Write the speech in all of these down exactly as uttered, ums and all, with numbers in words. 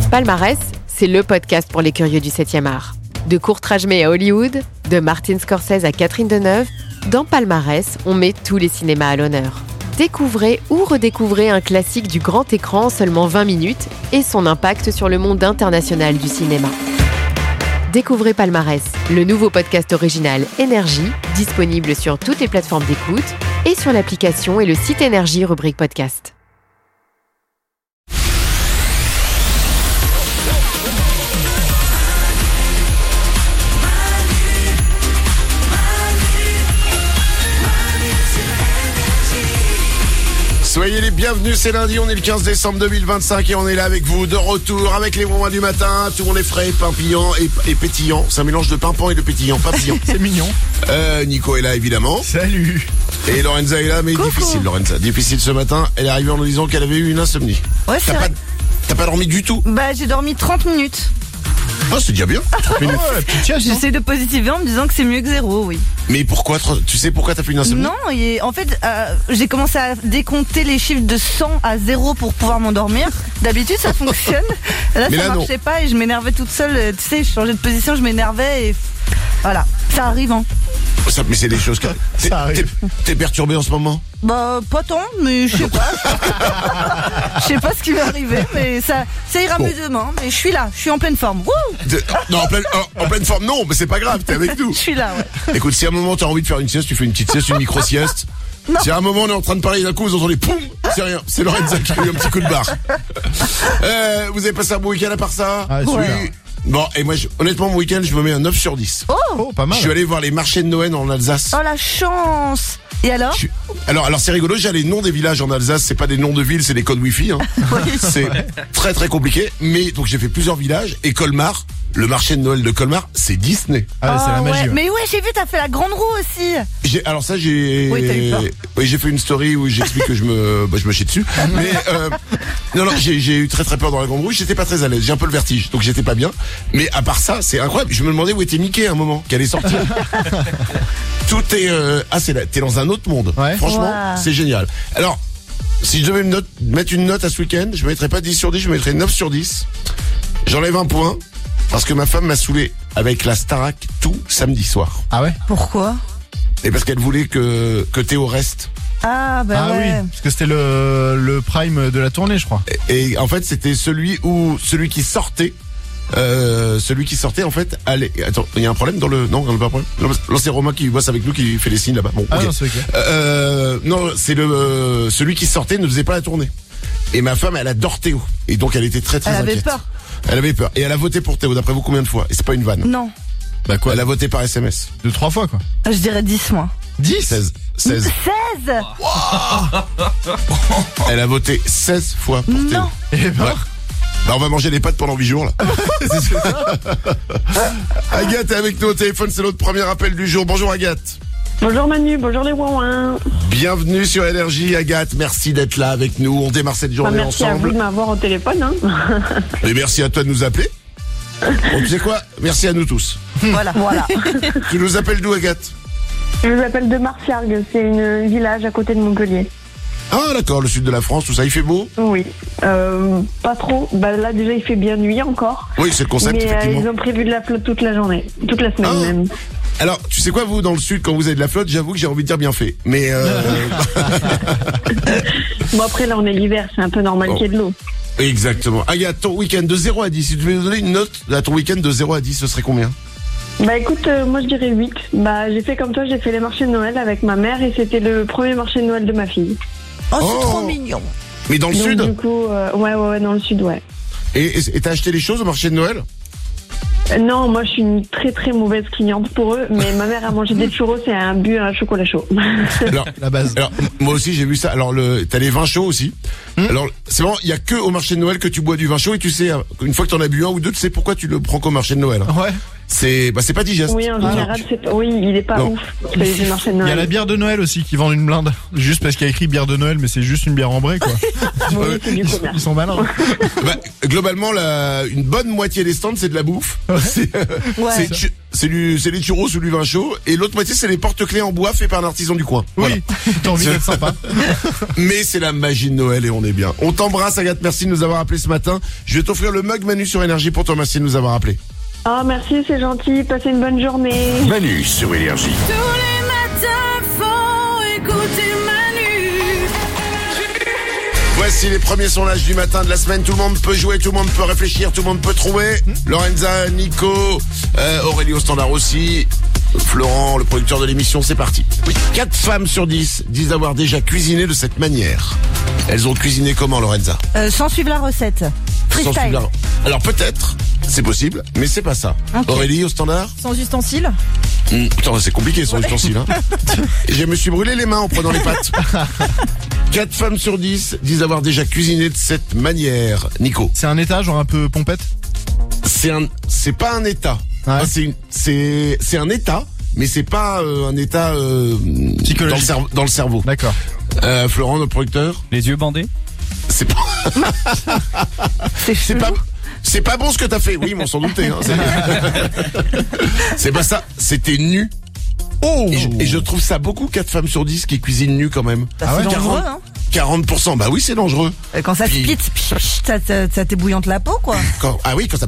Palmarès, c'est le podcast pour les curieux du septième art. De Kurt Rajmé à Hollywood, de Martin Scorsese à Catherine Deneuve, dans Palmarès, on met tous les cinémas à l'honneur. Découvrez ou redécouvrez un classique du grand écran en seulement vingt minutes et son impact sur le monde international du cinéma. Découvrez Palmarès, le nouveau podcast original Énergie, disponible sur toutes les plateformes d'écoute et sur l'application et le site Énergie rubrique podcast. Soyez les bienvenus, c'est lundi, on est le quinze décembre deux mille vingt-cinq et on est là avec vous, de retour avec les moments du matin, tout le monde est frais, pimpillant et, et pétillant, c'est un mélange de pimpant et de pétillant, papillant. C'est mignon. Euh, Nico est là évidemment. Salut. Et Lorenza est là, mais Coucou. difficile Lorenza, difficile ce matin, elle est arrivée en nous disant qu'elle avait eu une insomnie. Ouais, c'est T'as vrai. pas, t'as pas dormi du tout? Bah, j'ai dormi trente minutes. Ah, c'est déjà bien. Oh, la petite chiasse, non? J'essaie de positiver en me disant que c'est mieux que zéro, oui. Mais pourquoi, tu sais pourquoi t'as fait une insomnie? Non, et en fait, euh, j'ai commencé à décompter les chiffres de cent à zéro pour pouvoir m'endormir. D'habitude, ça fonctionne. Là, Mais ça là, non. marchait pas et je m'énervais toute seule. Tu sais, je changeais de position, je m'énervais et voilà. Ça arrive, hein. Ça, mais c'est des choses que... T'es, Ça arrive. t'es, t'es perturbé en ce moment? Bah, pas tant, mais je sais pas. Je sais pas ce qui va arriver, mais ça, ça ira Bon. mieux demain. Mais je suis là, je suis en pleine forme. Wouh, T'es- Non, en pleine, en, en pleine forme, non, mais c'est pas grave, t'es avec nous. je suis là, ouais. Écoute, si à un moment t'as envie de faire une sieste, tu fais une petite sieste, une micro-sieste. Non. Si à un moment on est en train de parler d'un coup, vous entendez poum, c'est rien, c'est Lorenza qui a eu un petit coup de barre. Euh, vous avez passé un bon week-end à part ça? Ah, Oui. super. Bon, et moi, je- honnêtement, mon week-end, je me mets un neuf sur dix. Oh, pas mal. Je suis allé voir les marchés de Noël en Alsace. Oh la chance. Et alors? Je suis- Alors, alors c'est rigolo, j'ai les noms des villages en Alsace, c'est pas des noms de villes, c'est des codes wifi, hein. C'est très très compliqué, mais donc j'ai fait plusieurs villages, et Colmar, le marché de Noël de Colmar, c'est Disney. Ah, ouais, c'est la Oh, magie. ouais. ouais. Mais ouais, j'ai vu, t'as fait la grande roue aussi. J'ai, alors ça j'ai, Oui, t'as eu peur. oui, j'ai fait une story où j'explique que je me, bah, je me chie dessus. Mais euh, non non, j'ai, j'ai eu très très peur dans la grande roue. J'étais pas très à l'aise, j'ai un peu le vertige, donc j'étais pas bien. Mais à part ça, c'est incroyable. Je me demandais où était Mickey à un moment, qu'elle est sortie. Tout est, euh, ah c'est là, t'es dans un autre monde. Ouais. Franchement, Wow. c'est génial. Alors, si je devais me note, mettre une note à ce week-end, je mettrais pas dix sur dix, je mettrais neuf sur dix. J'enlève un point parce que ma femme m'a saoulé avec la Starac tout samedi soir. Ah ouais? Pourquoi? Et parce qu'elle voulait que que Théo reste. Ah bah Ah ouais. oui, parce que c'était le, le prime de la tournée, je crois. Et, et en fait, c'était celui où celui qui sortait, euh, celui qui sortait en fait allait. Attends, il y a un problème dans le non, il y a pas de problème. Non, non, c'est Romain qui bosse avec nous qui fait les signes là-bas. Bon, Ah ok. non, c'est ok. Euh, non, c'est le euh, celui qui sortait ne faisait pas la tournée. Et ma femme, elle adore Théo, et donc elle était très très Elle avait inquiète. peur. Elle avait peur et elle a voté pour Théo. D'après vous, combien de fois? Et c'est pas une vanne. Non. Bah quoi? Elle a voté par S M S. Deux, trois fois, quoi. Je dirais dix, moi. dix? seize. seize. seize. Elle a voté seize fois pour Théo. Non. Eh ben, Ouais. Bah on va manger les pâtes pendant huit jours là. Agathe est avec nous au téléphone, c'est notre premier appel du jour. Bonjour Agathe. Bonjour Manu, bonjour les ouin Bienvenue sur Énergie Agathe, merci d'être là avec nous. On démarre cette journée Merci à vous ensemble. de m'avoir au téléphone. Hein. Et merci à toi de nous appeler. Bon, tu sais quoi? Merci à nous tous. Voilà. Voilà. Tu nous appelles d'où Agathe? Je vous appelle de Marciargues, c'est un village à côté de Montpellier. Ah d'accord, le sud de la France, tout ça, il fait beau? Oui. Euh, pas trop. Bah, là déjà il fait bien nuit encore. Oui, c'est le concept Mais euh, effectivement. ils ont prévu de la flotte toute la journée. Toute la semaine Ah. même. Alors, tu sais quoi, vous, dans le sud, quand vous avez de la flotte, j'avoue que j'ai envie de dire bien fait. Mais euh, Bon après là on est l'hiver, c'est un peu normal Bon. qu'il y ait de l'eau. exactement. Agathe, ton week-end de zéro à dix, si tu devais nous donner une note à ton week-end de zéro à dix, ce serait combien? Bah écoute, euh, moi je dirais huit. Bah j'ai fait comme toi, j'ai fait les marchés de Noël avec ma mère et c'était le premier marché de Noël de ma fille. Oh, c'est Oh. trop mignon. Mais dans le Donc sud? du coup, euh, ouais, ouais ouais dans le sud, ouais. Et et- et t'as acheté les choses au marché de Noël? Euh, Non, moi je suis une très très mauvaise cliente pour eux, mais ma mère a mangé des churros et a bu un chocolat chaud. Alors, la base. alors, m- moi aussi j'ai vu ça. Alors, le, t'as les vins chauds aussi. Alors, c'est vraiment, il y a que au marché de Noël que tu bois du vin chaud et tu sais, une fois que t'en as bu un ou deux, tu sais pourquoi tu le prends qu'au marché de Noël. hein. Ouais. C'est, bah, c'est pas digeste. Oui, en Ah, général, c'est pas... oui, il est pas Non. ouf. Celui du marché de Il y a Noël. la bière de Noël aussi qui vendent une blinde. Juste parce qu'il y a écrit bière de Noël, mais c'est juste une bière ambrée, quoi. Oui, c'est du Ils, commerce. ils sont malins. Bah, globalement, la, une bonne moitié des stands, c'est de la bouffe. C'est, Ouais. c'est, chu- c'est du, c'est les churros ou du vin chaud. Et l'autre moitié, c'est les porte-clés en bois faits par un artisan du coin. Voilà. Oui, t'as envie d'être sympa. Mais c'est la magie de Noël et on est bien. On t'embrasse, Agathe, merci de nous avoir appelé ce matin. Je vais t'offrir le mug Manu sur Énergie pour te remercier de nous avoir appelé. Oh, merci, c'est gentil. Passez une bonne journée. Manu sur Énergie. Tous les matins, faut écouter Manu. Voici les premiers sondages du matin de la semaine. Tout le monde peut jouer, tout le monde peut réfléchir, tout le monde peut trouver. Lorenza, Nico, euh, Aurélie au standard aussi. Florent, le producteur de l'émission, c'est parti. Oui. quatre femmes sur dix disent avoir déjà cuisiné de cette manière. Elles ont cuisiné comment, Lorenza? Euh, sans suivre la recette. Sans Freestyle. suivre la- Alors peut-être, c'est possible, mais c'est pas ça. Ok. Aurélie au standard? Sans ustensile. Mmh, putain, c'est compliqué son ustensile. Hein. Je me suis brûlé les mains en prenant les pâtes. quatre femmes sur dix disent avoir déjà cuisiné de cette manière. Nico? C'est un état, genre un peu pompette. C'est un, c'est pas un état. Ouais. Enfin, c'est une, c'est, c'est un état, mais c'est pas euh, un état euh, dans, le Psychologique. cerveau, dans le cerveau. D'accord. Euh, Florent, notre producteur, Les yeux bandés. c'est pas, C'est c'est chelou. pas, c'est pas bon ce que t'as fait. Oui, ils m'en sont douté. Hein, c'est... c'est pas ça. C'était nu. Oh Et je, et je trouve ça beaucoup, quatre femmes sur dix qui cuisinent nu quand même. Bah, Ah c'est ouais, dangereux, hein. quarante pour cent, bah oui, c'est dangereux. Euh, Quand ça Puis- spit, pch, pch, ça, ça, ça t'ébouillante la peau, quoi. Quand, ah oui, quand ça...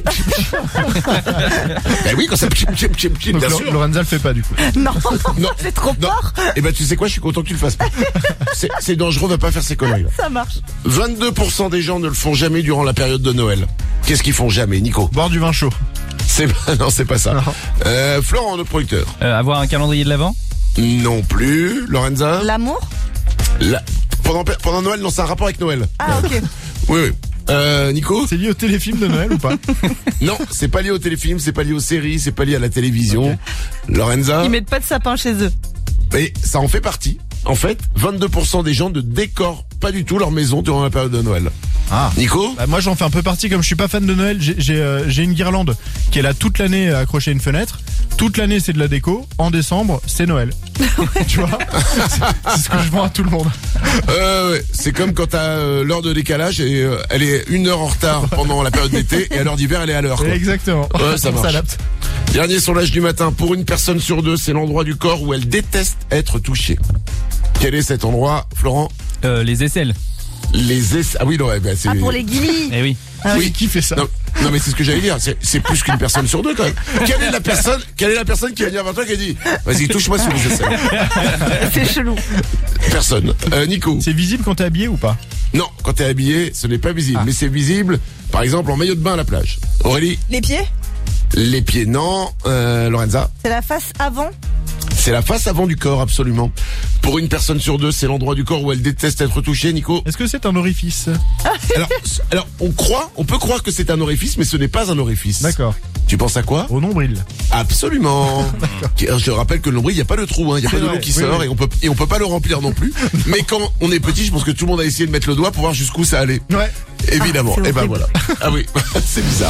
ben oui, quand ça... Donc Bien Lo- sûr. Lorenza le fait pas du coup. Non, Non, c'est trop non. fort. Eh ben tu sais quoi, je suis content que tu le fasses pas. C'est, c'est dangereux, va pas faire ces conneries là. Ça marche. vingt-deux pour cent des gens ne le font jamais durant la période de Noël. Qu'est-ce qu'ils font jamais, Nico? Boire du vin chaud. C'est pas, non, c'est pas ça. Non. Euh, Florent, notre producteur. Euh, avoir un calendrier de l'Avent. Non plus. Lorenza? L'amour. La- Pendant, pendant Noël, non, c'est un rapport avec Noël. Ah, ok. Oui, oui. Euh, Nico? C'est lié au téléfilm de Noël ou pas? Non, c'est pas lié au téléfilm, c'est pas lié aux séries, c'est pas lié à la télévision. Lorenza? Ils mettent pas de sapin chez eux. Et ça en fait partie. En fait, vingt-deux pour cent des gens ne décorent pas du tout leur maison durant la période de Noël. Ah. Nico? Bah, moi j'en fais un peu partie, comme je suis pas fan de Noël, j'ai j'ai euh, j'ai une guirlande qui est là toute l'année accrochée à une fenêtre. Toute l'année c'est de la déco. En décembre c'est Noël. Tu vois, c'est c'est ce que je vends à tout le monde. Euh, ouais, c'est comme quand t'as euh, l'heure de décalage et euh, elle est une heure en retard pendant la période d'été et à l'heure d'hiver elle est à l'heure. quoi. Exactement. Ouais, ça On marche. s'adapte. Dernier sondage du matin. Pour une personne sur deux, c'est l'endroit du corps où elle déteste être touchée. Quel est cet endroit, Florent? Euh, les aisselles. Les aisselles. Ah oui, non, ouais, bah, c'est... Ah, pour les guilis. Eh oui. Ah oui, qui fait ça? Non, non, mais c'est ce que j'allais dire. C'est, c'est plus qu'une personne sur deux, quand même. Quelle est la personne, quelle est la personne qui va venir vers toi qui a dit, vas-y, touche-moi sur les aisselles? C'est chelou. Personne. Euh, Nico. C'est visible quand t'es habillé ou pas? Non, quand t'es habillé, ce n'est pas visible. Ah. Mais c'est visible, par exemple, en maillot de bain à la plage. Aurélie? Les pieds. Les pieds, non. Euh, Lorenza? C'est la face avant. C'est la face avant du corps, absolument. Pour une personne sur deux, c'est l'endroit du corps où elle déteste être touchée, Nico. Est-ce que c'est un orifice? Alors, c- alors, on croit, on peut croire que c'est un orifice, mais ce n'est pas un orifice. D'accord. Tu penses à quoi? Au nombril. Absolument. Je rappelle que le nombril, il n'y a pas de trou, hein. Il n'y a C'est pas de vrai, l'eau qui oui, sort oui. et on peut, et on peut pas le remplir non plus. Mais quand on est petit, je pense que tout le monde a essayé de mettre le doigt pour voir jusqu'où ça allait. Ouais. Évidemment. Ah, c'est et ben horrible. voilà. Ah oui, c'est bizarre.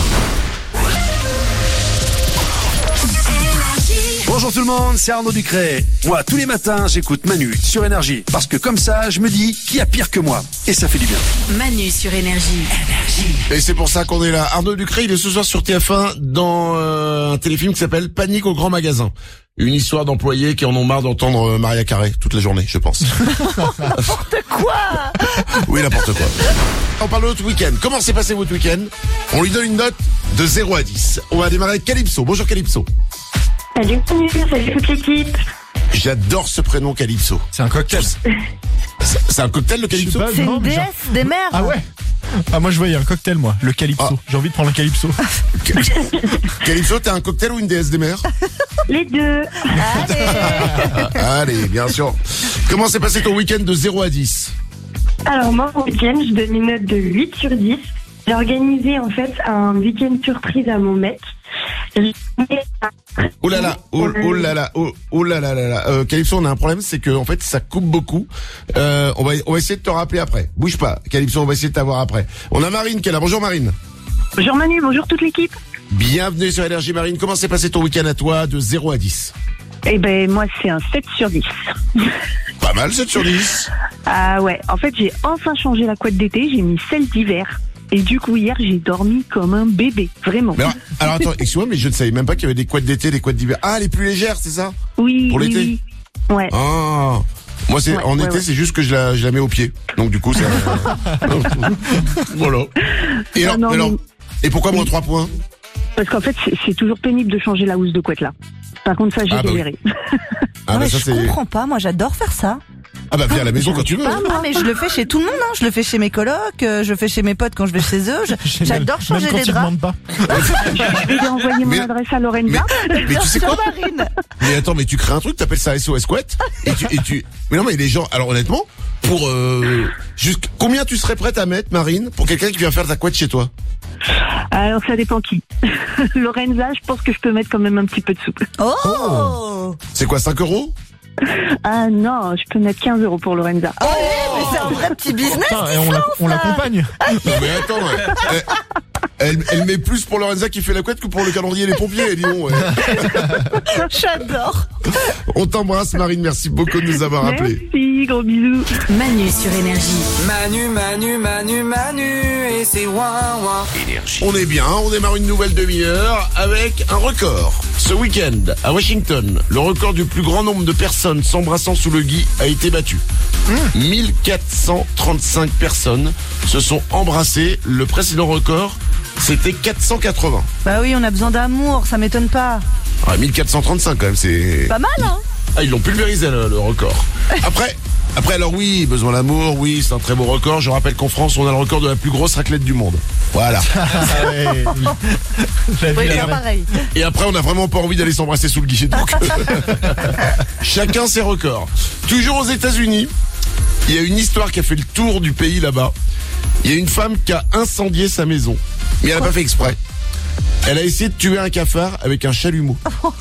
Bonjour tout le monde, c'est Arnaud Ducré. Moi, tous les matins, j'écoute Manu sur Énergie. Parce que comme ça, je me dis, qui a pire que moi? Et ça fait du bien. Manu sur Énergie. Et c'est pour ça qu'on est là. Arnaud Ducré, il est ce soir sur T F un dans euh, un téléfilm qui s'appelle Panique au grand magasin. Une histoire d'employés qui en ont marre d'entendre euh, Maria Carré toute la journée, je pense. N'importe quoi. Oui, n'importe quoi. On parle de notre week-end. Comment s'est passé votre week-end? On lui donne une note de zéro à dix. On va démarrer avec Calypso. Bonjour Calypso. Salut, Manu, salut toute l'équipe. J'adore ce prénom Calypso. C'est un cocktail. C'est c'est un cocktail le Calypso? Je sais pas, C'est non, une mais genre- déesse des mers. Ah ouais? Ah moi je voyais un cocktail moi, le calypso. Ah. J'ai envie de prendre un calypso. Calypso, t'es un cocktail ou une déesse des mers? Les deux. Allez. Allez, bien sûr. Comment s'est passé ton week-end de zéro à dix? Alors moi, au week-end, je donne une note de huit sur dix. J'ai organisé en fait un week-end surprise à mon mec. Oh là là, oh, oh là là, oh, oh là là là là. Euh, Calypso, on a un problème, c'est que en fait ça coupe beaucoup. Euh, on va on va essayer de te rappeler après. Bouge pas, Calypso, on va essayer de t'avoir après. On a Marine qui est là. Bonjour Marine. Bonjour Manu, bonjour toute l'équipe. Bienvenue sur Énergie Marine. Comment s'est passé ton week-end à toi de zéro à dix? Eh ben moi c'est un sept sur dix. Pas mal, sept sur dix. Ah ouais, en fait j'ai enfin changé la couette d'été, j'ai mis celle d'hiver. Et du coup, hier, j'ai dormi comme un bébé, vraiment. Mais alors, alors attends, excuse-moi, mais je ne savais même pas qu'il y avait des couettes d'été, des couettes d'hiver. Ah, les plus légères, c'est ça? Oui, Pour oui, l'été? oui. Ouais. Ah. Moi, c'est, Ouais, en ouais, été, ouais. c'est juste que je la, je la mets au pied. Donc, du coup, ça, voilà. Et Ah alors, non, alors, mais- et pourquoi moins trois points? Parce qu'en fait, c'est, c'est toujours pénible de changer la housse de couette là. Par contre, ça, j'ai Ah, bah oui. galéré. Ah, Non, bah, mais ça, je c'est, comprends pas, moi j'adore faire ça. ah, bah, viens à la maison quand tu veux. Ah, non, mais je le fais chez tout le monde, hein. Je le fais chez mes colocs, euh, je le fais chez mes potes quand je vais chez eux. Je- Génial. J'adore changer Même quand les ils draps. demandent pas. Je vais lui envoyer mon Mais- adresse à Lorenza. Mais, mais tu sais quoi? Marine. Mais attends, mais tu crées un truc, t'appelles ça S O S couette, et tu, et tu, mais non, mais les gens, alors honnêtement, pour, euh, jusqu'- combien tu serais prête à mettre, Marine, pour quelqu'un qui vient faire ta couette chez toi? Alors, ça dépend qui. Lorenza, je pense que je peux mettre quand même un petit peu de souple. Oh, C'est quoi, cinq euros? Ah non, je peux mettre quinze euros pour Lorenza. oh mais c'est un vrai petit business. Putain, et on l'ac- on l'accompagne. Non, mais attends, ouais. elle, elle, elle met plus pour Lorenza qui fait la couette que pour le calendrier et les pompiers, dis donc, ouais. J'adore. On t'embrasse, Marine, merci beaucoup de nous avoir appelés. Merci, gros bisous. Manu sur Énergie. Manu, Manu, Manu, Manu, et c'est ouin ouin. On est bien, on démarre une nouvelle demi-heure avec un record. Ce week-end, à Washington, le record du plus grand nombre de personnes s'embrassant sous le gui a été battu. Mmh. mille quatre cent trente-cinq personnes se sont embrassées. Le précédent record, c'était quatre cent quatre-vingts. Bah oui, on a besoin d'amour, ça m'étonne pas. Ah, mille quatre cent trente-cinq quand même, c'est... Pas mal, hein. Ah, ils l'ont pulvérisé le, le record. Après, après alors oui, besoin d'amour, oui, c'est un très beau record. Je rappelle qu'en France, on a le record de la plus grosse raclette du monde. Voilà. Ah ouais, oui. J'avais Oui, la c'est ref. pareil. Et après, on n'a vraiment pas envie d'aller s'embrasser sous le guichet. Donc, chacun ses records. Toujours aux États-Unis, il y a une histoire qui a fait le tour du pays là-bas. Il y a une femme qui a incendié sa maison, mais elle n'a pas fait exprès. Elle a essayé de tuer un cafard avec un chalumeau.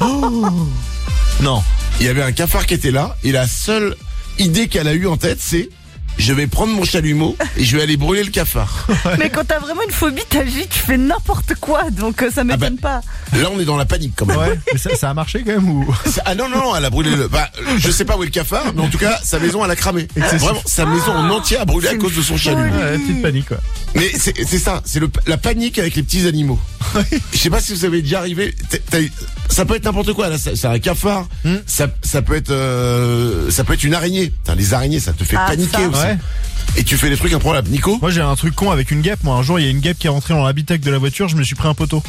Non. Il y avait un cafard qui était là, et la seule idée qu'elle a eue en tête, c'est je vais prendre mon chalumeau et je vais aller brûler le cafard. Mais quand t'as vraiment une phobie, t'agis, tu fais n'importe quoi, donc euh, ça m'étonne bah, pas. Là, on est dans la panique quand même. Ouais, mais ça, ça a marché quand même ou? C'est- Ah non, non, non, elle a brûlé le... Bah, je sais pas où est le cafard, mais en tout cas, sa maison, elle a cramé. Excessif. Vraiment, sa maison en entier a brûlé à c'est cause de son une chalumeau. Ouais, petite panique quoi. Mais c'est c'est ça, c'est le- la panique avec les petits animaux. Je sais pas si vous avez déjà arrivé. t'as- t'as eu- ça peut être n'importe quoi. Là, c'est c'est un cafard. Hmm. Ça, ça peut être, euh, ça peut être une araignée. Putain, les araignées, ça te fait Ah, paniquer ça. aussi. Ouais. Et tu fais des trucs improbables, Nico. Moi j'ai un truc con avec une guêpe. Moi un jour il y a une guêpe qui est rentrée dans l'habitacle de la voiture, je me suis pris un poteau.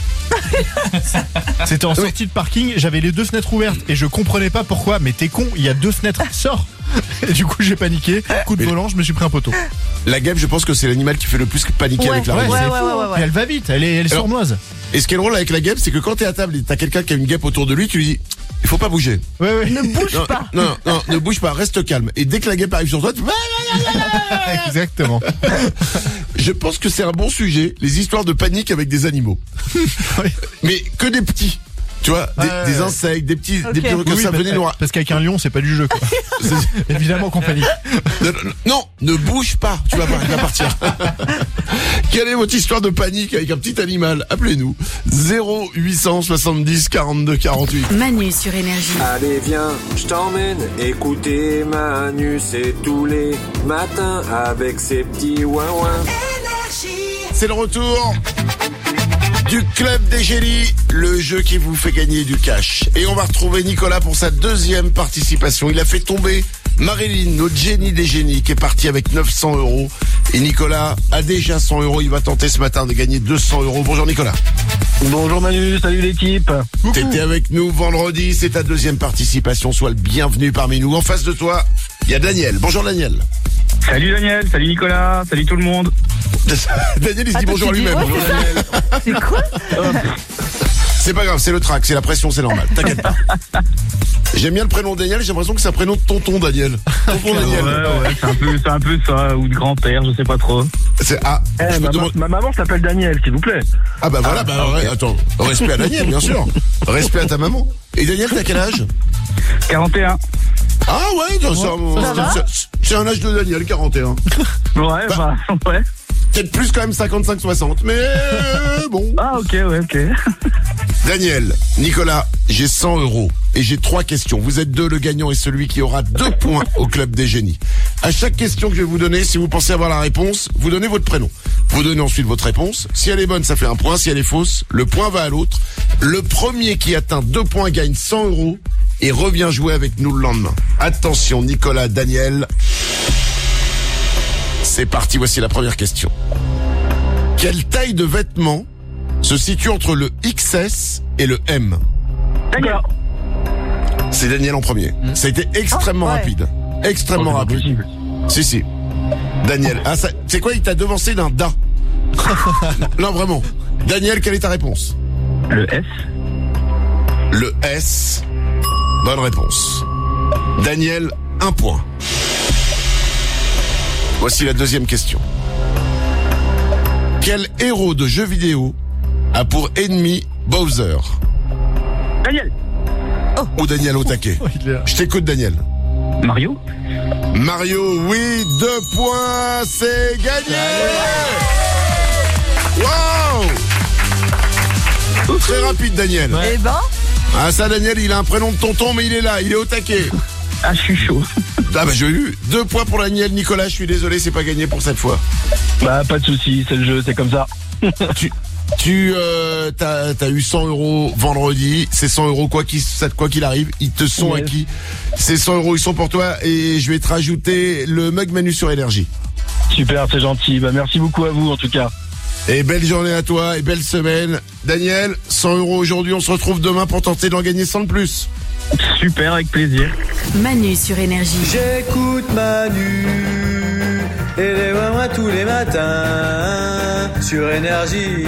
C'était en sortie de parking, j'avais les deux fenêtres ouvertes et je comprenais pas pourquoi. Mais t'es con, il y a deux fenêtres, sors. Et du coup j'ai paniqué, coup de Mais- volant, je me suis pris un poteau. La guêpe, je pense que c'est l'animal qui fait le plus paniquer Ouais, avec la ouais, araignée. ouais, c'est ouais, fou, ouais, hein. ouais. Et elle va vite, elle est, elle est Alors- sournoise. Et ce qui est drôle avec la guêpe, c'est que quand t'es à table et t'as quelqu'un qui a une guêpe autour de lui, tu lui dis, il faut pas bouger. Ouais ouais. Ne bouge Non, pas. non, non, non, ne bouge pas, reste calme. Et dès que la guêpe arrive sur toi, tu... Exactement. Je pense que c'est un bon sujet, les histoires de panique avec des animaux. Oui. Mais que des petits. Tu vois, des, Ouais, des ouais. insectes, des petits, Ok. des petits trucs comme Oui, ça, parce- venez nous ra- parce qu'avec un lion c'est pas du jeu quoi. C'est- Évidemment qu'on panique. Non, non, ne bouge pas, tu vas, il va partir. Quelle est votre histoire de panique avec un petit animal? Appelez-nous. zéro huit cent soixante-dix quarante-deux quarante-huit. Manu sur Énergie. Allez viens, je t'emmène écouter Manu, c'est tous les matins avec ses petits ouin ouin. C'est le retour du Club des Génies, le jeu qui vous fait gagner du cash. Et on va retrouver Nicolas pour sa deuxième participation. Il a fait tomber Marilyn, notre génie des génies, qui est parti avec neuf cents euros. Et Nicolas a déjà cent euros. Il va tenter ce matin de gagner deux cents euros. Bonjour Nicolas. Bonjour Manu, salut l'équipe. T'étais avec nous vendredi, c'est ta deuxième participation. Sois le bienvenu parmi nous. En face de toi, il y a Daniel. Bonjour Daniel. Salut Daniel, salut Nicolas, salut tout le monde. Daniel, il se dit Attends, bonjour à tu dis- lui-même. ouais, Bonjour, c'est Daniel. C'est quoi? C'est pas grave, c'est le trac, c'est la pression, c'est normal. T'inquiète pas. J'aime bien le prénom Daniel, j'ai l'impression que c'est un prénom de tonton Daniel. Tonton Daniel. Ouais, ouais, c'est un peu, c'est un peu ça, ou de grand-père, je sais pas trop. C'est ah, Eh, je me ma, demande- ma maman s'appelle Daniel, s'il vous plaît. ah bah voilà, bah ouais, attends, respect à Daniel, bien sûr. Respect à ta maman. Et Daniel, t'as quel âge? quarante et un. Ah ouais, non, c'est un- c'est- c'est un âge de Daniel, quarante et un. Ouais, Bah. bah, ouais. Peut-être plus quand même cinquante-cinq soixante, mais euh, bon. Ah, ok, ouais, ok. Daniel, Nicolas, j'ai cent euros et j'ai trois questions. Vous êtes deux, le gagnant est celui qui aura deux points au Club des Génies. À chaque question que je vais vous donner, si vous pensez avoir la réponse, vous donnez votre prénom. Vous donnez ensuite votre réponse. Si elle est bonne, ça fait un point. Si elle est fausse, le point va à l'autre. Le premier qui atteint deux points gagne cent euros et revient jouer avec nous le lendemain. Attention, Nicolas, Daniel. C'est parti, voici la première question. Quelle taille de vêtements se situe entre le X S et le M? Daniel. C'est Daniel en premier. Ça a été extrêmement Oh, ouais. rapide. Extrêmement Oh, c'est pas rapide. possible. Si, si. Daniel. Ah, ça, c'est quoi, il t'a devancé d'un da. Non, vraiment. Daniel, quelle est ta réponse? Le S. Le S. Bonne réponse. Daniel, un point. Voici la deuxième question. Quel héros de jeu vidéo a pour ennemi Bowser? Daniel. Ou Daniel au taquet? Il est- Je t'écoute, Daniel. Mario. Mario, oui, deux points, c'est gagné. Wow. Très rapide, Daniel. Eh ben, Ah, ça, Daniel, il a un prénom de tonton, mais il est là, il est au taquet. Ah, je suis chaud. Ah bah j'ai eu deux points pour Daniel. Nicolas, je suis désolé, c'est pas gagné pour cette fois. Bah, pas de soucis, c'est le jeu, c'est comme ça. Tu, tu euh, t'as, t'as eu cent euros vendredi. Ces cent euros, quoi qu'il, ça- quoi qu'il arrive, ils te sont Yes. acquis. Ces cent euros, ils sont pour toi et je vais te rajouter le mug Manu sur Énergie. Super, c'est gentil. Bah, merci beaucoup à vous, en tout cas. Et belle journée à toi et belle semaine. Daniel, cent euros aujourd'hui, on se retrouve demain pour tenter d'en gagner cent de plus. Super, avec plaisir. Manu sur Énergie. J'écoute Manu et les ouin tous les matins sur Énergie.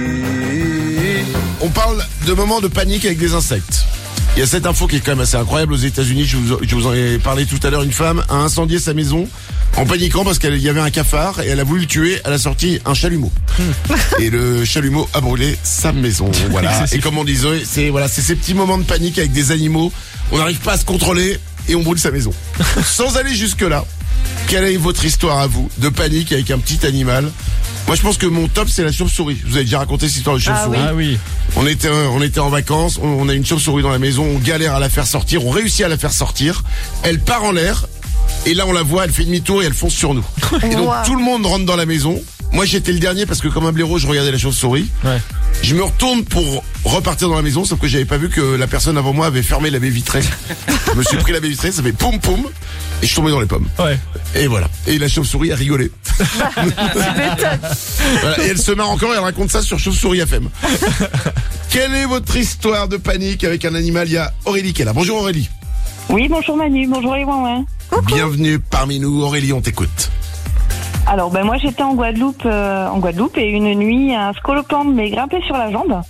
On parle de moments de panique avec des insectes. Il y a cette info qui est quand même assez incroyable aux États-Unis. Je vous, je vous en ai parlé tout à l'heure. Une femme a incendié sa maison en paniquant parce qu'il y avait un cafard et elle a voulu le tuer. Elle a sorti un chalumeau et le chalumeau a brûlé sa maison. Voilà. Et comme on disait, c'est voilà, c'est ces petits moments de panique avec des animaux. On n'arrive pas à se contrôler et on brûle sa maison. Sans aller jusque là. Quelle est votre histoire à vous de panique avec un petit animal? Moi, je pense que mon top, c'est la chauve-souris. Je vous avez déjà raconté cette histoire de chauve-souris. Ah oui. On était, on était en vacances, on, on a une chauve-souris dans la maison, on galère à la faire sortir, on réussit à la faire sortir. Elle part en l'air, et là on la voit, elle fait demi-tour et elle fonce sur nous. Et donc Wow. tout le monde rentre dans la maison. Moi j'étais le dernier parce que comme un blaireau, je regardais la chauve-souris. Ouais. Je me retourne pour repartir dans la maison, sauf que j'avais pas vu que la personne avant moi avait fermé la baie vitrée. Je me suis pris la baie vitrée, ça fait poum poum, et je suis tombé dans les pommes. Ouais. Et voilà. Et la chauve-souris a rigolé. tu m'étonnes. Voilà, et elle se marre encore et elle raconte ça sur Chauve-souris F M. Quelle est votre histoire de panique avec un animal? Il y a Aurélie qui est là. Bonjour Aurélie. Oui, bonjour Manu, bonjour les ouin. Bienvenue parmi nous. Aurélie, on t'écoute. Alors, ben moi j'étais en Guadeloupe, euh, en Guadeloupe et une nuit, un scolopendre m'est grimpé sur la jambe.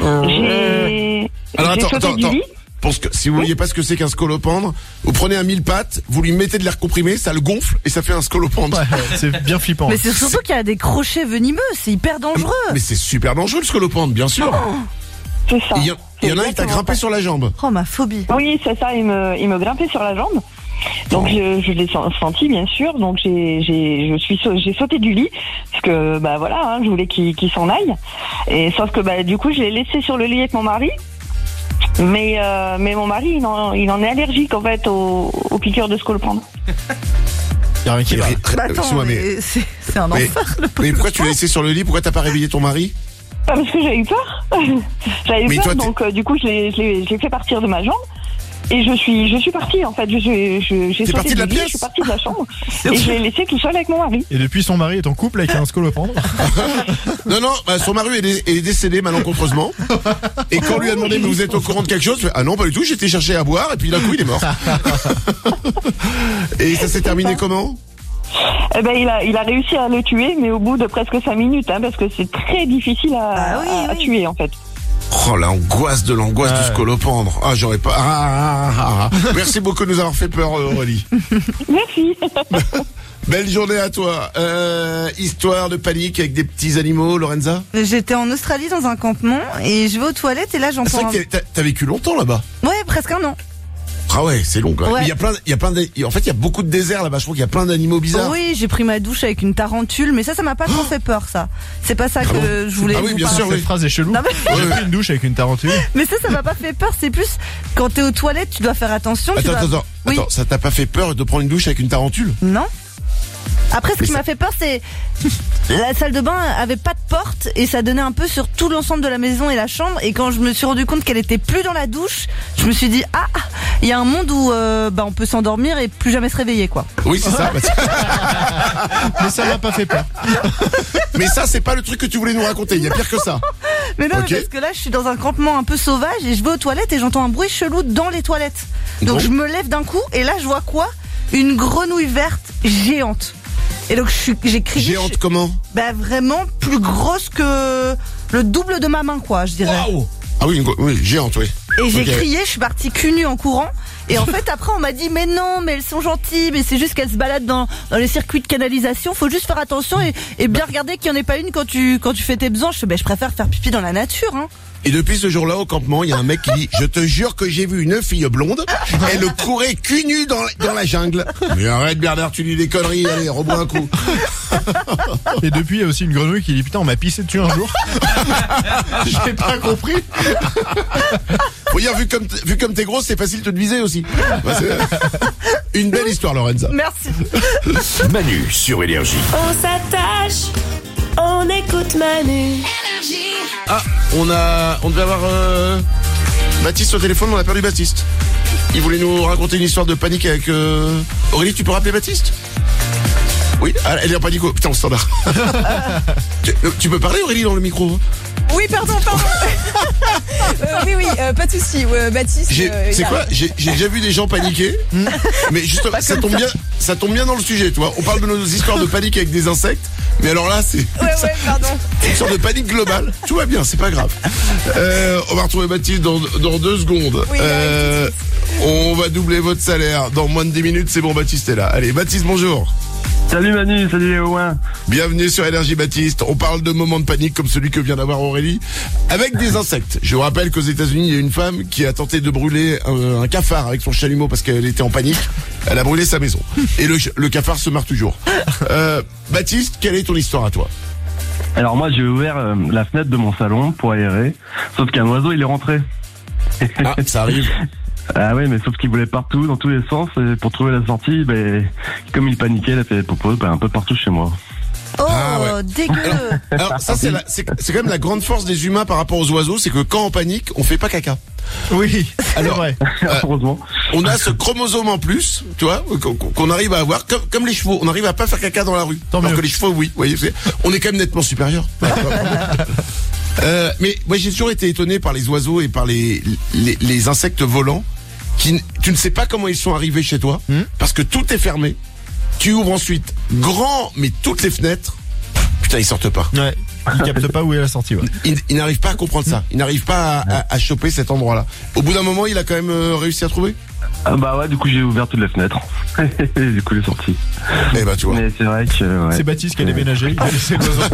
J'ai Alors j'ai attends, sauté attends, du attends. lit. Pour ce que, si vous voyez pas ce que c'est qu'un scolopendre, vous prenez un mille pattes, vous lui mettez de l'air comprimé, ça le gonfle et ça fait un scolopendre. Ouais, ouais, c'est bien flippant. Mais c'est surtout qu'il y a des crochets venimeux, c'est hyper dangereux. Mais c'est super dangereux le scolopendre, bien sûr. C'est ça. Il y, a- il y en a un qui t'a exactement grimpé ça. sur la jambe. Oh, ma phobie. Oui, c'est ça, il me, il me grimpait sur la jambe. Donc je, je l'ai sen- senti bien sûr, donc j'ai, j'ai, je suis, sau- j'ai sauté du lit parce que bah voilà, hein, je voulais qu'il, qu'il s'en aille. Et sauf que bah du coup je l'ai laissé sur le lit avec mon mari. Mais euh, mais mon mari il en, il en est allergique en fait aux, aux piqûres de scolopendre. Y a rien qui va. Mais- Bah attends, excuse-moi, mais, mais c'est c'est un mais, enfer. le mais pourquoi tu l'as laissé sur le lit? Pourquoi t'as pas réveillé ton mari? Pas parce que j'ai eu peur. J'avais eu Mais peur, toi, t'es- donc euh, du coup je l'ai, je l'ai, je l'ai fait partir de ma jambe. Et je suis, je suis partie en fait. Je suis, je, j'ai T'es sauté partie de du la lit, pièce je suis partie de la chambre et je l'ai laissé tout seul avec mon mari. Et depuis, son mari est en couple avec un scolopendre. Non, non, bah, son mari est, dé- est décédé malencontreusement. Et quand on lui a demandé, mais vous êtes au courant de quelque chose? Il fait, ah non, pas du tout, j'étais chercher à boire, et puis d'un coup, il est mort. Et ça s'est terminé comment? Eh ben, il a, il a réussi à le tuer, mais au bout de presque cinq minutes, hein, parce que c'est très difficile à, Bah oui, à- à oui. tuer en fait. Oh, l'angoisse de l'angoisse du Ouais. scolopendre. Ah, j'aurais pas. Ah, ah, ah, ah. Merci beaucoup de nous avoir fait peur, Aurélie. Merci. Belle journée à toi. Euh, histoire de panique avec des petits animaux, Lorenza? J'étais en Australie dans un campement et je vais aux toilettes et là Ah, c'est j'entends. vrai que t'as- t'as vécu longtemps là-bas. Ouais, presque un an. Ah ouais, c'est long, quoi. Ouais. Il y a plein, il y a plein de, en fait, il y a beaucoup de déserts là-bas. Je trouve qu'il y a plein d'animaux bizarres. Oui, j'ai pris ma douche avec une tarentule, mais ça, ça m'a pas trop fait peur, ça. C'est pas ça que bon je voulais Ah oui, vous bien parler. sûr, Cette phrase est chelou. Non, mais- J'ai pris une douche avec une tarentule. Mais ça, ça m'a pas fait peur. C'est plus quand t'es aux toilettes, tu dois faire attention. tu Attends, dois... attends, attends. Oui. Attends, ça t'a pas fait peur de prendre une douche avec une tarentule? Non. Après, ce qui m'a fait peur, c'est la salle de bain avait pas de porte et ça donnait un peu sur tout l'ensemble de la maison et la chambre. Et quand je me suis rendu compte qu'elle était plus dans la douche, je me suis dit ah, il y a un monde où euh, bah on peut s'endormir et plus jamais se réveiller quoi. Oui, c'est ça. Mais ça m'a pas fait peur. Mais ça, c'est pas le truc que tu voulais nous raconter. Il y a pire que ça. Mais non, Okay. mais parce que là, je suis dans un campement un peu sauvage et je vais aux toilettes et j'entends un bruit chelou dans les toilettes. Donc Bon. je me lève d'un coup et là, je vois quoi? Une grenouille verte géante. Et donc je suis, j'ai crié. Géante je- comment? Bah vraiment plus grosse que le double de ma main, quoi, je dirais. Waouh. Ah oui, une go- oui, géante, oui. Et j'ai Ok. crié, je suis partie cul nu en courant. Et en fait, après, on m'a dit, mais non, mais elles sont gentilles, mais c'est juste qu'elles se baladent dans, dans les circuits de canalisation. Faut juste faire attention et, et bien regarder qu'il n'y en ait pas une quand tu, quand tu fais tes besoins. Je fais, ben, je préfère faire pipi dans la nature, hein. Et depuis ce jour-là, au campement, il y a un mec qui dit « Je te jure que j'ai vu une fille blonde, elle courait cul nu dans, la- dans la jungle. » Mais arrête Bernard, tu dis des conneries, allez, rebois un coup. Et depuis, il y a aussi une grenouille qui dit putain, on m'a pissé dessus un jour. J'ai pas compris. Faut dire, vu comme, t- vu comme t'es grosse, c'est facile de te viser aussi. Bah, c'est- une belle histoire, Lorenza. Merci. Manu sur Énergie. On s'attache, on écoute Manu. Ah, on a, on devait avoir euh, Baptiste au téléphone, on a perdu Baptiste. Il voulait nous raconter une histoire de panique avec euh... Aurélie, tu peux rappeler Baptiste? Oui, ah, elle est en panique. Putain, au standard. tu, tu peux parler Aurélie dans le micro? Oui, pardon, pardon. euh, oui, oui, euh, pas de souci. Euh, Baptiste. J'ai- euh, C'est il a- quoi? J'ai j'ai déjà vu des gens paniquer, mais justement, Pas ça comme tombe ça. bien, ça tombe bien dans le sujet, tu vois. On parle de nos histoires de panique avec des insectes, mais alors là, c'est Ouais, ouais, pardon. une sorte de panique globale. Tout va bien, c'est pas grave. Euh, on va retrouver Baptiste dans, dans deux secondes. Oui, Euh, on va doubler votre salaire dans moins de dix minutes. C'est bon, Baptiste est là. Allez, Baptiste, bonjour. Salut Manu, salut Léo. Bienvenue sur Énergie Baptiste. On parle de moments de panique comme celui que vient d'avoir Aurélie avec des insectes. Je vous rappelle qu'aux États-Unis, il y a une femme qui a tenté de brûler un, un cafard avec son chalumeau parce qu'elle était en panique. Elle a brûlé sa maison. Et le, ch- le cafard se marre toujours. Euh, Baptiste, quelle est ton histoire à toi? Alors moi j'ai ouvert euh, la fenêtre de mon salon pour aérer, sauf qu'un oiseau il est rentré. Ah, ça arrive. Ah ouais, mais sauf qu'il voulait partout, dans tous les sens, et pour trouver la sortie, ben, comme il paniquait, il a fait popo ben, un peu partout chez moi. Oh, Ah ouais. dégueu. Alors ça c'est la- c'est c'est quand même la grande force des humains par rapport aux oiseaux, c'est que quand on panique, on fait pas caca. Oui, c'est Alors, vrai. Heureusement. On a ce chromosome en plus, tu vois, qu'on qu'on arrive à avoir, comme, comme les chevaux. On arrive à pas faire caca dans la rue. Tant alors mieux. que les chevaux, oui. Vous voyez, c'est- on est quand même nettement supérieur. euh, mais moi, j'ai toujours été étonné par les oiseaux et par les les, les insectes volants. Qui, n- tu ne sais pas comment ils sont arrivés chez toi, Hmm. parce que tout est fermé. Tu ouvres ensuite grand, mais toutes les fenêtres. Putain, ils sortent pas. Ouais. Il capte pas où est la sortie, ouais. Il, il n'arrive pas à comprendre ça. Il n'arrive pas à, à- à choper cet endroit-là. Au bout d'un moment, il a quand même euh, réussi à trouver. Ah bah ouais, du coup j'ai ouvert toutes les fenêtres. Du coup il est sorti. Eh ben, tu vois. Mais c'est vrai que... ouais. C'est Baptiste qui a déménagé. Il a laissé l'oiseau.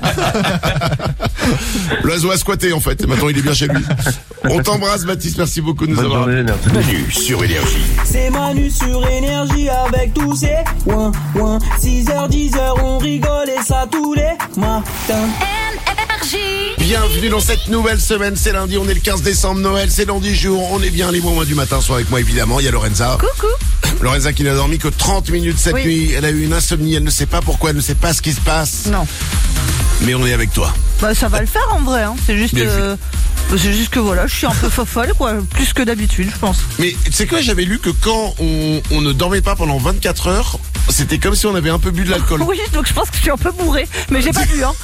L'oiseau a squatté en fait, et maintenant il est bien chez lui. On t'embrasse Baptiste, merci beaucoup de nous Bonne avoir journée, merci. Manu sur Énergie. C'est Manu sur Énergie avec tous ces ouin ouin. six heures, dix heures, on rigole et ça tous les matins. Bienvenue dans cette nouvelle semaine, c'est lundi, on est le quinze décembre, Noël, c'est dans dix jours, on est bien libre au moins du matin, soit avec moi évidemment, il y a Lorenza. Coucou. Lorenza qui n'a dormi que trente minutes cette Oui. nuit, elle a eu une insomnie, elle ne sait pas pourquoi, elle ne sait pas ce qui se passe, Non. mais on est avec toi. Bah, ça va le faire en vrai, hein. C'est juste, Bien vu. euh, c'est juste que voilà, je suis un peu fofolle, quoi. Plus que d'habitude, je pense. Mais tu sais quoi, j'avais lu que quand on, on ne dormait pas pendant vingt-quatre heures, c'était comme si on avait un peu bu de l'alcool. Oui, donc je pense que je suis un peu bourrée. Mais j'ai pas bu, hein.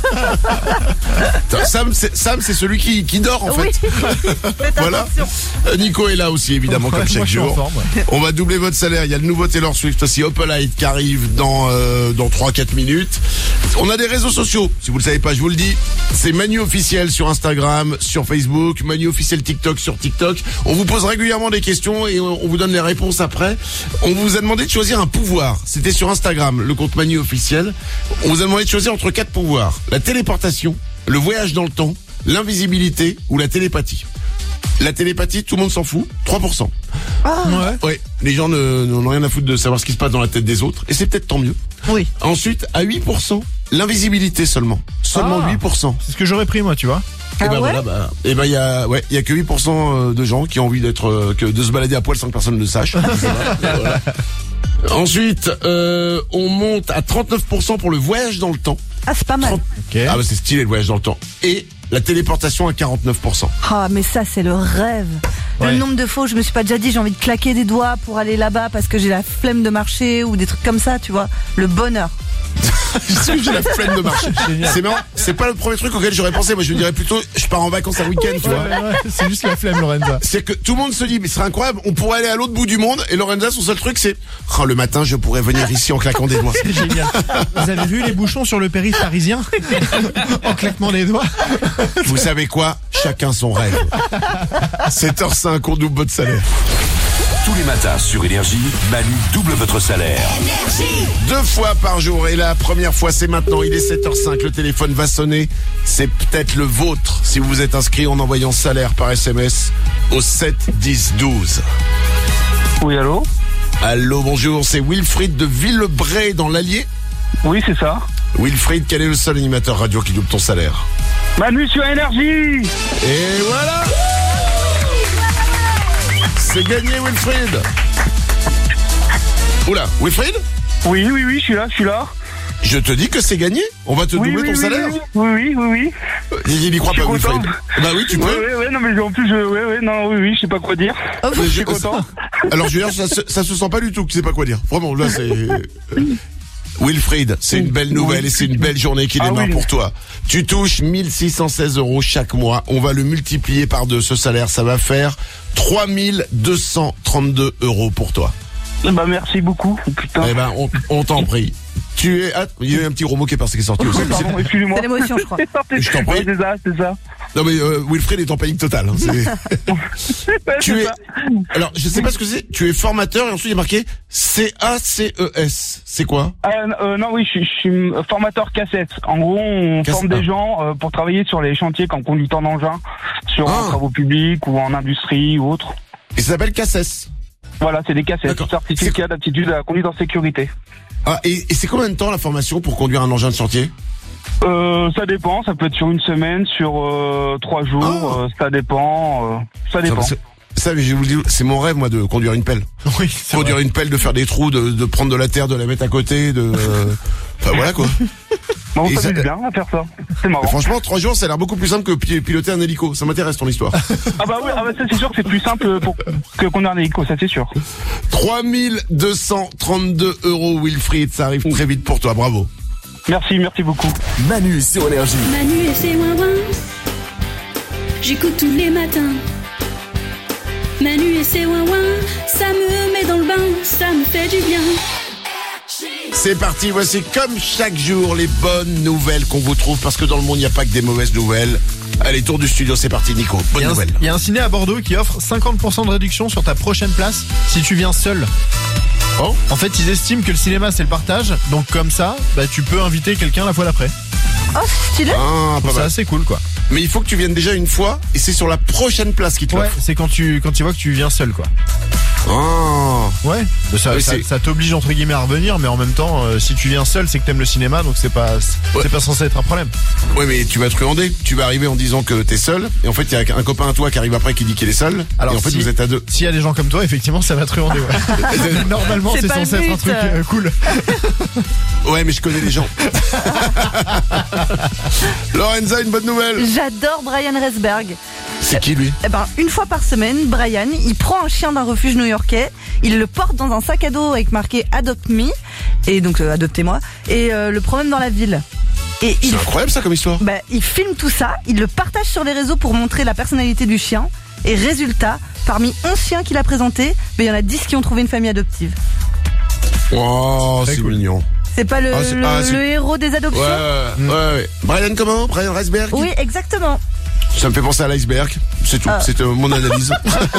Sam, c'est, Sam, c'est celui qui, qui dort en Oui. fait. Faites Voilà. attention. Euh, Nico est là aussi évidemment Ouais, comme chaque moi, je suis en jour. forme. On va doubler votre salaire. Il y a le nouveau Taylor Swift aussi, Opalite qui arrive dans euh, dans trois quatre minutes. On a des réseaux sociaux. Si vous le savez pas, je vous le dis. C'est Manu officiel sur Instagram, sur Facebook, Manu officiel TikTok sur TikTok. On vous pose régulièrement des questions et on on vous donne les réponses après. On vous a demandé de choisir un pouvoir. C'était sur Instagram, le compte Manu officiel. On vous a demandé de choisir entre quatre pouvoirs. La téléportation, le voyage dans le temps, l'invisibilité ou la télépathie. La télépathie, tout le monde s'en fout, trois pour cent. Ouais. Ouais, les gens ne- n'en ont rien à foutre de savoir ce qui se passe dans la tête des autres, et c'est peut-être tant mieux. Oui. Ensuite, à huit pour cent, l'invisibilité seulement. Seulement Ah. huit pour cent. C'est ce que j'aurais pris, moi, tu vois. Et Ah ben ouais voilà, bah, et ben il y a, ouais, il y a que huit pour cent de gens qui ont envie d'être, euh, que de se balader à poil sans que personne ne le sache. Voilà. Ensuite, euh, on monte à trente-neuf pour cent pour le voyage dans le temps. Ah, c'est pas mal. Okay. Ah bah c'est stylé le voyage dans le temps. Et la téléportation à quarante-neuf pour cent. Ah, mais ça, c'est le rêve. Ouais. Le nombre de fois où je me suis pas déjà dit j'ai envie de claquer des doigts pour aller là-bas parce que j'ai la flemme de marcher ou des trucs comme ça, tu vois. Le bonheur. Je sais que j'ai la flemme de marcher. C'est marrant, c'est pas le premier truc auquel j'aurais pensé. Moi je me dirais plutôt, je pars en vacances un week-end, tu Ouais, vois. ouais, ouais, c'est juste la flemme, Lorenza. C'est que tout le monde se dit, mais ce serait incroyable, on pourrait aller à l'autre bout du monde. Et Lorenza, son seul truc, c'est, oh, le matin, je pourrais venir ici en claquant des doigts. C'est génial. Vous avez vu les bouchons sur le périph' parisien? En claquement des doigts. Vous savez quoi? Chacun son rêve. sept heures cinq, on double votre salaire. Tous les matins sur Énergie, Manu double votre salaire. Deux fois par jour. Et la première fois, c'est maintenant. Il est sept heures cinq. Le téléphone va sonner. C'est peut-être le vôtre si vous vous êtes inscrit en envoyant salaire par S M S au sept dix douze. Oui, allô? Allô, bonjour. C'est Wilfried de Villebray dans l'Allier? Oui, c'est ça. Wilfried, quel est le seul animateur radio qui double ton salaire? Manu sur Énergie. Et voilà! C'est gagné, Wilfried. Oula, Wilfried? Oui, oui, oui, je suis là, je suis là. Je te dis que c'est gagné. On va te oui, doubler oui, ton oui, salaire. Oui, oui, oui, oui. Il n'y croit pas, Wilfried. Bah oui, tu peux. Oui, oui, oui, non, mais en plus, je, oui, oui, non, oui, oui, je sais pas quoi dire. Oh, je suis content. Alors, je veux dire, ça, se- ça se sent pas du tout que tu sais pas quoi dire. Vraiment, là, c'est... Wilfried, c'est une belle nouvelle et c'est une belle journée qui démarre Ah oui. pour toi. Tu touches mille six cent seize euros chaque mois. On va le multiplier par deux, ce salaire. Ça va faire trois mille deux cent trente-deux euros pour toi. Eh ben, merci beaucoup. Putain. Eh ben, on, on t'en prie. Tu es... Ah, il y a eu un petit gros mot qui est passé, qui est sorti aussi. Pardon, excusez-moi. C'est l'émotion, je crois. Je t'en prie. Ouais, c'est ça, c'est ça. Non mais euh, Wilfried est en panique totale. Hein, c'est- tu es... Alors, je sais pas ce que c'est. Tu es formateur et ensuite il y a marqué C A C E S. C'est quoi? Euh, euh, non, oui, je, suis- je suis formateur cassette. En gros, on Cassette. forme des gens euh, pour travailler sur les chantiers comme conducteur d'engin, sur Ah. en travaux publics ou en industrie ou autre. Et ça s'appelle C A C E S. Voilà, c'est des cassettes. D'accord. Certificat d'aptitude à la conduite en sécurité. Ah, et, et c'est combien de temps la formation pour conduire un engin de chantier? Euh, ça dépend, ça peut être sur une semaine, sur euh, trois jours, Ah. euh, ça dépend, euh, ça dépend. Ça, ça, mais je vous le dis, c'est mon rêve, moi, de conduire une pelle. Oui, c'est Conduire vrai. une pelle, de faire des trous, de, de prendre de la terre, de la mettre à côté, de... euh, Enfin, voilà, quoi. Bon, Et ça ça- fait bien à faire ça. C'est marrant. Franchement, trois jours, ça a l'air beaucoup plus simple que pi- piloter un hélico. Ça m'intéresse, ton histoire. Ah bah oui, ah bah ça c'est sûr que c'est plus simple pour que qu'on ait un hélico, ça c'est sûr. trois mille deux cent trente-deux euros, Wilfried. Ça arrive très vite pour toi. Bravo. Merci, merci beaucoup. Manu sur Énergie. Manu et ses ouin j'écoute tous les matins. Manu et ses ouin ça me met dans le bain, ça me fait du bien. C'est parti, voici comme chaque jour les bonnes nouvelles qu'on vous trouve, parce que dans le monde il n'y a pas que des mauvaises nouvelles. Allez, tour du studio, c'est parti, Nico. Il Bonne y a un- nouvelle. il y a un ciné à Bordeaux qui offre cinquante pour cent de réduction sur ta prochaine place si tu viens seul. Oh. En fait, ils estiment que le cinéma c'est le partage, donc comme ça, bah tu peux inviter quelqu'un la fois d'après. Oh, c'est stylé. Ah, pas C'est mal. assez cool quoi. Mais il faut que tu viennes déjà une fois, et c'est sur la prochaine place qui te Ouais, l'offre. c'est quand tu quand tu vois que tu viens seul quoi. Ah. Ouais. Ça, Oui, ça, c'est- ça t'oblige entre guillemets à revenir, mais en même temps, euh, si tu viens seul, c'est que t'aimes le cinéma, donc c'est pas c'est Ouais. pas censé être un problème. Ouais, mais tu vas truander. Tu vas arriver en disant que t'es seul, et en fait il y a un copain à toi qui arrive après qui dit qu'il est seul. Alors, et en fait si- vous êtes à deux. S'il y a des gens comme toi, effectivement, ça va truander. Ouais. Normalement, C'est c'est pas le censé être un but. truc euh, cool. Ouais, mais je connais les gens. Lorenza, une bonne nouvelle. J'adore Brian Resberg. C'est qui lui? Eh ben, une fois par semaine, Brian, il prend un chien d'un refuge new-yorkais, il le porte dans un sac à dos avec marqué Adopt Me, et donc euh, adoptez-moi, et euh, le promène dans la ville. Et il, C'est incroyable ça comme histoire. bah, il filme tout ça, il le partage sur les réseaux pour montrer la personnalité du chien, et résultat, parmi onze chiens qu'il a présentés, ben, il y en a dix qui ont trouvé une famille adoptive. Oh, Très c'est cool. mignon. C'est pas le, Ah, c'est- le- ah, c'est- le héros des Ouais, adoptions? ouais, ouais. Brian comment? Brian Resberg? Oui, exactement. Ça me fait penser à l'iceberg, c'est tout, Ah. c'est euh, mon analyse.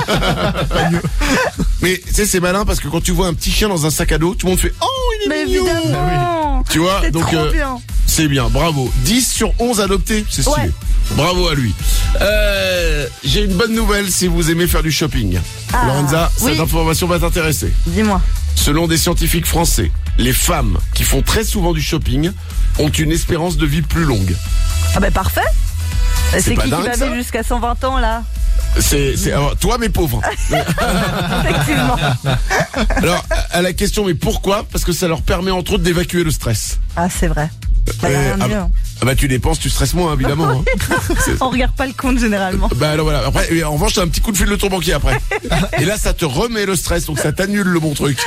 Mais tu sais, c'est malin parce que quand tu vois un petit chien dans un sac à dos, tout le monde fait « Oh, il est Mais mignon !» évidemment. Tu vois, C'est donc trop euh, bien. c'est bien, bravo. dix sur onze adoptés, c'est stylé. Ouais. Bravo à lui. Euh, j'ai une bonne nouvelle si vous aimez faire du shopping. Ah, Lorenza, cette oui. information va t'intéresser. Dis-moi. Selon des scientifiques français, les femmes qui font très souvent du shopping ont une espérance de vie plus longue. Ah bah parfait. C'est C'est pas qui qui dingue, va ça vivre jusqu'à cent vingt ans là? C'est, c'est alors, toi mais pauvre. Effectivement. Alors à la question mais pourquoi? Parce que ça leur permet entre autres d'évacuer le stress. Ah c'est vrai. Bah, y a rien de ah, mieux, hein. ah bah tu dépenses, tu stresses moins évidemment. Hein. On regarde pas le compte généralement. Bah alors voilà. Après, en revanche, t'as un petit coup de fil de ton banquier après. Et là, ça te remet le stress, donc ça t'annule le bon truc.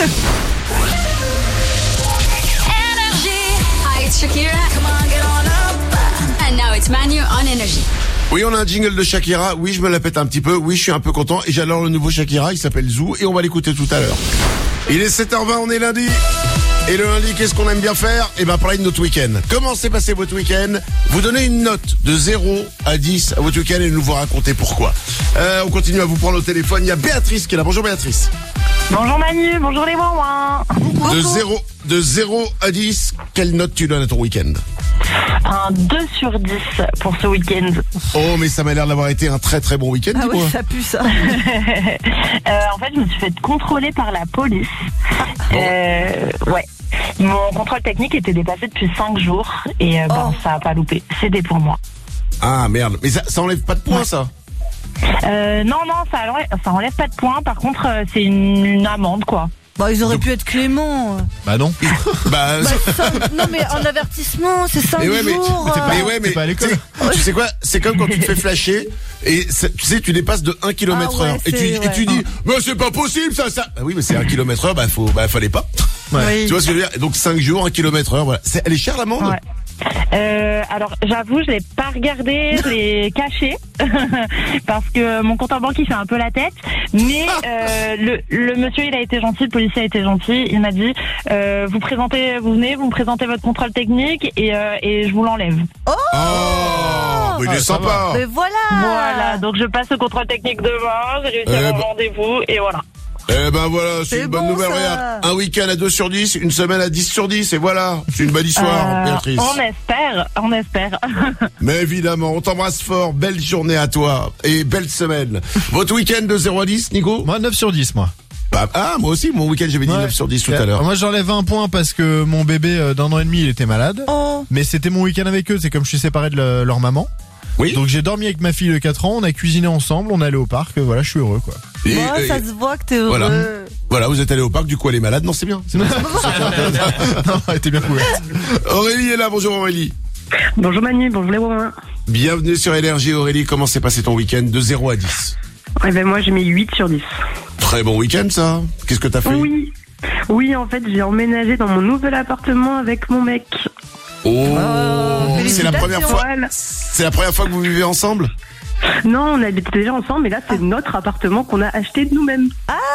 Hi, it's Shakira. Come on, get on up. And now it's Manu on Energy. Oui, on a un jingle de Shakira. Oui, je me la pète un petit peu. Oui, je suis un peu content. Et j'adore le nouveau Shakira. Il s'appelle Zou et on va l'écouter tout à l'heure. Il est sept heures vingt, on est lundi. Et le lundi, qu'est-ce qu'on aime bien faire? Eh ben, parler de notre week-end. Comment s'est passé votre week-end? Vous donnez une note de zéro à dix à votre week-end et nous vous racontez pourquoi. Euh, on continue à vous prendre au téléphone. Il y a Béatrice qui est là. Bonjour Béatrice. Bonjour Manu, bonjour les Wouin. De zéro, de zéro à dix, quelle note tu donnes à ton week-end? Un deux sur dix pour ce week-end. Oh, mais ça m'a l'air d'avoir été un très très bon week-end. Ah dis-moi. ouais, ça pue ça. euh, en fait, je me suis fait contrôler par la police. Euh, ouais. Mon contrôle technique était dépassé depuis cinq jours et euh, ben, Oh. ça a pas loupé. C'était pour moi. Ah merde, mais ça, ça enlève pas de points ça? Euh, non, non, ça enlève, ça enlève pas de points. Par contre, euh, c'est une, une amende, quoi. Bah ils auraient pu être cléments. Bah non. Bah, Bah, ça- non mais un avertissement, c'est cinq mais ouais, mais, jours. mais, euh. mais ouais, mais t'es pas à l'école. tu sais- tu sais quoi? C'est comme quand tu te fais flasher et c'est- tu sais, tu dépasses de un kilomètre Ah ouais, heure et tu, c'est- et tu ouais. dis, mais c'est pas possible ça, ça. Bah oui, mais c'est un kilomètre heure, bah faut, bah fallait pas. Oui. Tu vois ce que je veux dire? Et donc cinq jours, un kilomètre heure, voilà. C'est, elle est chère l'amende? Ouais. Euh, alors j'avoue, je l'ai pas regardé, je l'ai caché parce que mon compte en banque il fait un peu la tête. Mais euh, le, le monsieur il a été gentil, le policier a été gentil. Il m'a dit euh, vous présentez, vous venez, vous me présentez votre contrôle technique et euh, et je vous l'enlève. Oh, Oh, mais il est Ah, ça sympa. mais voilà. Voilà, donc je passe au contrôle technique demain. J'ai réussi Eh à avoir ben- un rendez-vous et voilà. Eh ben voilà, c'est C'est une bonne bon, nouvelle. ça. Regarde, un week-end à deux sur dix, une semaine à dix sur dix, et voilà. C'est une belle histoire, Euh, Béatrice. on espère, on espère. Mais évidemment, on t'embrasse fort. Belle journée à toi et belle semaine. Votre week-end de zéro à dix, Nico? Moi, neuf sur dix, moi. Bah, ah, moi aussi, mon week-end, j'avais dit Ouais. neuf sur dix tout Euh, à l'heure. Moi, j'enlève un point parce que mon bébé euh, d'un an et demi, il était malade. Oh. Mais c'était mon week-end avec eux. C'est comme je suis séparé de le- leur maman. Oui. Donc j'ai dormi avec ma fille de quatre ans, on a cuisiné ensemble, on est allé au parc, euh, voilà, je suis heureux quoi. Et, Bon, euh, ça se voit que t'es heureux. voilà. Voilà, vous êtes allé au parc, du coup elle est malade. Non, c'est bien. C'est bien. Non, elle était bien couverte. Aurélie est là, bonjour Aurélie. Bonjour Manu, bonjour les Wouin. Bienvenue sur Énergie. Aurélie, comment s'est passé ton week-end de zéro à dix? Eh ben moi j'ai mis huit sur dix. Très bon week-end ça. Qu'est-ce que t'as fait? Oui. Oui, en fait, j'ai emménagé dans mon nouvel appartement avec mon mec. Oh, Oh, c'est la première fois. Voilà. C'est la première fois que vous vivez ensemble? Non, on habite déjà ensemble, mais là, c'est notre appartement qu'on a acheté de nous-mêmes.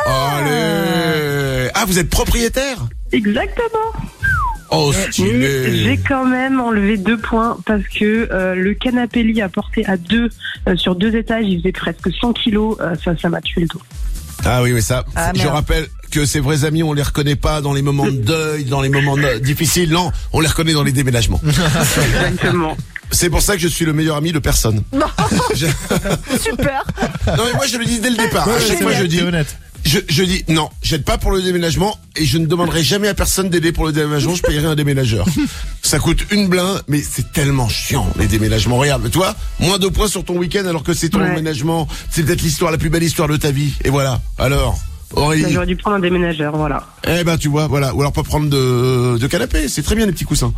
Allez. Ah, vous êtes propriétaire? Exactement. Oh, Mais stylé. j'ai quand même enlevé deux points parce que euh, le canapé lit à porter à deux euh, sur deux étages, il faisait presque cent kilos. euh, ça, ça m'a tué le dos. Ah oui, mais ça, Ah, je merde. rappelle que ces vrais amis, on les reconnaît pas dans les moments de deuil, dans les moments de- difficiles. Non, on les reconnaît dans les déménagements. Exactement. C'est pour ça que je suis le meilleur ami de personne. Non. Je- Super. Non, mais moi je le dis dès le départ. Ouais, à ouais, chaque c'est fois, honnête, je dis, c'est honnête. je, je dis non, j'aide pas pour le déménagement et je ne demanderai jamais à personne d'aider pour le déménagement. Je payerai un déménageur. Ça coûte une blinde, mais c'est tellement chiant les déménagements. Regarde, toi, moins deux points sur ton week-end alors que c'est ton Ouais. déménagement. C'est peut-être l'histoire, la plus belle histoire de ta vie. Et voilà. Alors, Aurélie. Bah, j'aurais dû prendre un déménageur, voilà. Eh ben tu vois, voilà. Ou alors pas prendre de, de canapé, c'est très bien les petits coussins.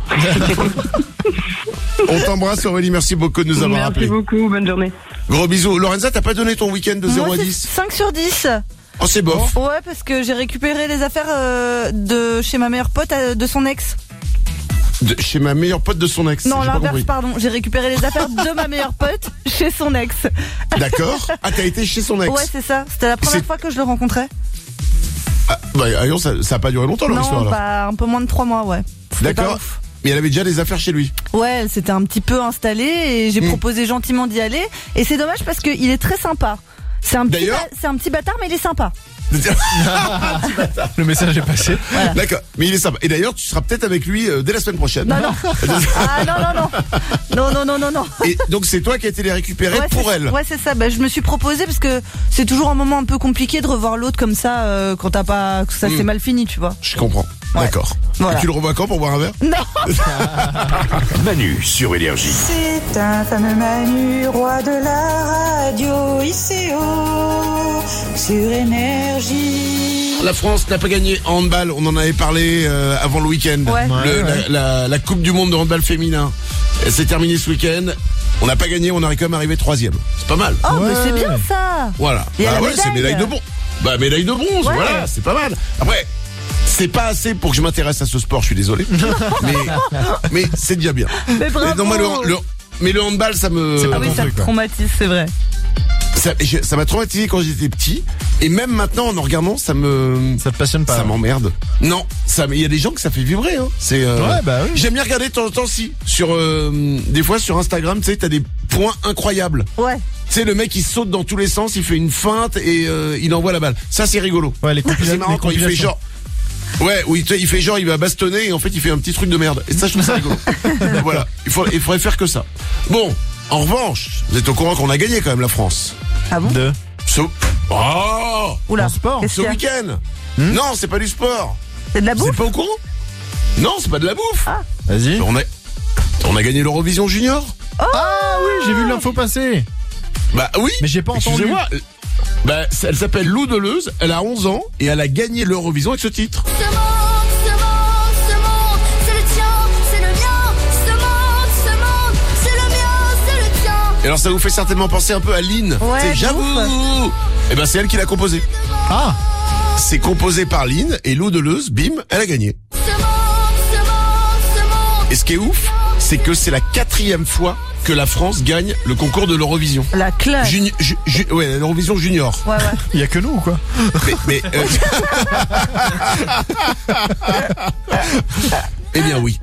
On t'embrasse Aurélie, merci beaucoup de nous avoir Merci appelés. beaucoup, bonne journée. Gros bisous. Lorenza, t'as pas donné ton week-end de zéro Moi, à c'est dix? cinq sur dix. Oh c'est bof. Ouais, parce que j'ai récupéré les affaires euh, de chez ma meilleure pote euh, de son ex. De- chez ma meilleure pote de son ex. Non, j'ai pas l'inverse, compris. pardon. J'ai récupéré les affaires de ma meilleure pote chez son ex. D'accord. Ah t'as été chez son ex. Ouais, c'est ça. C'était la première C'est- fois que je le rencontrais. Ah, bah, allons, ça, ça a pas duré longtemps leur histoire Non, alors. bah un peu moins de trois mois, ouais. C'était pas D'accord. ouf. Mais elle avait déjà des affaires chez lui. Ouais, elle s'était un petit peu installée et j'ai Mm. proposé gentiment d'y aller. Et c'est dommage parce qu'il est très sympa. C'est un, petit D'ailleurs- ba- c'est un petit bâtard, mais il est sympa. Le message est passé. Voilà. D'accord. Mais il est sympa. Et d'ailleurs, tu seras peut-être avec lui euh, dès la semaine prochaine. Non, non. Ah non, non, non. Non, non, non, non, non. Et donc c'est toi qui as été les récupérer Ouais, pour c'est- elle. Ouais, c'est ça. Bah, je me suis proposé parce que c'est toujours un moment un peu compliqué de revoir l'autre comme ça euh, quand t'as pas, que ça Mm. s'est mal fini, tu vois. Je comprends. D'accord. Voilà. Et tu le revois quand pour boire un verre? Non. Manu sur Énergie. C'est un fameux Manu, roi de la radio, I C O, sur Énergie. La France n'a pas gagné en handball, on en avait parlé euh, avant le week-end. Ouais. Le- Ouais, ouais. La, la- la Coupe du Monde de handball féminin, elle s'est terminée ce week-end. On n'a pas gagné, on aurait quand même arrivé troisième. C'est pas mal. Oh, Ouais. mais c'est bien ça. Voilà. Et à Bah la ouais, c'est médaille. médaille de bronze. Bah médaille de bronze, Ouais. voilà, c'est pas mal. Après, c'est pas assez pour que je m'intéresse à ce sport, je suis désolé. mais mais c'est déjà bien. Mais bravo. non, moi, le, le- mais le handball, ça me C'est pas Ah oui, ton ça me truc, quoi. traumatise, c'est vrai. ça je- ça m'a traumatisé quand j'étais petit et même maintenant en en regardant, ça me Ça te passionne pas? ça m'emmerde. Non, ça il y a des gens que ça fait vibrer hein. C'est euh, Ouais, bah oui. J'aime bien regarder de temps en temps si sur euh, des fois sur Instagram, tu sais, t'as des points incroyables. Ouais. Tu sais, le mec, il saute dans tous les sens, il fait une feinte et euh, il envoie la balle. Ça, c'est rigolo. Ouais, les compila- C'est marrant les quand il fait compilations. genre... Ouais, oui, tu sais, il fait genre, il va bastonner et en fait, il fait un petit truc de merde. Et ça, je trouve ça rigolo. Voilà, il, faut, il faudrait faire que ça. Bon, en revanche, vous êtes au courant qu'on a gagné quand même la France. Ah bon? De Ce... Oh Oula. En sport. Qu'est-ce Ce qu'il y a? week-end Non, c'est pas du sport. C'est de la Vous êtes bouffe? pas au courant? Non, c'est pas de la bouffe. Vas-y. On a... On a gagné l'Eurovision Junior. Ah oui, j'ai vu l'info passer. Bah oui. Mais j'ai pas entendu. Excusez-moi. Bah, elle s'appelle Lou Deleuze, elle a onze ans et elle a gagné l'Eurovision avec ce titre. Ce monde, ce monde, ce monde, c'est le tien, c'est le mien. Ce monde, ce monde, c'est le mien, c'est le tien. Et alors ça vous fait certainement penser un peu à Lynn. Ouais, C'est de j'avoue. Et ben c'est elle qui l'a composé. Ah. C'est composé par Lynn et Lou Deleuze, bim, elle a gagné. Ce monde, ce monde, ce monde. Et ce qui est ouf, c'est que c'est la quatrième fois que la France gagne le concours de l'Eurovision. La classe. Juni- ju- ju- ouais, l'Eurovision Junior. Ouais, ouais. Il y a que nous ou quoi? Mais, mais euh, eh bien oui.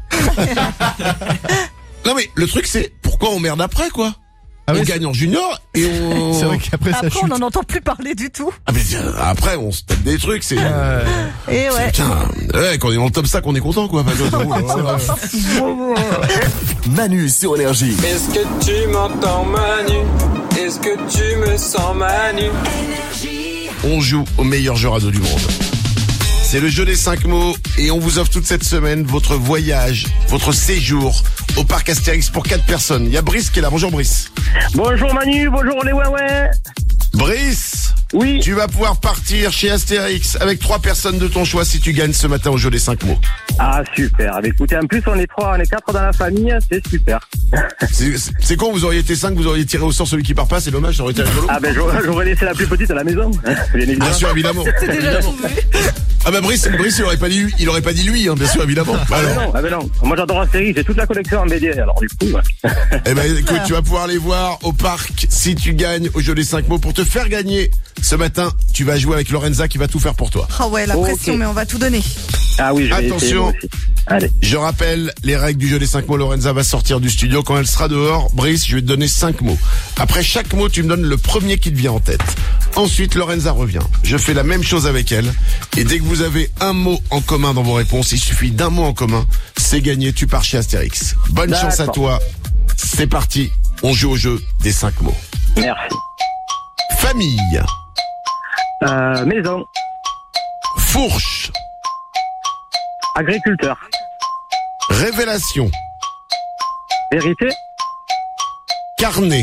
Non mais le truc c'est pourquoi on merde après quoi. Ah on oui, gagne en junior et on. C'est vrai qu'après ça Après, chute. on n'en entend plus parler du tout. Ah mais tiens, après on se tape des trucs, c'est. Euh, Et ouais. Putain, ouais, quand on est dans le top cinq, on est content quoi. Enfin, je- je- Manu sur Énergie. Est-ce que tu m'entends, Manu? Est-ce que tu me sens, Manu? on joue au meilleur jeu radio du monde. C'est le jeu des cinq mots et on vous offre toute cette semaine votre voyage, votre séjour au parc Astérix pour quatre personnes. Il y a Brice qui est là. Bonjour Brice. Bonjour Manu, bonjour les ouais ouais. Brice, Oui. tu vas pouvoir partir chez Astérix avec trois personnes de ton choix si tu gagnes ce matin au jeu des cinq mots. Ah super. Avec écoutez, en plus on est trois, on est quatre dans la famille, c'est super. C'est c'est- c'est con, vous auriez été cinq, vous auriez tiré au sort celui qui part pas, c'est dommage, ça aurait été rigolo. Ah ben j'aurais j'aurais laissé la plus petite à la maison. Bien évidemment. Bien sûr, évidemment. évidemment. Ah bah Brice, Brice il aurait pas dit, il aurait pas dit lui, hein, bien sûr, évidemment. Ah ben Alors, non, ah ben non. Moi j'adore la série, j'ai toute la collection en B D, alors du coup. Ouais. eh ben écoute, tu vas pouvoir aller voir au parc si tu gagnes au jeu des cinq mots. Pour te faire gagner ce matin, tu vas jouer avec Lorenza qui va tout faire pour toi. Ah ouais, la Ok. pression, mais on va tout donner. Ah oui, je vais essayer, Attention. moi aussi. Allez. Je rappelle les règles du jeu des cinq mots. Lorenza va sortir du studio. Quand elle sera dehors, Brice, je vais te donner cinq mots. Après chaque mot, tu me donnes le premier qui te vient en tête. Ensuite, Lorenza revient. Je fais la même chose avec elle. Et dès que vous avez un mot en commun dans vos réponses, il suffit d'un mot en commun. C'est gagné, tu pars chez Astérix. Bonne chance à D'accord. toi. C'est parti. On joue au jeu des cinq mots. Merci. Famille. Euh, maison, Fourche. agriculteur, Révélation. vérité, Carnet.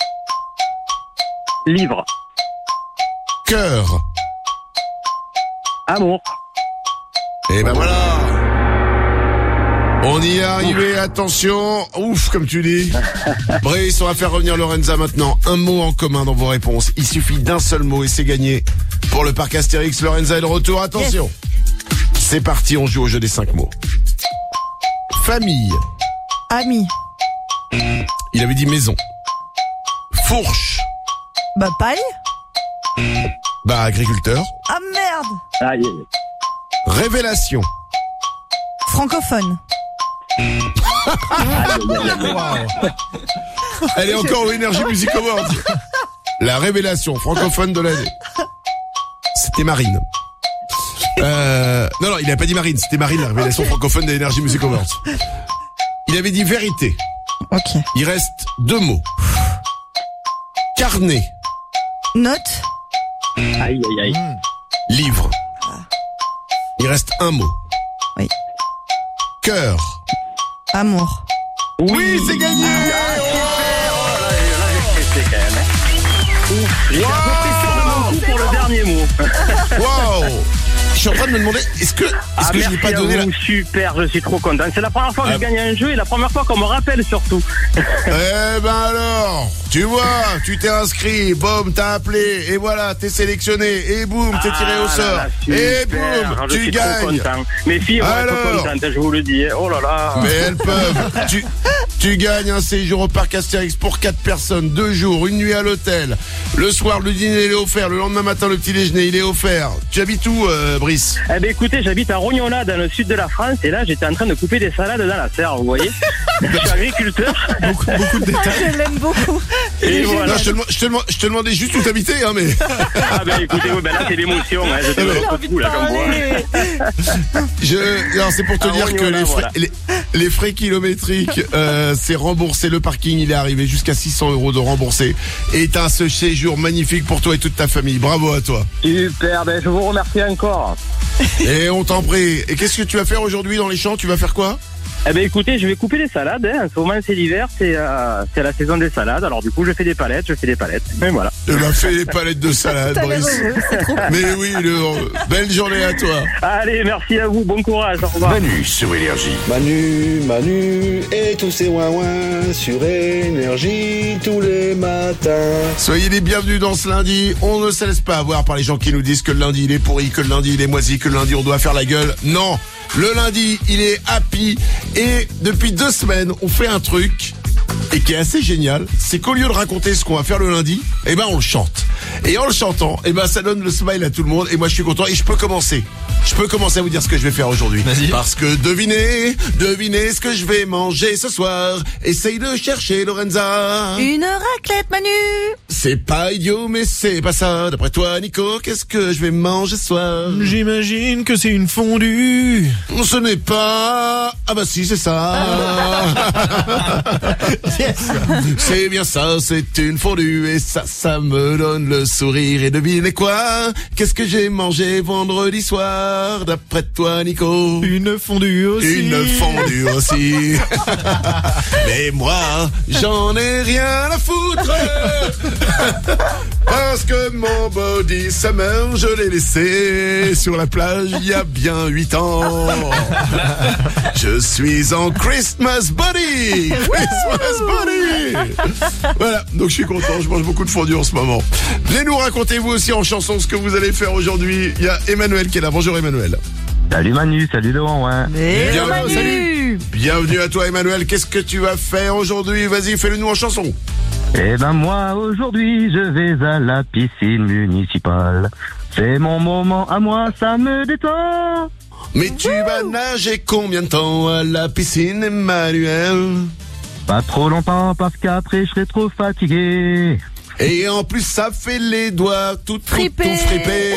livre, Cœur. amour. Et ben voilà. On y est arrivé, attention. Ouf, comme tu dis. Brice, on va faire revenir Lorenza maintenant. Un mot en commun dans vos réponses. Il suffit d'un seul mot et c'est gagné. Pour le parc Astérix, Lorenza est de retour. Attention. C'est parti, on joue au jeu des cinq mots. Famille. Ami. Il avait dit maison. Fourche. Bah, paille. Bah, agriculteur. Ah merde. Aïe, aïe, aïe. Révélation. Francophone. Elle est encore au Energy Music Awards. La révélation francophone de l'année. C'était Marine. Euh, non, non, il n'a pas dit Marine, c'était Marine, la révélation francophone de l'Energy Music Awards. Il avait dit vérité. Ok. Il reste deux mots. Carnet. Note. Aïe, aïe, aïe. Livre. Il reste un mot. Oui. Cœur. Amour. Oui, c'est gagné. J'ai un peu pris sûr de mon coup pour le dernier mot. Waouh. Je suis en train de me demander, est-ce que, est-ce ah, que je n'ai pas donné la... Super, je suis trop content. C'est la première fois que ah. je gagne un jeu et la première fois qu'on me rappelle surtout. Eh ben alors, tu vois, tu t'es inscrit, boum, t'as appelé, et voilà, t'es sélectionné, et boum, t'es tiré ah, au sort, là, là, et boum, je tu suis gagnes. Trop content. Mes filles vont alors, être contentes, je vous le dis. Oh là là. Mais elles peuvent. tu, tu gagnes un séjour au parc Astérix pour quatre personnes, deux jours, une nuit à l'hôtel. Le soir, le dîner il est offert, le lendemain matin, le petit déjeuner il est offert. Tu habites où, euh, Brice? Eh ben écoutez, j'habite à Rognona, dans le sud de la France, et là j'étais en train de couper des salades dans la serre, vous voyez. Je suis agriculteur. Beaucoup, beaucoup de détails. Je l'aime beaucoup. Et voilà. Non, je, te, je, te, je te demandais juste où t'habitais, hein, mais. Ah ben écoutez, ouais, ben là c'est l'émotion, hein, je te le coup là comme moi. Je, alors c'est pour te à dire Rognona, que les frais, voilà. les, les frais kilométriques, euh, c'est remboursé. Le parking, il est arrivé jusqu'à six cents euros de remboursé. Et t'as ce séjour magnifique pour toi et toute ta famille. Bravo à toi. Super, ben je vous remercie encore. Et on t'en prie. Et qu'est-ce que tu vas faire aujourd'hui dans les champs? Tu vas faire quoi? Eh ben écoutez, je vais couper des salades. Hein. En ce moment c'est l'hiver, c'est euh, c'est la saison des salades. Alors du coup, je fais des palettes, je fais des palettes. Et voilà. Tu m'as fait des palettes de salade, Brice. Mais oui, le, belle journée à toi. Allez, merci à vous, bon courage. Au revoir. Manu sur Énergie. Manu, Manu et tous ces ouin-ouin sur Énergie tous les matins. Soyez les bienvenus dans ce lundi. On ne se laisse pas avoir par les gens qui nous disent que le lundi il est pourri, que le lundi il est moisi, que le lundi on doit faire la gueule. Non. Le lundi, il est happy et depuis deux semaines, on fait un truc et qui est assez génial, c'est qu'au lieu de raconter ce qu'on va faire le lundi, eh ben on le chante. Et en le chantant, eh ben ça donne le smile à tout le monde et moi je suis content et je peux commencer. Je peux commencer à vous dire ce que je vais faire aujourd'hui. Vas-y. Parce que devinez, devinez ce que je vais manger ce soir. Essaye de chercher Lorenza. Une raclette, Manu. C'est pas idiot mais c'est pas ça. D'après toi Nico, qu'est-ce que je vais manger ce soir? J'imagine que c'est une fondue. Ce n'est pas... Ah bah si, c'est ça. Yes. C'est bien ça, c'est une fondue et ça, ça me donne le sourire. Et devinez quoi? Qu'est-ce que j'ai mangé vendredi soir? D'après toi, Nico? Une fondue aussi. Une fondue aussi. Mais moi, j'en ai rien à foutre. Parce que mon body summer, je l'ai laissé sur la plage il y a bien huit ans. Je suis en Christmas body. Christmas body. Voilà, donc je suis content, je mange beaucoup de fondue en ce moment. Venez nous raconter vous aussi en chanson ce que vous allez faire aujourd'hui. Il y a Emmanuel qui est là. Bonjour Emmanuel. Salut Manu, salut Laurent, ouais. Hello Manu. Salut. Bienvenue à toi Emmanuel. Qu'est-ce que tu vas faire aujourd'hui? Vas-y, fais-le nous en chanson. Eh ben moi aujourd'hui je vais à la piscine municipale. C'est mon moment à moi, ça me détend. Mais tu vas nager combien de temps à la piscine, Emmanuel? Pas trop longtemps parce qu'après je serai trop fatigué. Et en plus ça fait les doigts tout fripés. Tout, tout fripés.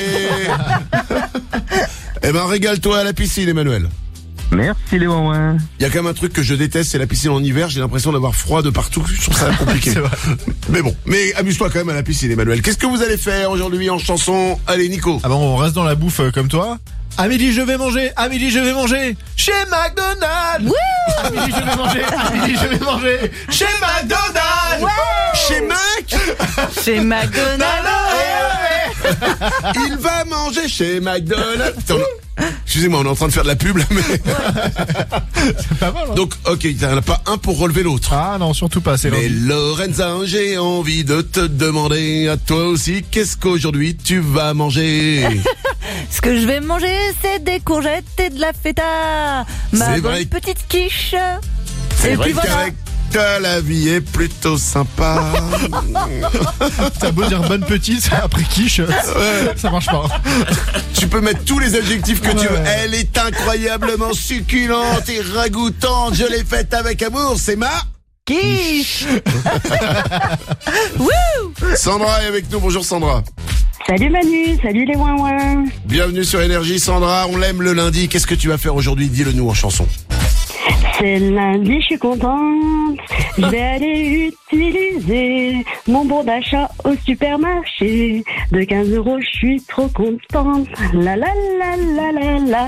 Eh ben régale-toi à la piscine, Emmanuel. Merci les ouin-ouin. Il y a quand même un truc que je déteste, c'est la piscine en hiver. J'ai l'impression d'avoir froid de partout. Je trouve ça compliqué. C'est vrai. Mais bon, mais amuse-toi quand même à la piscine, Emmanuel. Qu'est-ce que vous allez faire aujourd'hui en chanson? Allez, Nico. Ah bon, on reste dans la bouffe euh, comme toi. À midi je vais manger, à midi je vais manger chez McDonald's. Wouh. À midi je vais manger, à midi je vais manger chez McDonald's. Ouais. Chez Mac. Chez McDonald's. Il va manger chez McDonald's. Attends, excusez-moi, on est en train de faire de la pub là, mais... C'est pas mal, hein. Donc, ok, il n'y en a pas un pour relever l'autre. Ah non, surtout pas, c'est Mais Lorenza, j'ai envie de te demander à toi aussi, qu'est-ce qu'aujourd'hui tu vas manger? Ce que je vais manger, c'est des courgettes et de la feta. Ma C'est bonne vrai. petite quiche. C'est et vrai puis voilà. qu'avec toi, la vie est plutôt sympa. T'as beau dire bonne petite, après quiche, ça marche pas. Tu peux mettre tous les adjectifs que Ouais. tu veux. Elle est incroyablement succulente et ragoûtante. Je l'ai faite avec amour. C'est ma... Quiche. Wouh. Sandra est avec nous. Bonjour Sandra. Salut Manu, salut les ouin-ouin. Bienvenue sur Énergie Sandra. On l'aime le lundi. Qu'est-ce que tu vas faire aujourd'hui? Dis-le nous en chanson. C'est C'est lundi, je suis contente. Je vais aller utiliser mon bon d'achat au supermarché. De quinze euros, je suis trop contente. La la la la la la.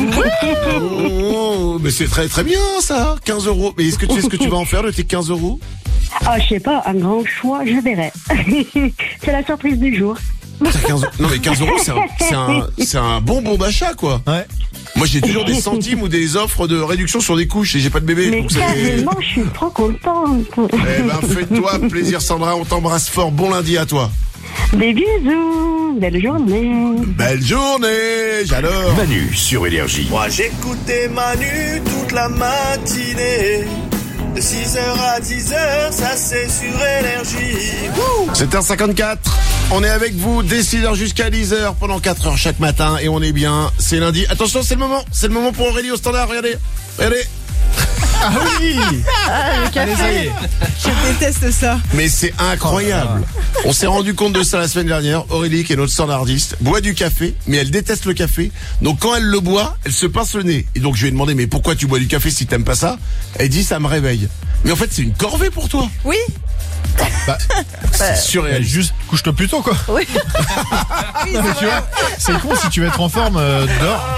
Oh, mais c'est très très bien ça, quinze euros. Mais est-ce que tu sais ce que tu vas en faire de tes quinze euros? Ah, je sais pas, un grand choix, je verrai. C'est la surprise du jour. quinze euros. Non mais quinze euros, c'est un, c'est un, c'est un bon bon d'achat quoi. Ouais. Moi j'ai toujours des centimes ou des offres de réduction sur des couches et j'ai pas de bébé. Mais donc c'est- carrément, je suis trop contente. Eh ben fais-toi plaisir Sandra, on t'embrasse fort, bon lundi à toi. Des bisous, belle journée. Belle journée, j'adore. Manu sur Énergie. Moi j'écoutais Manu toute la matinée. De six heures à dix heures, ça c'est sur Énergie. sept heures cinquante-quatre, on est avec vous dès six heures jusqu'à dix heures pendant quatre heures chaque matin et on est bien, c'est lundi. Attention, c'est le moment, c'est le moment pour Aurélie au standard, regardez, regardez. Ah oui. Ah, le café. Allez, ça y est. Je déteste ça. Mais c'est incroyable. On s'est rendu compte de ça la semaine dernière. Aurélie, qui est notre standardiste, boit du café, mais elle déteste le café. Donc quand elle le boit, elle se pince le nez. Et donc je lui ai demandé, mais pourquoi tu bois du café si t'aimes pas ça? Elle dit, ça me réveille. Mais en fait, c'est une corvée pour toi. Oui. Bah, c'est surréaliste. Juste couche-toi plus tôt quoi. Oui. Oui, Non, mais c'est tu vrai. vois, c'est con si tu veux être en forme, euh, dors.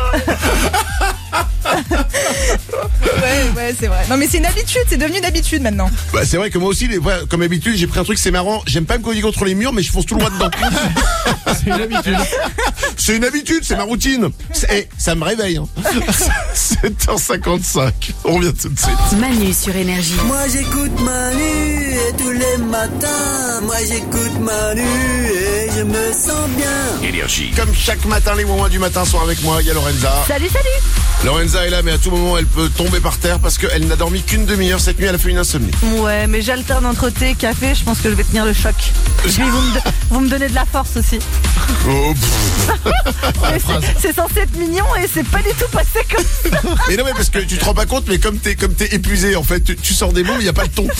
Ouais, ouais, c'est vrai. Non, mais c'est une habitude, c'est devenu une habitude maintenant. Bah, c'est vrai que moi aussi, les, ouais, comme d'habitude, j'ai pris un truc, c'est marrant. J'aime pas me cogner contre les murs, mais je fonce tout droit dedans. C'est une habitude. C'est une habitude, c'est ma routine. C'est- eh, ça me réveille. Hein. sept heures cinquante-cinq. On revient tout de suite. Manu sur Énergie. Moi j'écoute Manu et tous les matins. Moi j'écoute Manu et je me sens bien. Énergie. Comme chaque matin, les moments du matin sont avec moi. Il y a Lorenza. Salut, salut. Lorenza est là, mais à tout moment, elle peut tomber par terre parce qu'elle n'a dormi qu'une demi-heure cette nuit. Elle a fait une insomnie. Ouais, mais j'alterne entre thé et café, je pense que je vais tenir le choc. Et puis vous me, vous me donnez de la force aussi. Oh, pff. Mais c'est- c'est censé être mignon et c'est pas du tout passé comme ça. Mais non, mais parce que tu te rends pas compte, mais comme t'es, comme t'es épuisé, en fait, tu, tu sors des mots, mais il n'y a pas le ton.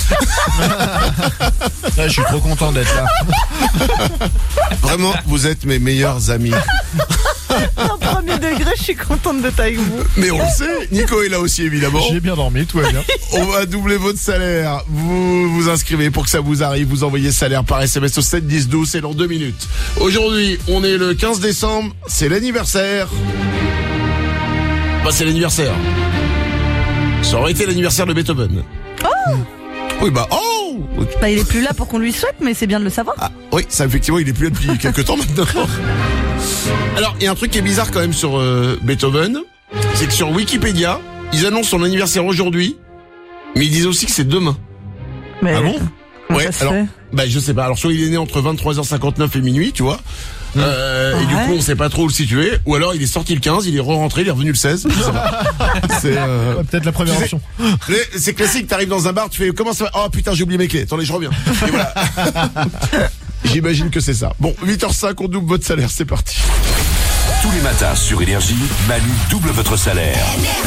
Là, je suis trop content d'être là. Vraiment, vous êtes mes meilleurs amis. En premier degré, je suis contente d'être avec vous. Mais on le sait, Nico est là aussi, évidemment. J'ai bien dormi, tout va bien. On va doubler votre salaire. Vous vous inscrivez pour que ça vous arrive. Vous envoyez salaire par S M S au sept dix douze. C'est dans deux minutes. Aujourd'hui, on est le quinze décembre. C'est l'anniversaire. Bah, c'est l'anniversaire. Ça aurait été l'anniversaire de Beethoven. Oh. Oui, bah, oh! Bah, il est plus là pour qu'on lui souhaite, mais c'est bien de le savoir. Ah, oui, ça, effectivement, il est plus là depuis quelques temps maintenant. Alors, il y a un truc qui est bizarre quand même sur euh, Beethoven. C'est que sur Wikipédia, ils annoncent son anniversaire aujourd'hui, mais ils disent aussi que c'est demain. Mais Ah bon? comment Ouais, ça se alors, fait bah, je sais pas. Alors, soit il est né entre vingt-trois heures cinquante-neuf et minuit, tu vois. Euh, et du Ouais. coup, on sait pas trop où le situer. Ou alors, il est sorti le quinze, il est re-rentré, il est revenu le seize. Je sais pas. C'est, euh, Ouais, peut-être la première tu sais, option. les- C'est classique, t'arrives dans un bar, tu fais, comment ça va? Oh putain, j'ai oublié mes clés. Attendez, je reviens. Et voilà. J'imagine que c'est ça. Bon, huit heures cinq, on double votre salaire, c'est parti. Tous les matins sur Énergie, Manu double votre salaire.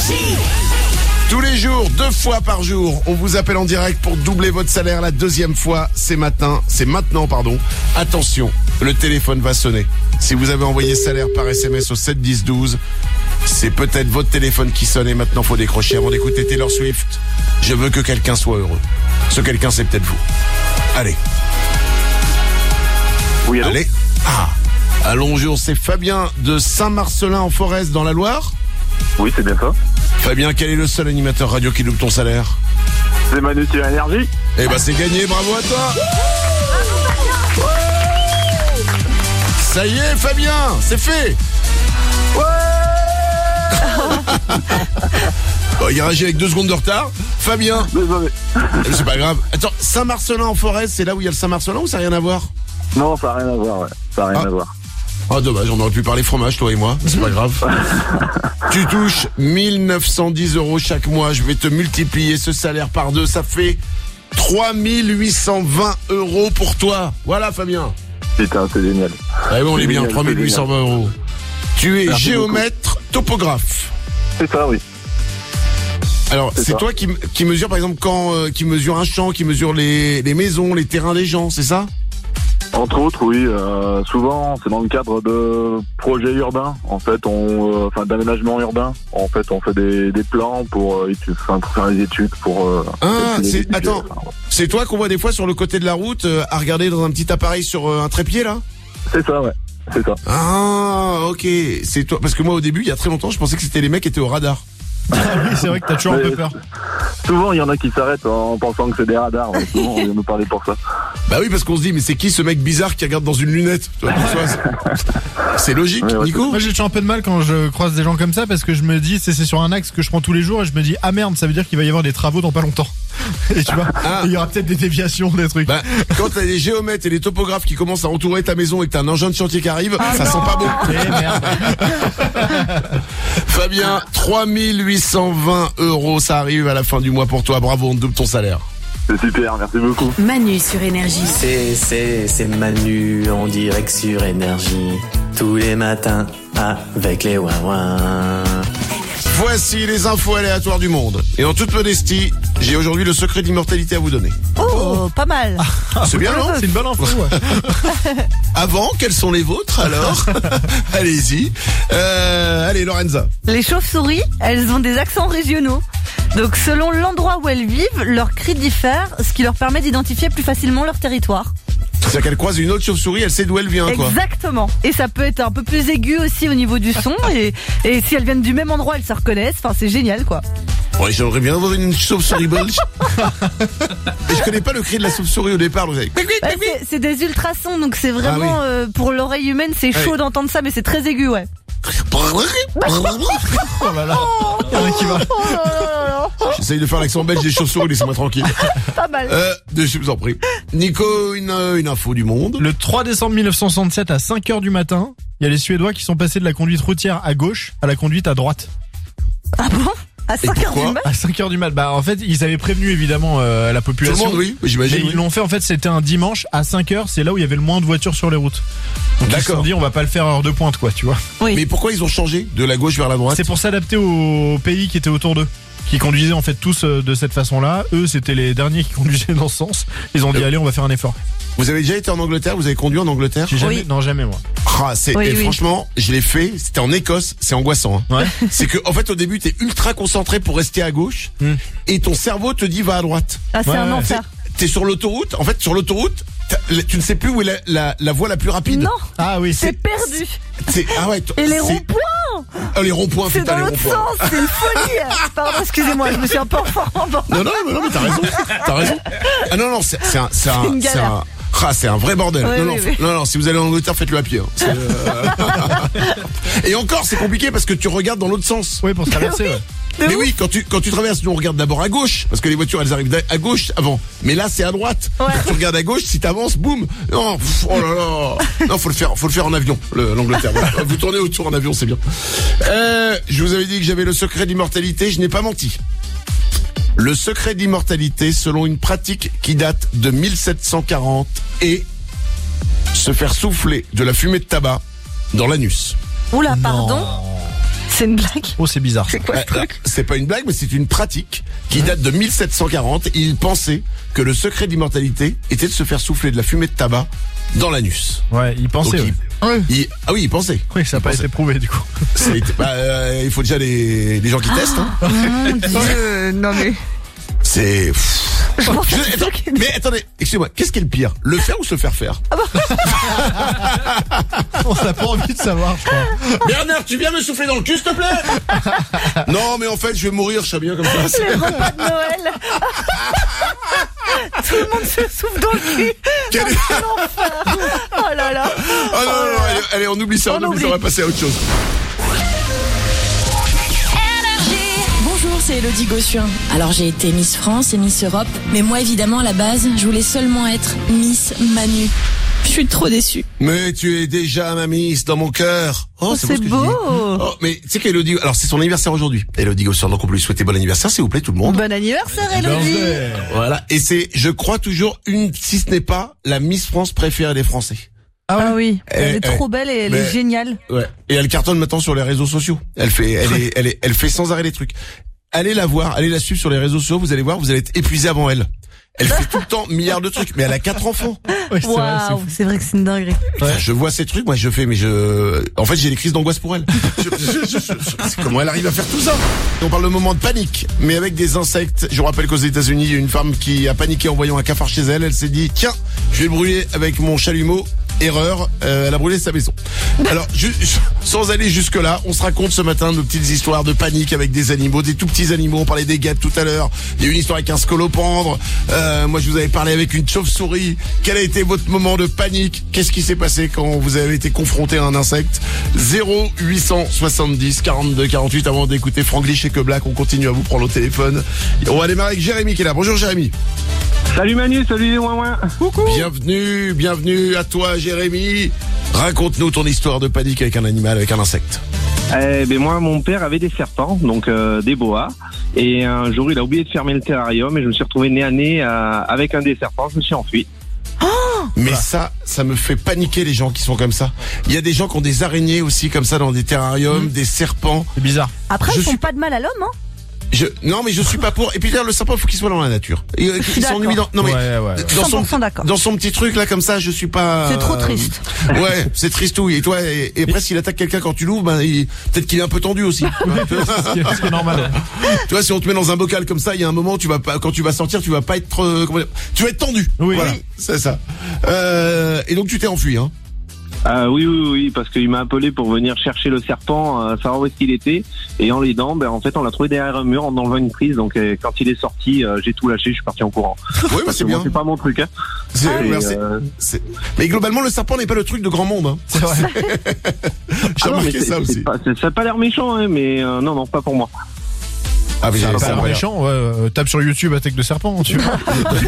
Tous les jours, deux fois par jour, on vous appelle en direct pour doubler votre salaire. La deuxième fois, c'est matin, c'est maintenant, pardon. Attention, le téléphone va sonner. Si vous avez envoyé salaire par S M S au sept dix douze, c'est peut-être votre téléphone qui sonne et maintenant faut décrocher avant d'écouter Taylor Swift. Je veux que quelqu'un soit heureux. Ce quelqu'un, c'est peut-être vous. Allez. Oui, allô? Allez. Ah. Allons, bonjour, c'est Fabien de Saint-Marcelin en Forez dans la Loire. Oui, c'est bien ça. Fabien, quel est le seul animateur radio qui double ton salaire? C'est Manu sur Énergie. Eh ben c'est gagné, bravo à toi. Ça y est, Fabien, c'est fait. Bon, il a réagi avec deux secondes de retard. Fabien. Désolé. C'est pas grave. Attends, Saint-Marcelin en Forez, c'est là où il y a le Saint-Marcelin ou ça n'a rien à voir? Non, ça n'a rien à voir, ouais. Ça n'a rien Ah. à voir. Ah, dommage, on aurait pu parler fromage, toi et moi. C'est pas grave. Tu touches mille neuf cent dix euros chaque mois. Je vais te multiplier ce salaire par deux. Ça fait trois mille huit cent vingt euros pour toi. Voilà, Fabien. Putain, c'est génial. Ah bon, on est C'est bien, génial, trois mille huit cent vingt euros. Tu es Merci géomètre, topographe. C'est ça, oui. Alors, C'est c'est ça. toi qui, qui mesure, par exemple, quand, euh, qui mesure un champ, qui mesure les, les maisons, les terrains des gens, c'est ça? Entre autres, oui. Euh, souvent, c'est dans le cadre de projets urbains. En fait, on, euh, enfin, d'aménagement urbain. En fait, on fait des, des plans pour, euh, études, enfin, pour faire les études, pour. Euh, Ah, les c'est budgets, attends, enfin, ouais. c'est toi qu'on voit des fois sur le côté de la route euh, à regarder dans un petit appareil sur euh, un trépied là? C'est ça, ouais. C'est ça. Ah, ok. C'est toi, parce que moi au début, il y a très longtemps, je pensais que c'était les mecs qui étaient au radar. Ah oui, c'est vrai que t'as toujours un peu peur. Souvent, il y en a qui s'arrêtent en pensant que c'est des radars. Ouais. Souvent, on vient nous parler pour ça. Bah oui, parce qu'on se dit, mais c'est qui ce mec bizarre qui regarde dans une lunette? Tu vois, François, c'est- C'est logique, Ouais, ouais, Nico? Moi j'ai toujours un peu de mal quand je croise des gens comme ça parce que je me dis c'est c'est sur un axe que je prends tous les jours et je me dis ah merde ça veut dire qu'il va y avoir des travaux dans pas longtemps. Et tu vois, Ah. il y aura peut-être des déviations, des trucs. Bah, quand t'as des géomètres et des topographes qui commencent à entourer ta maison et que t'as un engin de chantier qui arrive, Ah ça non. sent pas bon. Eh merde. Fabien, trois mille huit cent vingt euros, ça arrive à la fin du mois pour toi. Bravo, on te double ton salaire. C'est super, merci beaucoup. Manu sur Énergie. C'est, c'est, c'est Manu en direct sur Énergie. Tous les matins avec les ouin-ouin. Voici les infos aléatoires du monde. Et en toute modestie, j'ai aujourd'hui le secret d'immortalité à vous donner. Oh, pas mal. C'est bien, non? C'est une bonne info. Ouais. Avant, quels sont les vôtres alors? Allez-y. Euh, allez, Lorenza. Les chauves-souris, elles ont des accents régionaux. Donc selon l'endroit où elles vivent, leurs cris diffèrent, ce qui leur permet d'identifier plus facilement leur territoire. C'est-à-dire qu'elle croise une autre chauve-souris, elle sait d'où elle vient, quoi. Exactement. Et ça peut être un peu plus aigu aussi au niveau du son. Et, et si elles viennent du même endroit, elles se reconnaissent. Enfin, c'est génial, quoi. Ouais, j'aimerais bien avoir une chauve-souris belge. Et je connais pas le cri de la chauve-souris au départ. Vous savez. Bah, c'est, c'est des ultrasons, donc c'est vraiment Ah oui. euh, pour l'oreille humaine, c'est chaud Ouais. d'entendre ça, mais c'est très aigu, ouais. Oh là là. Il y en a qui va. Oh là là là là. J'essaye de faire l'accent belge des chauves-souris, laissez-moi tranquille. Pas mal. Euh, de- je vous en prie. Nico, une, euh, une info du monde. Le trois décembre mille neuf cent soixante-sept à cinq heures du matin, il y a les Suédois qui sont passés de la conduite routière à gauche à la conduite à droite. Ah bon? À cinq heures du mat? À cinq heures du mat. Bah en fait, ils avaient prévenu évidemment euh, la population. Tout le monde, oui, j'imagine, Mais oui. ils l'ont fait en fait, c'était un dimanche à cinq heures, c'est là où il y avait le moins de voitures sur les routes. Donc ils se sont D'accord. dit on va pas le faire à heure de pointe quoi, tu vois. Oui. Mais pourquoi ils ont changé de la gauche vers la droite? C'est pour s'adapter aux pays qui étaient autour d'eux, qui conduisaient en fait tous euh, de cette façon-là. Eux, c'était les derniers qui conduisaient dans ce sens. Ils ont dit Euh, allez, on va faire un effort. Vous avez déjà été en Angleterre? Vous avez conduit en Angleterre? J'ai jamais, Oui. non jamais moi. Ah, c'est, Oui, et oui. franchement, je l'ai fait, c'était en Écosse, c'est angoissant. Hein. Ouais. C'est que, en fait, au début, t'es ultra concentré pour rester à gauche, Hmm. et ton cerveau te dit va à droite. Ah, c'est Ouais, un ouais. enfer. T'es sur l'autoroute, en fait, sur l'autoroute, t'as- tu ne sais plus où est la, la, la voie la plus rapide. Non, Ah oui. c'est perdu. C'est, ah ouais, t- Et les c'est- ronds-points, Ah, les ronds-points, c'est putain, dans les l'autre ronds-points. sens, c'est une folie. Pardon, excusez-moi, je me suis un peu enfanté. Non, non, mais non, mais t'as raison, t'as raison. Ah non, non, c'est, c'est un, c'est un, une c'est galère. un, ah, c'est un vrai bordel. Oui, non, oui, non, oui. faut- non, non, si vous allez en Angleterre, faites-le à pied. Hein. C'est, euh, Et encore, c'est compliqué parce que tu regardes dans l'autre sens. Oui, pour se traverser. Oui. Ouais. De Mais ouf. oui, quand tu, quand tu traverses, nous on regarde d'abord à gauche, parce que les voitures elles arrivent d'a- à gauche avant. Mais là c'est à droite. Ouais. Quand tu regardes à gauche, si t'avances, boum. Non, pff, oh là là. Non, faut le faire, faut le faire en avion, le- l'Angleterre. Voilà. Vous tournez autour en avion, c'est bien. Euh, je vous avais dit que j'avais le secret d'immortalité, je n'ai pas menti. Le secret d'immortalité, selon une pratique qui date de mille sept cent quarante, est se faire souffler de la fumée de tabac dans l'anus. Oula, pardon. C'est une blague. Oh, c'est bizarre. C'est quoi ce Euh, truc? C'est pas une blague, mais c'est une pratique qui date de mille sept cent quarante. Il pensait que le secret d'immortalité était de se faire souffler de la fumée de tabac dans l'anus. Ouais, ils pensaient. Donc, ouais. il- il- ah oui, il pensait. Oui, ça n'a Il pas pensait. été prouvé du coup. C'est- bah, euh, il faut déjà des, des gens qui testent. Hein. Mon Dieu, non mais. C'est. pff. Je pense que Je- c'est attends, ça qui- mais attendez, excusez-moi, qu'est-ce qui est le pire? Le faire ou se faire faire? On n'a pas envie de savoir, je crois. Bernard, tu viens me souffler dans le cul, s'il te plaît? Non, mais en fait, je vais mourir, je serais bien comme ça. Les repas de Noël. Tout le monde se souffle dans le cul. Quel- Oh, quel enfer. Oh là là. Oh non, non, non, allez, allez, on oublie ça, on, On oublie ça, on oublie. va passer à autre chose. Bonjour, c'est Elodie Gossuin. Alors j'ai été Miss France et Miss Europe, mais moi évidemment à la base, je voulais seulement être Miss Manu. Je suis trop déçue. Mais tu es déjà ma miss dans mon cœur. Oh, c'est ce que je beau. dis. Oh, mais tu sais qu'Elodie, alors c'est son anniversaire aujourd'hui. Elodie Gossuin, donc on peut lui souhaiter bon anniversaire, s'il vous plaît, tout le monde. Bon anniversaire, Elodie. Voilà. Et c'est, je crois toujours une, si ce n'est pas la Miss France préférée des Français. Ah oui, elle Eh, est trop eh, belle et elle mais- est géniale. Ouais. Et elle cartonne maintenant sur les réseaux sociaux. Elle fait, elle est, elle est, elle fait sans arrêt des trucs. Allez la voir, allez la suivre sur les réseaux sociaux, vous allez voir, vous allez être épuisé avant elle. Elle fait tout le temps milliards de trucs, mais elle a quatre enfants. Oui, c'est vrai, c'est Waouh, fou. c'est vrai que c'est une dinguerie. Putain, je vois ces trucs, moi je fais, mais je, en fait j'ai des crises d'angoisse pour elle. Je, je, je, je, je- comment elle arrive à faire tout ça? On parle de moment de panique, mais avec des insectes. Je vous rappelle qu'aux États-Unis, il y a une femme qui a paniqué en voyant un cafard chez elle. Elle s'est dit, tiens, je vais le brûler avec mon chalumeau. Erreur, euh, elle a brûlé sa maison. Alors, ju- sans aller jusque là, on se raconte ce matin nos petites histoires de panique avec des animaux, des tout petits animaux. On parlait des guêpes tout à l'heure. Il y a eu une histoire avec un scolopendre. Euh, moi, je vous avais parlé avec une chauve-souris. Quel a été votre moment de panique? Qu'est-ce qui s'est passé quand vous avez été confronté à un insecte? Zéro huit cent soixante-dix quarante-deux quarante-huit. Avant d'écouter Franglish et Que Black, on continue à vous prendre au téléphone. On va démarrer avec Jérémy qui est là. Bonjour Jérémy. Salut Manu, salut les ouin ouin. Bienvenue, bienvenue à toi Jérémy. Raconte-nous ton histoire de panique avec un animal, avec un insecte. Eh ben moi, mon père avait des serpents, donc euh, des boas. Et un jour, il a oublié de fermer le terrarium et je me suis retrouvé nez à nez euh, avec un des serpents. Je me suis enfui. Mais ça, ça me fait paniquer les gens qui sont comme ça. Il y a des gens qui ont des araignées aussi comme ça dans des terrariums, des serpents. C'est bizarre. Après, Je ils font suis- pas de mal à l'homme, hein. Je, non, mais je suis pas pour. Et puis d'ailleurs, le serpent, il faut qu'il soit dans la nature. Et, euh, suis qu'il s'ennuie dans. Non mais Ouais, ouais. dans son cent pour cent d'accord. dans son petit truc là comme ça, je suis pas. C'est trop euh, triste. Ouais, c'est tristouille. Et toi, et, et après, s'il attaque quelqu'un quand tu l'ouvres, ben il- peut-être qu'il est un peu tendu aussi. Ce qui est, ce qui est normal. Ouais. Tu vois, si on te met dans un bocal comme ça, il y a un moment, tu vas pas, quand tu vas sortir, tu vas pas être, euh, comment dire, tu vas être tendu. Oui. Voilà, Oui. c'est ça. Euh, et donc tu t'es enfui, hein. Euh, oui, oui, oui, parce qu'il m'a appelé pour venir chercher le serpent, euh, savoir où est-ce qu'il était. Et en l'aidant, ben, en fait, on l'a trouvé derrière un mur en enlevant une prise. Donc, euh, quand il est sorti, euh, j'ai tout lâché, je suis parti en courant. Oui, bah Parce c'est que moi, bien. c'est pas mon truc, hein. C'est- Et, merci. euh, C'est- Mais globalement, le serpent n'est pas le truc de grand monde, hein. C'est vrai. J'ai ah non, mais remarqué c'est- ça c'est aussi. pas- c'est- ça n'a pas l'air méchant, hein, mais euh, non, non, pas pour moi. Ah, mais Ça j'avais a ça, pas l'air ouais. méchant, ouais. euh, Tape sur YouTube attaque de serpent, tu vois.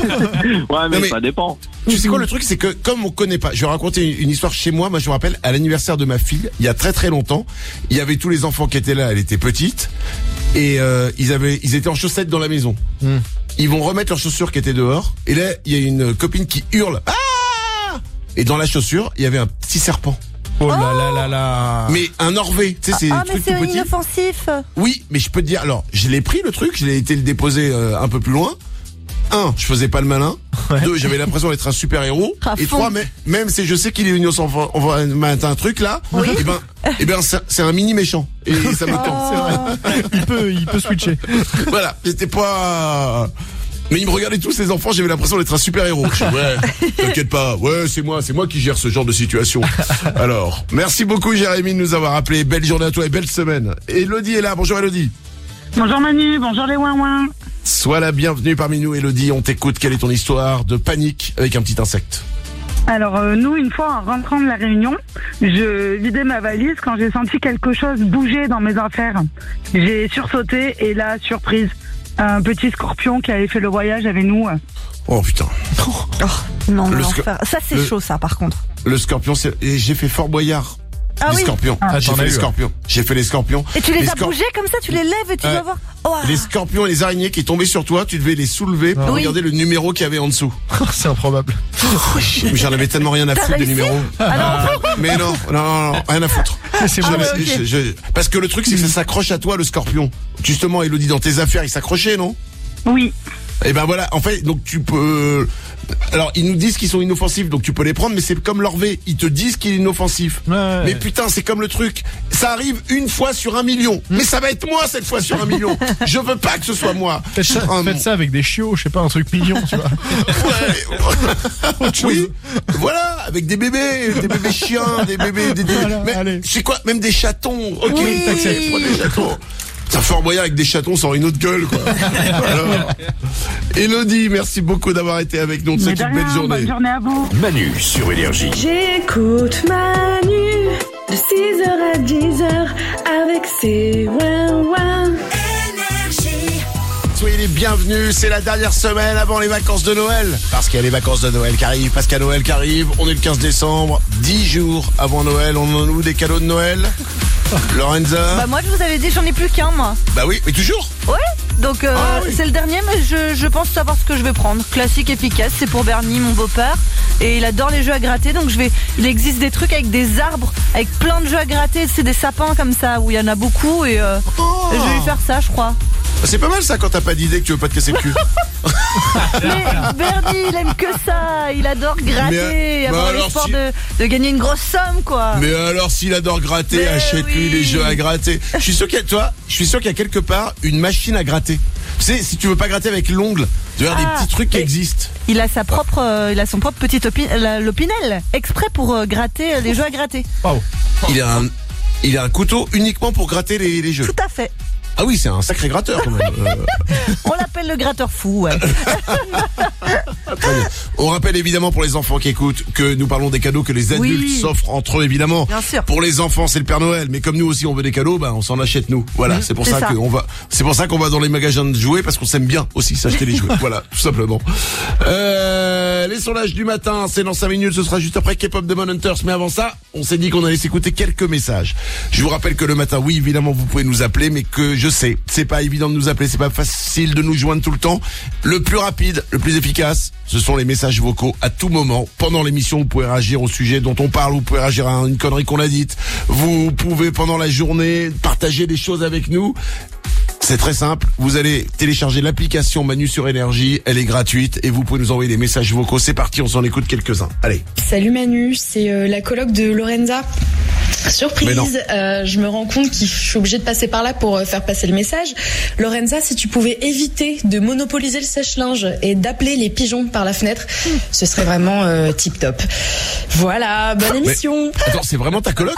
Ouais, mais, Non, mais- ça dépend. Tu sais quoi, le truc, c'est que comme on connaît pas, je vais raconter une, une histoire chez moi. Moi, je me rappelle, à l'anniversaire de ma fille, il y a très très longtemps, il y avait tous les enfants qui étaient là. Elle était petite et euh, ils avaient, ils étaient en chaussettes dans la maison. Hmm. Ils vont remettre leurs chaussures qui étaient dehors. Et là, il y a une copine qui hurle. Ah! Et dans la chaussure, il y avait un petit serpent. Oh là là là là. Mais un Norvé, tu sais, c'est Ah, un mais truc c'est tout petit. inoffensif. Oui, mais je peux te dire, alors, je l'ai pris le truc, je l'ai été le déposer euh, un peu plus loin. Un, je faisais pas le malin. Deux, j'avais l'impression d'être un super héros. À Et fond. trois, mais, même si je sais qu'il est innocent, on va- on va mettre un truc là. Et ben, et ben, c'est c'est un mini méchant. Et ça me tente. C'est vrai. Il peut, il peut switcher. Voilà, j'étais pas. Mais il me regardait tous ces enfants, j'avais l'impression d'être un super héros. Je dis, ouais, t'inquiète pas, ouais, c'est moi, c'est moi qui gère ce genre de situation. Alors, merci beaucoup Jérémy de nous avoir appelé. Belle journée à toi et belle semaine. Elodie est là, bonjour Elodie. Bonjour Manu, bonjour les ouin ouin. Sois la bienvenue parmi nous Elodie, on t'écoute, quelle est ton histoire de panique avec un petit insecte? Alors euh, nous, une fois en rentrant de la réunion, je vidais ma valise quand j'ai senti quelque chose bouger dans mes affaires. J'ai sursauté et là, surprise, un petit scorpion qui avait fait le voyage avec nous. Oh putain. Non, Le l'enfer. sco- Ça, c'est le- chaud, ça, par contre. Le scorpion, c'est... et j'ai fait Fort Boyard. Ah les oui. scorpions. Ah, j'ai t'en fait as les eu, scorpions. J'ai fait les scorpions. Et tu les, as scor- bougés comme ça, tu les lèves et tu Ouais. dois voir. Oh, Les scorpions et les araignées qui tombaient sur toi, tu devais les soulever pour Oui. regarder le numéro qu'il y avait en dessous. C'est improbable. Mais j'en avais tellement rien à T'as foutre des réussi numéros. Ah Mais non, non, non, non, rien à foutre. C'est Je bon. l'avais- Ah, ok. je- je- Parce que le truc, c'est que ça s'accroche à toi, le scorpion. Justement, Elodie, dans tes affaires, il s'accrochait, non? Oui. Et ben voilà, en fait, donc tu peux... Alors, ils nous disent qu'ils sont inoffensifs, donc tu peux les prendre, mais c'est comme l'Orvé. Ils te disent qu'il est inoffensif. Ouais. Mais putain, c'est comme le truc. Ça arrive une fois sur un million. Mais ça va être moi cette fois sur un million. Je veux pas que ce soit moi. Faites ça, Un- faites ça avec des chiots, je sais pas, un truc mignon, tu vois. Ouais. Oui. Voilà, avec des bébés, des bébés chiens, des bébés, des, des- Voilà, mais allez. c'est quoi, même des chatons. Ok, Oui. t'acceptes, prends des chatons. Ça fait Boyard avec des chatons sans une autre gueule, quoi. Alors, Elodie, merci beaucoup d'avoir été avec nous. On te Mais souhaite de une belle rien, journée. bonne journée à vous. Manu sur Énergie. J'écoute Manu de six heures à dix heures avec ses ouin-ouin. Soyez les bienvenus, c'est la dernière semaine avant les vacances de Noël. Parce qu'il y a les vacances de Noël qui arrivent, parce qu'il y a Noël qui arrive. On est le quinze décembre, dix jours avant Noël. On en a où des cadeaux de Noël? Lorenza? Bah, moi, je vous avais dit, j'en ai plus qu'un, moi. Bah oui, mais toujours. Ouais. Donc, euh, Ah oui. c'est le dernier, mais je, je pense savoir ce que je vais prendre. Classique, efficace. C'est pour Bernie, mon beau-père. Et il adore les jeux à gratter. Donc, je vais. Il existe des trucs avec des arbres, avec plein de jeux à gratter. C'est des sapins comme ça, où il y en a beaucoup. Et euh, Oh. je vais lui faire ça, je crois. C'est pas mal ça quand t'as pas d'idée que tu veux pas te casser le cul. Mais Bernie, il aime que ça. Il adore gratter, Mais, avoir bah alors l'espoir si- de, de gagner une grosse somme, quoi. Mais alors s'il adore gratter, Mais achète-lui oui. les jeux à gratter. Je suis sûr qu'il y a, toi, je suis sûr qu'il y a quelque part une machine à gratter. Tu sais, si tu veux pas gratter avec l'ongle, tu vois, des Ah, petits trucs qui et- existent. Il a sa propre, euh, il a son propre petit opi- la- l'opinel, exprès pour euh, gratter euh, les jeux à gratter. Il a un, il a un couteau uniquement pour gratter les, les jeux. Tout à fait. Ah oui, c'est un sacré gratteur quand même. Euh, On l'appelle le gratteur fou, ouais. très bien. On rappelle évidemment pour les enfants qui écoutent que nous parlons des cadeaux que les adultes Oui. s'offrent entre eux évidemment. Bien sûr. Pour les enfants, c'est le Père Noël, mais comme nous aussi on veut des cadeaux, bah on s'en achète nous. Voilà, Mmh, c'est pour c'est ça, ça. que on va, c'est pour ça qu'on va dans les magasins de jouets parce qu'on s'aime bien aussi s'acheter les jouets. Voilà, tout simplement. Euh, les sondages du matin, c'est dans cinq minutes, ce sera juste après K-pop Demon Hunters, mais avant ça, on s'est dit qu'on allait s'écouter quelques messages. Je vous rappelle que le matin, oui, évidemment, vous pouvez nous appeler, mais que je sais, c'est pas évident de nous appeler, c'est pas facile de nous joindre tout le temps. Le plus rapide, le plus efficace, ce sont les messages vocaux à tout moment. Pendant l'émission, vous pouvez réagir au sujet dont on parle, vous pouvez réagir à une connerie qu'on a dite. Vous pouvez, pendant la journée, partager des choses avec nous. C'est très simple, vous allez télécharger l'application Manu sur Énergie, elle est gratuite et vous pouvez nous envoyer des messages vocaux. C'est parti, on s'en écoute quelques-uns. Allez. Salut Manu, c'est euh, la coloc de Lorenza. Mais Surprise, non. euh, je me rends compte que je suis obligée de passer par là pour euh, faire passer le message. Lorenza, si tu pouvais éviter de monopoliser le sèche-linge et d'appeler les pigeons par la fenêtre, ce serait vraiment euh, tip top. Voilà, bonne Mais- émission. Attends, c'est vraiment ta coloc?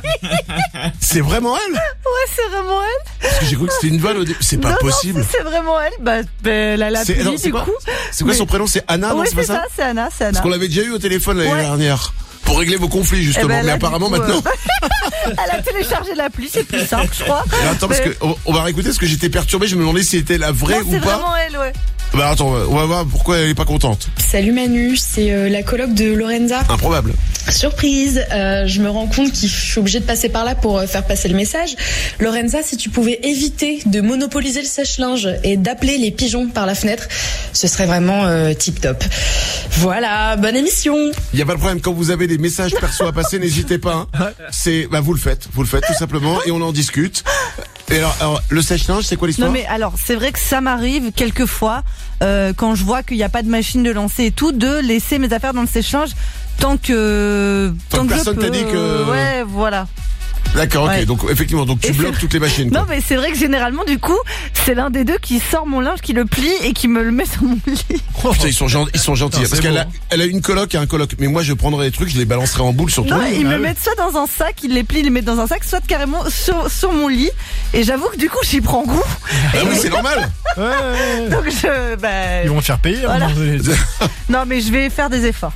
C'est vraiment elle? Ouais, c'est vraiment elle. Parce que j'ai cru que c'était une vanne au début. C'est pas Non, non, possible. c'est vraiment elle. Bah, bah, elle a C'est- l'appli attends, c'est du quoi coup. C'est quoi son Mais- prénom? C'est Anna, non? Oui, C'est pas c'est ça? ça, c'est Anna, c'est Anna. Parce qu'on l'avait déjà eu au téléphone l'année Ouais. dernière. Pour régler vos conflits, justement. Eh ben, Mais là, apparemment, du coup, maintenant. euh, elle a téléchargé l'appli, c'est plus simple, je crois. Mais attends, parce Mais- que on, on va réécouter parce que j'étais perturbé. Je me demandais si c'était la vraie Non, ou c'est pas. vraiment elle, ouais. Bah attends, on va voir pourquoi elle est pas contente. Salut Manu, c'est euh, la coloc de Lorenza. Improbable. Surprise, euh, je me rends compte que je suis obligée de passer par là pour euh, faire passer le message. Lorenza, si tu pouvais éviter de monopoliser le sèche-linge et d'appeler les pigeons par la fenêtre, ce serait vraiment euh, tip top. Voilà, bonne émission. Il y a pas de problème quand vous avez des messages perso à passer, n'hésitez pas. Hein. C'est bah vous le faites, vous le faites tout simplement et on en discute. Et alors, alors le sèche-linge, c'est quoi l'histoire? Non mais alors c'est vrai que ça m'arrive quelquefois euh, quand je vois qu'il n'y a pas de machine de lancer et tout de laisser mes affaires dans le sèche-linge tant que Tant que je personne t'a peux. dit que- Ouais, voilà. D'accord, ok. Ouais. Donc effectivement, donc tu Et bloques c'est- toutes les machines. Quoi. Non mais c'est vrai que généralement du coup c'est l'un des deux qui sort mon linge, qui le plie et qui me le met sur mon lit. Putain, ils sont gentils, ils sont gentils. Non, parce c'est qu'elle a, beau. elle a une coloc et un coloc. Mais moi, je prendrais les trucs, je les balancerais en boule sur ton Non, lit. ils Ah me oui. mettent soit dans un sac, ils les plient, ils les mettent dans un sac, soit carrément sur, sur mon lit. Et j'avoue que du coup j'y prends goût. Ah oui, c'est normal. Ouais, ouais, ouais. Donc je... Bah, Ils vont te faire payer. Voilà. hein, dans les- non mais je vais faire des efforts.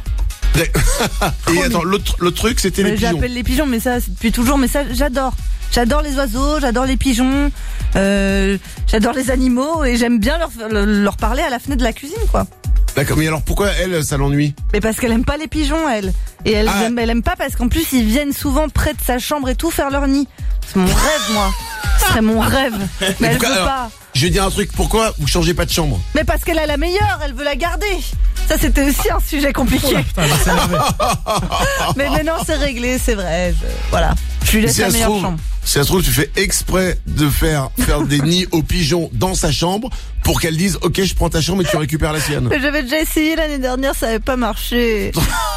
Et attends, l'autre, l'autre truc, c'était les Mais pigeons. J'appelle les pigeons, mais ça, c'est depuis toujours, mais ça, j'adore. J'adore les oiseaux, j'adore les pigeons, euh, j'adore les animaux et j'aime bien leur, leur, leur parler à la fenêtre de la cuisine, quoi. D'accord, mais alors pourquoi elle, ça l'ennuie? Mais parce qu'elle aime pas les pigeons, elle. Et elle, Ah. aime, elle aime pas parce qu'en plus, ils viennent souvent près de sa chambre et tout faire leur nid. C'est mon rêve, moi. Ce serait mon rêve. Mais, Mais elle veut pourquoi, alors, pas. Je vais dire un truc, pourquoi vous changez pas de chambre? Mais parce qu'elle a la meilleure, elle veut la garder. Ça, c'était aussi un sujet compliqué. Putain, mais c'est mauvais. Mais maintenant, c'est réglé, c'est vrai. Je- voilà. Je lui laisse Si la ça se meilleure trouve, chambre. si ça se trouve, tu fais exprès de faire, faire des nids aux pigeons dans sa chambre pour qu'elle dise, ok, je prends ta chambre et tu récupères la sienne. Mais j'avais déjà essayé l'année dernière, ça avait pas marché.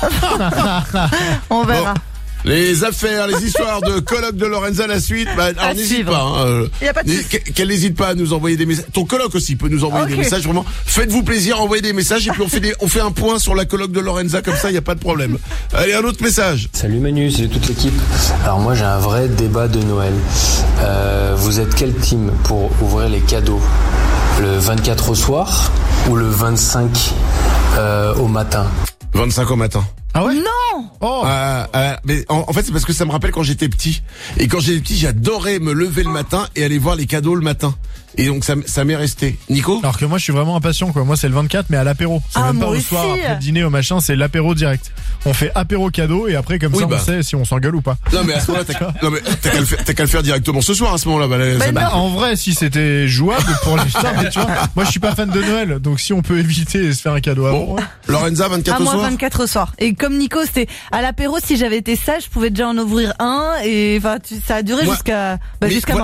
On verra. Bon. Les affaires, les histoires de coloc de Lorenza, la suite, bah, alors À n'hésite suivre. pas. Hein, euh, Y a pas de n'hé- souci. qu'elle qu'elle n'hésite pas à nous envoyer des messages. Ton coloc aussi peut nous envoyer Ok. des messages, vraiment. Faites-vous plaisir, envoyez des messages et puis on fait des, on fait un point sur la coloc de Lorenza, comme ça, il y a pas de problème. Allez, un autre message. Salut Manu, salut toute l'équipe. Alors moi j'ai un vrai débat de Noël. Euh, vous êtes quel team pour ouvrir les cadeaux? Le vingt-quatre au soir ou le vingt-cinq euh, au matin? vingt-cinq au matin. Ah ouais? Non! Oh! Euh, euh, mais en, en fait, c'est parce que ça me rappelle quand j'étais petit. Et quand j'étais petit, j'adorais me lever le matin et aller voir les cadeaux le matin. Et donc ça, m- ça m'est resté. Nico? Alors que moi je suis vraiment impatient quoi. Moi c'est le vingt-quatre mais à l'apéro. C'est Ah, même pas moi au soir aussi. après le dîner au machin, c'est l'apéro direct. On fait apéro cadeau et après comme Oui, ça bah. on sait si on s'engueule ou pas. Non mais à ce moment-là, t'as, non mais t'as qu'à le faire, t'as qu'à le faire directement ce soir à ce moment-là. Bah, là, ça- Bah, en vrai si c'était jouable pour les stars, mais tu vois, moi je suis pas fan de Noël donc si on peut éviter et se faire un cadeau avant. Bon, ouais. Lorenza, vingt-quatre À au moins soir. vingt-quatre au soir. Et comme Nico, c'était à l'apéro, si j'avais été sage, je pouvais déjà en ouvrir un. Et enfin, tu- ça a duré Moi- jusqu'à bah, mais jusqu'à moi- maintenant.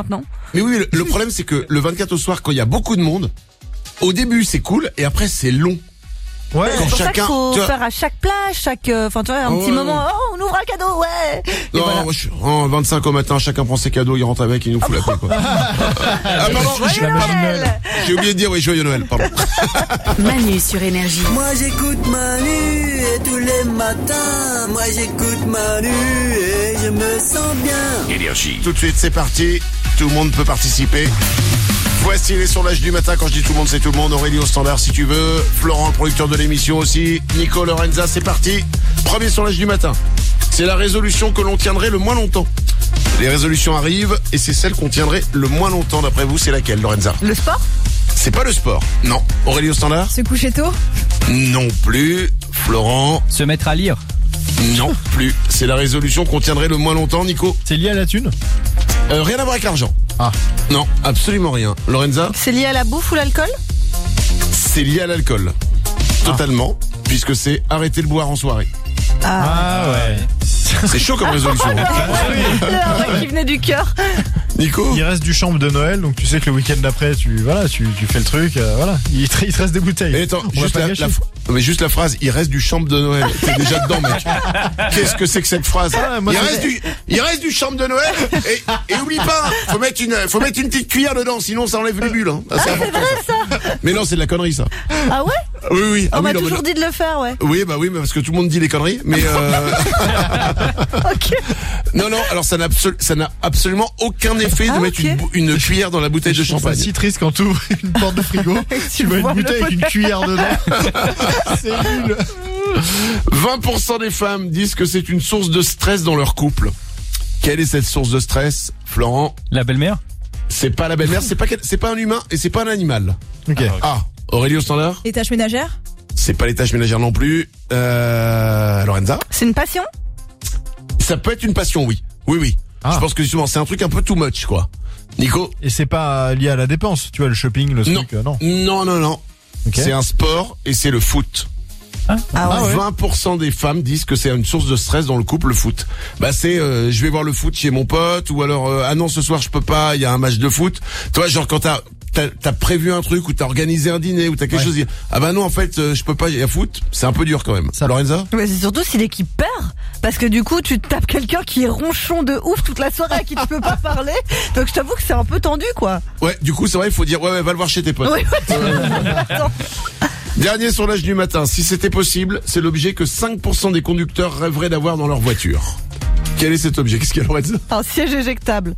mais oui, le, le problème c'est que le vingt-quatre au soir, quand il y a beaucoup de monde, au début c'est cool et après c'est long. Ouais, c'est pour chacun, ça qu'il faut tu vois, faire à chaque plage, chaque, enfin tu vois, un oh, petit ouais, moment. ouais. Oh, on ouvre un cadeau, ouais. Et Non, voilà. moi je suis en vingt-cinq au matin, chacun prend ses cadeaux, il rentre avec, il nous fout la paix quoi. Ah pardon, Joyeux j'ai, Noël. pardon, j'ai oublié de dire oui, joyeux Noël, pardon. Manu sur Énergie. Moi j'écoute Manu et tous les matins. Moi j'écoute Manu et je me sens bien. Énergie. Tout de suite, c'est parti. Tout le monde peut participer. Voici les sondages du matin. Quand je dis tout le monde, c'est tout le monde. Aurélie au standard si tu veux. Florent, le producteur de l'émission aussi. Nico, Lorenza, c'est parti. Premier sondage du matin. C'est la résolution que l'on tiendrait le moins longtemps. Les résolutions arrivent et c'est celle qu'on tiendrait le moins longtemps. D'après vous, c'est laquelle, Lorenza? Le sport? C'est pas le sport. Non. Aurélie au standard? Se coucher tôt? Non plus. Florent? Se mettre à lire? Non plus. C'est la résolution qu'on tiendrait le moins longtemps, Nico. C'est lié à la thune? Euh, rien à voir avec l'argent. Ah. Non, absolument rien. Lorenza? C'est lié à la bouffe ou l'alcool? C'est lié à l'alcool. Totalement. Puisque c'est arrêter de boire en soirée. Ah, ah ouais. C'est chaud comme résolution. Le vrai qui venait du cœur. Nico? Il reste du chambre de Noël, donc tu sais que le week-end d'après, tu voilà, tu, tu fais le truc, euh, voilà. Il te, il te reste des bouteilles. Mais attends, On juste va pas la, gâcher. la, mais juste la phrase, il reste du chambre de Noël. T'es déjà dedans, mec. Qu'est-ce que c'est que cette phrase? Ah, moi, il, c'est- reste du, il reste du chambre de Noël. Et, et oublie pas, faut mettre une, faut mettre une petite cuillère dedans, sinon ça enlève les bulles. Hein. Ah, c'est important, ça. Mais non, c'est de la connerie, ça. Ah ouais? Oui, oui. On ah, m'a oui, non, toujours mais- dit de le faire, ouais. Oui, bah oui, mais parce que tout le monde dit les conneries. Mais euh... Ok. non, non. Alors ça n'a absolu- ça n'a absolument aucun effet de Ah, mettre ok. une, bou- une cuillère dans la bouteille de Je trouve ça champagne. si triste quand tu ouvres une porte de frigo, tu vois une vois le bouteille avec une modèle. cuillère dedans. C'est nul. vingt pour cent des femmes disent que c'est une source de stress dans leur couple. Quelle est cette source de stress, Florent? La belle-mère? C'est pas la belle-mère, c'est pas quel- c'est pas un humain et c'est pas un animal. Ok. Ah, Aurélie au standard? Les tâches ménagères? C'est pas les tâches ménagères non plus. Euh, Lorenza? C'est une passion? Ça peut être une passion, oui. Oui, oui. Ah. Je pense que justement, c'est un truc un peu too much, quoi. Nico? Et c'est pas lié à la dépense, tu vois, le shopping, le Non. truc, euh, non. Non, non, non. Ok. C'est un sport et c'est le foot. Ah ouais. vingt pour cent des femmes disent que c'est une source de stress dans le couple, le foot. Bah c'est, euh, je vais voir le foot chez mon pote, ou alors euh, ah non ce soir je peux pas, il y a un match de foot. Toi genre quand t'as t'as, t'as prévu un truc ou t'as organisé un dîner ou t'as quelque Ouais. chose, dire, ah bah non en fait euh, je peux pas, il y a foot, c'est un peu dur quand même. Ça- Lorenza? Ouais, c'est surtout si l'équipe perd. Parce que du coup, tu te tapes quelqu'un qui est ronchon de ouf toute la soirée à qui tu peux pas parler. Donc je t'avoue que c'est un peu tendu, quoi. Ouais, du coup c'est vrai, il faut dire ouais, ouais va le voir chez tes potes. Oui, Attends. Dernier sondage du matin, si c'était possible, c'est l'objet que cinq pour cent des conducteurs rêveraient d'avoir dans leur voiture. Quel est cet objet? Qu'est-ce qu'il y a, Lorenza? Un siège éjectable.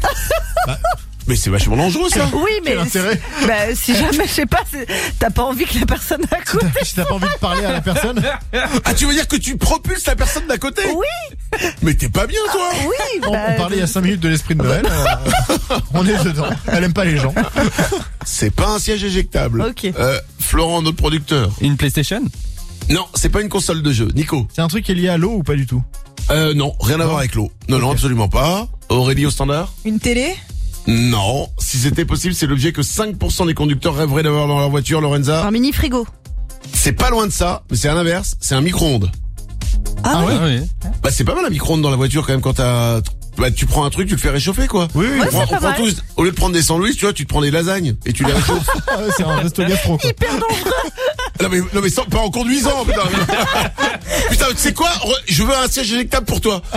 Mais c'est vachement dangereux ça. Oui, mais Quel intérêt? si, bah, si jamais, je sais pas, c'est- t'as pas envie que la personne à côté. Si t'as pas envie de parler à la personne, Ah tu veux dire que tu propulses la personne d'à côté? Oui, Mais t'es pas bien toi. oui. on, bah, on parlait il y a cinq minutes de l'esprit de Noël, euh, on est dedans. Elle aime pas les gens. C'est pas un siège éjectable. Ok. Euh, Florent, notre producteur. Une PlayStation? Non, c'est pas une console de jeu. Nico. C'est un truc qui est lié à l'eau ou pas du tout? Euh, non, rien à voir avec l'eau. Non, non, absolument pas. Aurélie au standard? Une télé? Non. Si c'était possible, c'est l'objet que cinq pour cent des conducteurs rêveraient d'avoir dans leur voiture, Lorenza. Un mini frigo. C'est pas loin de ça, mais c'est à l'inverse. C'est un micro-ondes. Ah, oui. oui. Bah, c'est pas mal un micro-ondes dans la voiture quand même quand t'as... Bah, tu prends un truc, tu le fais réchauffer, quoi. Oui, oui. On Ouais, prend- c'est pas on prend mal. tous- au lieu de prendre des sandwichs, tu vois, tu te prends des lasagnes et tu les réchauffes. Ah ouais, c'est un resto gastro, quoi. Hyper dangereux. Non mais, non mais sans, pas en conduisant, putain. Putain, tu sais quoi? Re- Je veux un siège éjectable pour toi.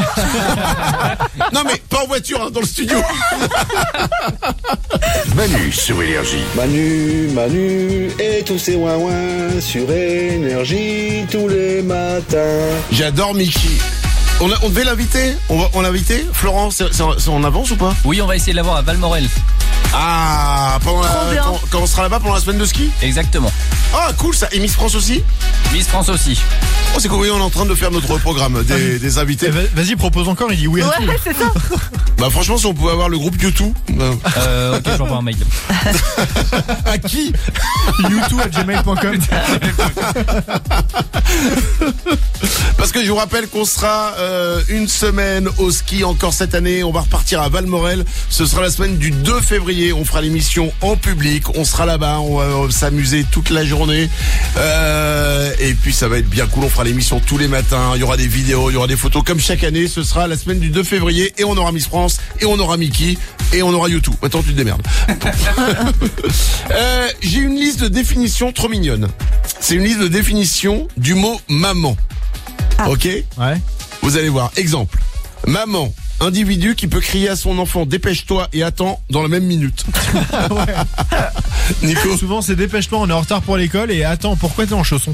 Non mais, pas en voiture, hein, dans le studio. Manu sur Énergie. Manu, Manu et tous ces ouin-ouin sur Énergie tous les matins. J'adore Mickey. On, a, on devait l'inviter? On va, on l'inviter? Florent, c'est, c'est, c'est en avance ou pas? Oui, on va essayer de l'avoir à Valmorel. Ah, pendant la, Trop bien. quand, quand on sera là-bas pendant la semaine de ski? Exactement. Ah, cool ça. Et Miss France aussi? Miss France aussi. Oh, c'est cool, oui, on est en train de faire notre programme des, des invités. Eh, va- Vas-y, propose encore, il dit oui à tout. Ouais, c'est ça. Bah franchement, si on pouvait avoir le groupe YouTube. Euh, Euh, ok, je vais envoyer un mail. à qui? youtube arobase gmail point com. Parce que que je vous rappelle qu'on sera euh, une semaine au ski encore cette année. On va repartir à Valmorel. Ce sera la semaine du deux février. On fera l'émission en public. On sera là-bas. On va euh, s'amuser toute la journée. Euh, et puis ça va être bien cool. On fera l'émission tous les matins. Il y aura des vidéos, il y aura des photos comme chaque année. Ce sera la semaine du deux février et on aura Miss France et on aura Mickey et on aura YouTube. Attends, tu te démerdes. euh, j'ai une liste de définitions trop mignonne. C'est une liste de définitions du mot maman. Ah. Ok ? Ouais. Vous allez voir. Exemple. Maman. Individu qui peut crier à son enfant dépêche-toi et attends dans la même minute. Nico. Souvent c'est dépêche-toi, on est en retard pour l'école et attends, pourquoi t'es en chaussons?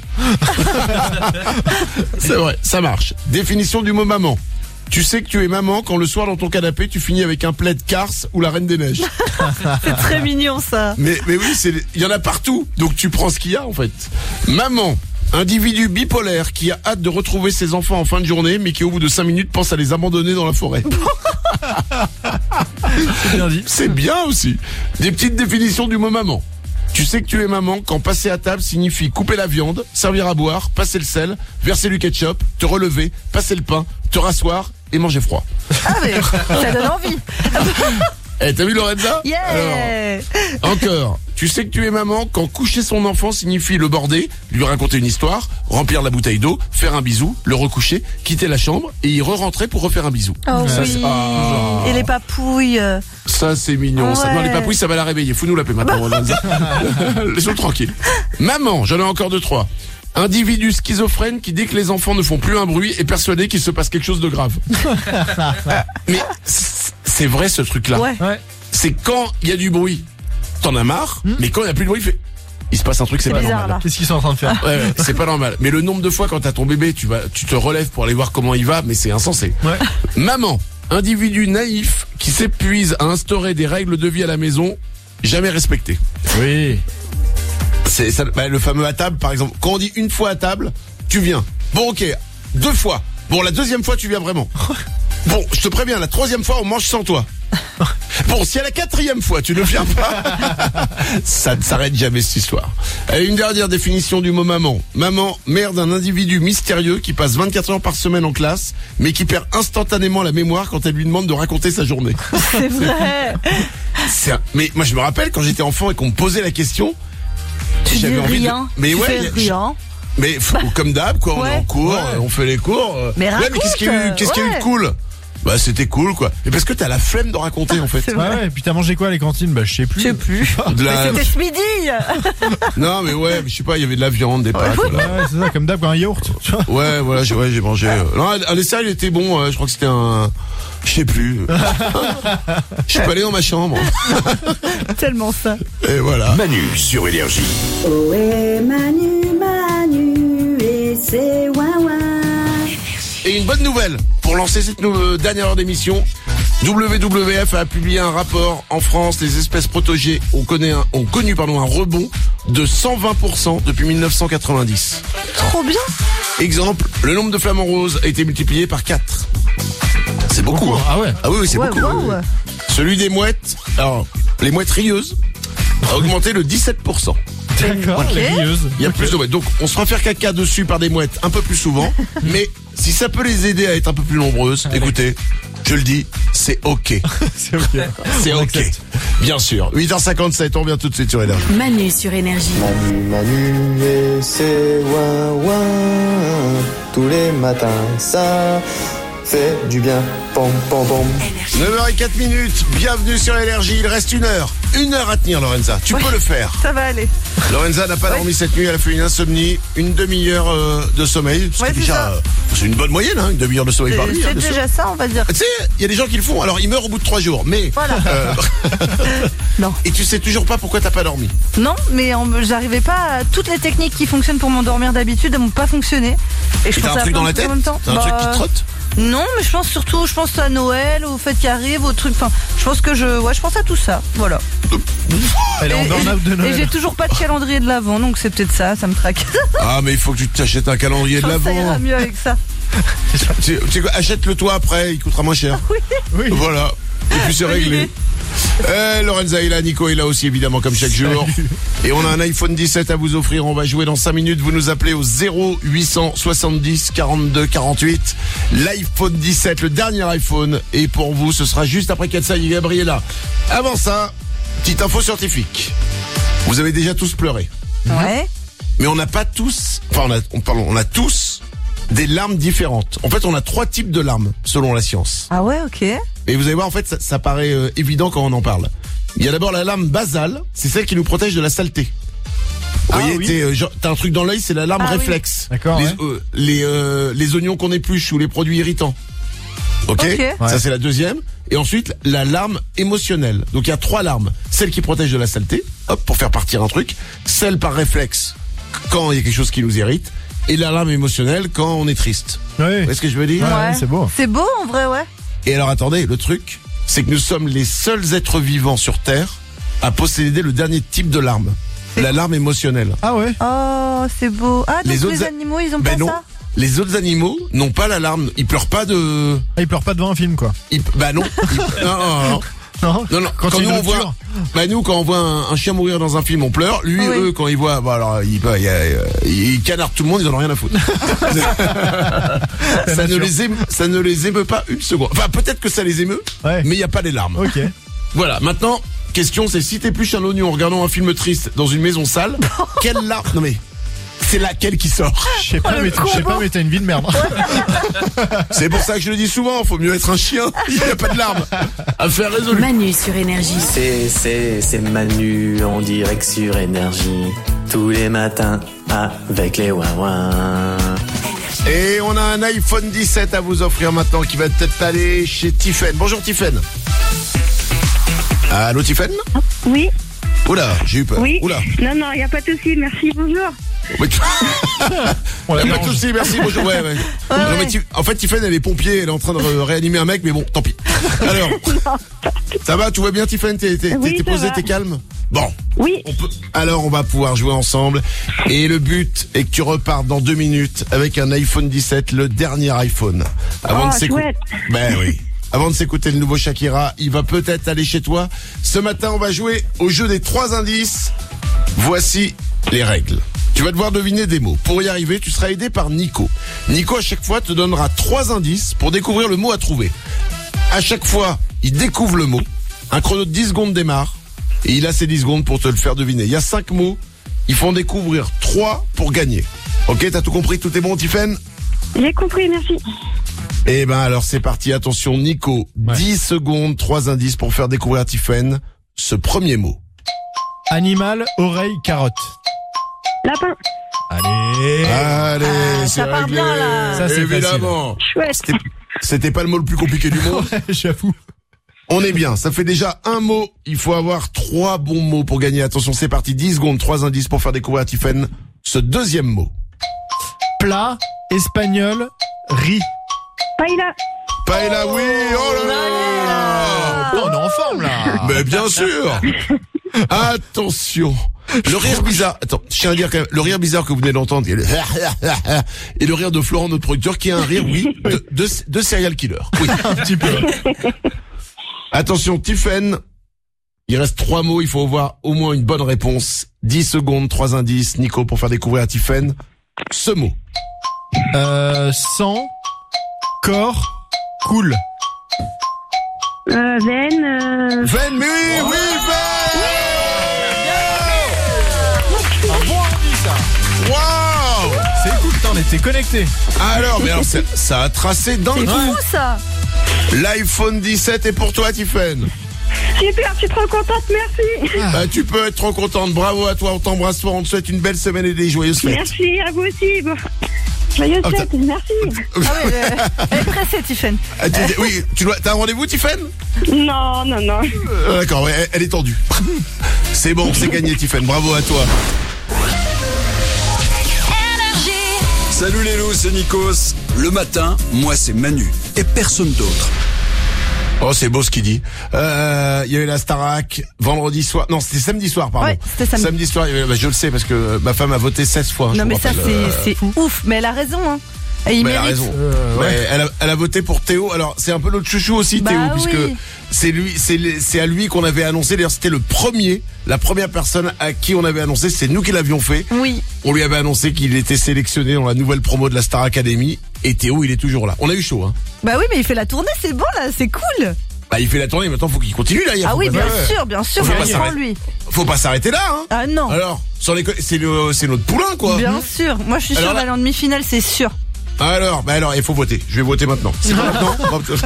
C'est vrai, ça marche. Définition du mot maman. Tu sais que tu es maman quand le soir dans ton canapé tu finis avec un plaid Cars ou la Reine des Neiges. C'est très mignon ça. Mais, mais oui, c'est, il y en a partout. Donc tu prends ce qu'il y a en fait. Maman. Individu bipolaire qui a hâte de retrouver ses enfants en fin de journée, mais qui au bout de cinq minutes pense à les abandonner dans la forêt. C'est bien dit. C'est bien aussi. Des petites définitions du mot maman. Tu sais que tu es maman quand passer à table signifie couper la viande, servir à boire, passer le sel, verser du ketchup, te relever, passer le pain, te rasseoir et manger froid. Ah mais ça donne envie. Eh, t'as vu Lorenza? Yeah. Alors, encore. Tu sais que tu es maman quand coucher son enfant signifie le border, lui raconter une histoire, remplir la bouteille d'eau, faire un bisou, le recoucher, quitter la chambre et y re-rentrer pour refaire un bisou. Oh ça, oui. Ah. Et les papouilles. Ça c'est mignon. Ouais. Ça, non, les papouilles ça va la réveiller. Faut nous la paix maintenant. Lorenza. Laissons-le tranquille. Maman, j'en ai encore deux trois. Individu schizophrène qui dès que les enfants ne font plus un bruit est persuadé qu'il se passe quelque chose de grave. Mais c'est vrai ce truc-là. Ouais. Ouais. C'est quand il y a du bruit, t'en as marre, mmh. mais quand il n'y a plus de bruit, il fait... il se passe un truc, c'est, c'est pas bizarre, normal. Là. Qu'est-ce qu'ils sont en train de faire? Ouais, ouais, c'est pas normal. Mais le nombre de fois quand t'as ton bébé, tu vas, tu te relèves pour aller voir comment il va, mais c'est insensé. Ouais. Maman, individu naïf qui s'épuise à instaurer des règles de vie à la maison, jamais respectées. Oui. C'est ça, bah, le fameux à table, par exemple. Quand on dit une fois à table, tu viens. Bon, ok, deux fois. Bon, la deuxième fois, tu viens vraiment. Bon, je te préviens, la troisième fois, on mange sans toi. Bon, si à la quatrième fois, tu ne viens pas, ça ne s'arrête jamais cette histoire. Et une dernière définition du mot maman. Maman, mère d'un individu mystérieux qui passe vingt-quatre heures par semaine en classe, mais qui perd instantanément la mémoire quand elle lui demande de raconter sa journée. C'est vrai. C'est un... Mais moi, je me rappelle quand j'étais enfant et qu'on me posait la question. Tu j'avais dis envie rien. De... Mais tu ouais, fais rien. Mais bah, comme d'hab, quoi, on ouais. est en cours, Ouais. on fait les cours. Mais ouais, raconte, mais qu'est-ce qu'il y a eu, qu'est-ce qu'il y a eu ouais. de cool? Bah c'était cool quoi. Et parce que t'as la flemme de raconter en fait. C'est Ouais, ouais, et puis t'as mangé quoi à la cantine? Bah je sais plus. Je sais plus. De la... Mais c'était ce midi. Non mais ouais, mais je sais pas, il y avait de la viande, des pâtes. Ouais, Voilà. ouais, c'est ça, comme d'hab, un yaourt. Tu vois. Ouais, voilà, j'ai, ouais, j'ai mangé. euh, Non, un dessert il était bon. euh, je crois que c'était un, je sais plus. Je suis pas allé dans ma chambre. Tellement ça. Et voilà. Manu sur Énergie. Oh et Manu, Manu et c'est ouin ouin. Et une bonne nouvelle pour lancer cette nou- dernière heure d'émission. W W F a publié un rapport. En France, les espèces protégées ont connu un, ont connu, pardon, un rebond de cent vingt pour cent depuis mille neuf cent quatre-vingt-dix. Trop bien. Exemple, le nombre de flamants roses a été multiplié par quatre. C'est beaucoup, hein. Ah ouais. Ah oui, oui, c'est Ouais, beaucoup. wow. oui, oui. Celui des mouettes, alors, les mouettes rieuses, a augmenté de dix-sept pour cent. D'accord, Ok. les rieuses. Il y a plus de mouettes. Donc, on se fera faire caca dessus par des mouettes un peu plus souvent. Mais si ça peut les aider à être un peu plus nombreuses, écoutez, je le dis, c'est ok. C'est ok. C'est On ok. accepte. Bien sûr. huit heures cinquante-sept, on revient tout de suite sur Énergie. Manu sur Énergie. Manu, Manu et c'est ouin ouin. Tous les matins, ça fait du bien. Pom, pom, pom. neuf heures zéro quatre minutes, bienvenue sur Énergie. Il reste une heure. Une heure à tenir, Lorenza. Tu Ouais. peux le faire. Ça va aller. Lorenza n'a pas Ouais. dormi cette nuit, elle a fait une insomnie, une demi-heure euh, de sommeil. Ce Ouais, qui est c'est déjà, ça. euh, c'est une bonne moyenne, hein, une demi-heure de sommeil par C'est nuit. hein, c'est bien sûr. déjà ça, on va dire. Tu sais, il y a des gens qui le font, alors ils meurent au bout de trois jours. Mais Voilà. euh, Non. et tu sais toujours pas pourquoi t'as pas dormi. Non, mais on- j'arrivais pas. À... Toutes les techniques qui fonctionnent pour m'endormir d'habitude n'ont pas fonctionné. Et je Et t'as pensais un à truc plein dans de la trucs tête en même temps. T'as un truc qui Bah, te trotte Non, mais je pense surtout, je pense à Noël, au fait qui arrive, au truc. Enfin, je pense que je, ouais, je pense à tout ça. Voilà. Elle est en Et- burn-out de Et Noël. j'ai toujours pas de calendrier de l'avant, donc c'est peut-être ça, ça me traque. Ah mais il faut que tu t'achètes un calendrier de Ça ira l'avant. mieux avec ça. Tu, tu sais quoi, achète-le toi après, il coûtera moins cher. Oui. Oui. Voilà. Et puis c'est Bonne réglé. idée. Euh, Lorenza est là, Nico est là aussi évidemment comme chaque jour. Et on a un iPhone dix-sept à vous offrir. On va jouer dans cinq minutes. Vous nous appelez au zéro huit cent soixante-dix quarante-deux quarante-huit. L'iPhone dix-sept, le dernier iPhone. Et pour vous, ce sera juste après Katsa et Gabriella. Avant ça, petite info scientifique. Vous avez déjà tous pleuré. Ouais. Mais on n'a pas tous, enfin on a, on, pardon, on a tous des larmes différentes. En fait, on a trois types de larmes selon la science. Ah ouais, ok. Et vous allez voir, en fait, ça, ça paraît euh, évident quand on en parle. Il y a d'abord la larme basale, c'est celle qui nous protège de la saleté. Vous Ah, voyez, oui. t'es, euh, genre, t'as un truc dans l'œil, c'est la larme Ah, oui. réflexe. D'accord, Les, ouais. euh, les, euh, les oignons qu'on épluche ou les produits irritants. Ok, Ok. ça Ouais. c'est la deuxième. Et ensuite, la larme émotionnelle. Donc il y a trois larmes. Celle qui protège de la saleté, hop, pour faire partir un truc. Celle par réflexe, quand il y a quelque chose qui nous irrite. Et la larme émotionnelle quand on est triste. Oui. Vous voyez ce que je veux dire? Ouais, c'est beau. C'est beau en vrai, ouais. Et alors attendez, le truc, c'est que nous sommes les seuls êtres vivants sur Terre à posséder le dernier type de larme. La larme émotionnelle. Ah ouais. Oh, c'est beau. Ah, donc Les les, autres a- animaux, ils ont Ben pas non. ça. Les autres animaux n'ont pas la larme. Ils pleurent pas de... Ah, il pleure pas devant un film, quoi. Ils... Bah non. Ils- non, non, non. Non. Non, non. Quand Quand, il y a nous une on voit, rupture. bah nous quand on voit un, un chien mourir dans un film, on pleure. Lui, Oui. eux, quand ils voient, bah alors il, bah, il, euh, il canarde tout le monde, ils en ont rien à foutre. ça ne les émeut, ça ne les émeut pas une seconde. Enfin, peut-être que ça les émeut, Ouais. mais il y a pas les larmes. Ok. Voilà. Maintenant, question, c'est si t'épluches un oignon en regardant un film triste dans une maison sale, quelle larme? Non mais. C'est laquelle qui sort? Je sais pas, mais je sais pas, mais t'as une vie de merde. C'est pour ça que je le dis souvent, faut mieux être un chien. Il n'y a pas de larmes. Affaire résolue. Manu sur Énergie. C'est, c'est, c'est Manu en direct sur Énergie. Tous les matins avec les ouin-ouin. Et on a un iPhone dix-sept à vous offrir maintenant qui va peut-être aller chez Tiffen. Bonjour Tiffen. Allô Tiffen? Oui, Oula, j'ai eu peur. oui. Oula. Non, non, il n'y a pas de souci. Merci, bonjour. Oui, tu- On Y la a pas de dérange. souci, merci, bonjour. Ouais, ouais. Non, mais Ti- en fait, Tiffen, elle est pompier, elle est en train de ré- réanimer un mec, mais bon, tant pis. Alors, ça va, tout va bien, Tiffen? T'es, t'es, Oui, t'es ça posé, va. t'es calme? Bon. Oui, On peut... Alors, on va pouvoir jouer ensemble. Et le but est que tu repartes dans deux minutes avec un iPhone dix-sept, le dernier iPhone. Avant Oh, de s'écouter. chouette. Ben oui. Avant de s'écouter le nouveau Shakira, il va peut-être aller chez toi. Ce matin, on va jouer au jeu des trois indices. Voici les règles. Tu vas devoir deviner des mots. Pour y arriver, tu seras aidé par Nico. Nico, à chaque fois, te donnera trois indices pour découvrir le mot à trouver. À chaque fois, il découvre le mot. Un chrono de dix secondes démarre. Et il a ses dix secondes pour te le faire deviner. Il y a cinq mots. Il faut en découvrir trois pour gagner. Ok, t'as tout compris? Tout est bon, Tiffen? j'ai compris, merci. Eh ben alors c'est parti, attention Nico, dix secondes, trois indices pour faire découvrir à Tiffen ce premier mot. Animal, oreille, carotte. Lapin, Allez. Allez, c'est ça part réglé. bien, là. Ça, c'est évidemment. chouette. C'était, c'était pas le mot le plus compliqué du monde. J'avoue. On est bien, ça fait déjà un mot. Il faut avoir trois bons mots pour gagner. Attention, c'est parti, dix secondes, trois indices pour faire découvrir à Tiffen ce deuxième mot. Plat, espagnol, riz. Paella, Paella, oui, oh là là. Oh, on est en forme, là. Mais bien sûr. Attention. Le rire bizarre, attends, je tiens à dire quand même, le rire bizarre que vous venez d'entendre, et le, et le rire de Florent, notre producteur, qui a un rire, oui, de, de, de serial killer. Oui. Un petit peu. Attention, Tiffen, il reste trois mots, il faut avoir au moins une bonne réponse. dix secondes, trois indices, Nico, pour faire découvrir à Tiffen ce mot. Euh, sang, corps, cool. euh, veine, euh... Veine, mais oui, oui, veine. Un bon indice, ça. Waouh. C'est cool, putain, on était connectés. Alors, mais alors, ça, ça a tracé dans le C'est trou. fou ça. L'iPhone dix-sept est pour toi, Tiffen. super, je suis trop contente, merci. Bah, tu peux être trop contente. Bravo à toi, on t'embrasse fort, on te souhaite une belle semaine et des joyeuses fêtes. Merci, à vous aussi. Bon. Joyeuses Oh, fêtes, merci. Ah oui, elle- elle est pressée, Tiffen. Ah, tu- oui, tu dois, t'as un rendez-vous, Tiffen? Non, non, non. Euh, D'accord, ouais, elle, elle est tendue. C'est bon, c'est gagné, Tiffen. Bravo à toi. Salut les loups, c'est Nikos. Le matin, moi c'est Manu et personne d'autre. Oh, c'est beau ce qu'il dit. Euh, il y avait la Starac vendredi soir. Non, c'était samedi soir, pardon. Ouais, c'était samedi. soir. il y avait- bah, je le sais parce que ma femme a voté seize fois. je Non vous mais ça rappelle. c'est Euh, c'est ouf, mais elle a raison hein. Et il Mais elle a mérite. raison. Euh, Ouais, ouais. elle, a, elle a voté pour Théo. Alors c'est un peu notre chouchou aussi, Bah Théo, oui. puisque c'est lui, c'est les- c'est à lui qu'on avait annoncé. D'ailleurs, c'était le premier, la première personne à qui on avait annoncé. C'est nous qui l'avions fait. Oui. On lui avait annoncé qu'il était sélectionné dans la nouvelle promo de la Star Academy. Et Théo, il est toujours là. On a eu chaud, hein. Bah oui, mais il fait la tournée, c'est bon là, c'est cool. Bah, il fait la tournée. Maintenant, faut qu'il continue là. Il Ah faut oui, pas- bien Ouais. sûr, bien sûr, Faut pas on prend s'arrêter. lui. Faut pas s'arrêter là, hein. Ah non. Alors, sur les, co- c'est le, c'est notre poulain, quoi. Bien sûr. Moi, je suis Alors sûre là- d'aller en demi-finale, c'est sûr. Alors, bah alors, il faut voter. Je vais voter maintenant. C'est pas maintenant.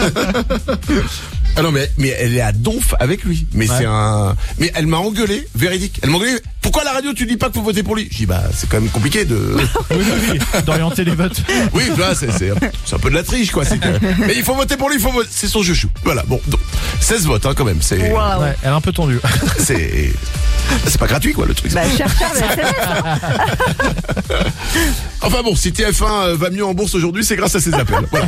Ah non, mais, mais elle est à donf avec lui. Mais Ouais. c'est un, mais elle m'a engueulé, véridique. Elle m'a engueulé. Pourquoi à la radio tu dis pas qu'il faut voter pour lui? Je dis, bah, c'est quand même compliqué de, Oui, oui, oui, d'orienter les votes. oui, là, c'est, c'est, c'est un peu de la triche, quoi. C'est que, mais il faut voter pour lui, il faut voter. C'est son chouchou. Voilà. Bon, donc, seize votes, hein, quand même. C'est, Waouh. Ouais, elle est un peu tendue. c'est, c'est pas gratuit, quoi, le truc. Bah, cher, cher, le S M S. hein. Enfin bon, si T F un euh, va mieux en bourse aujourd'hui, c'est grâce à ces appels. Voilà.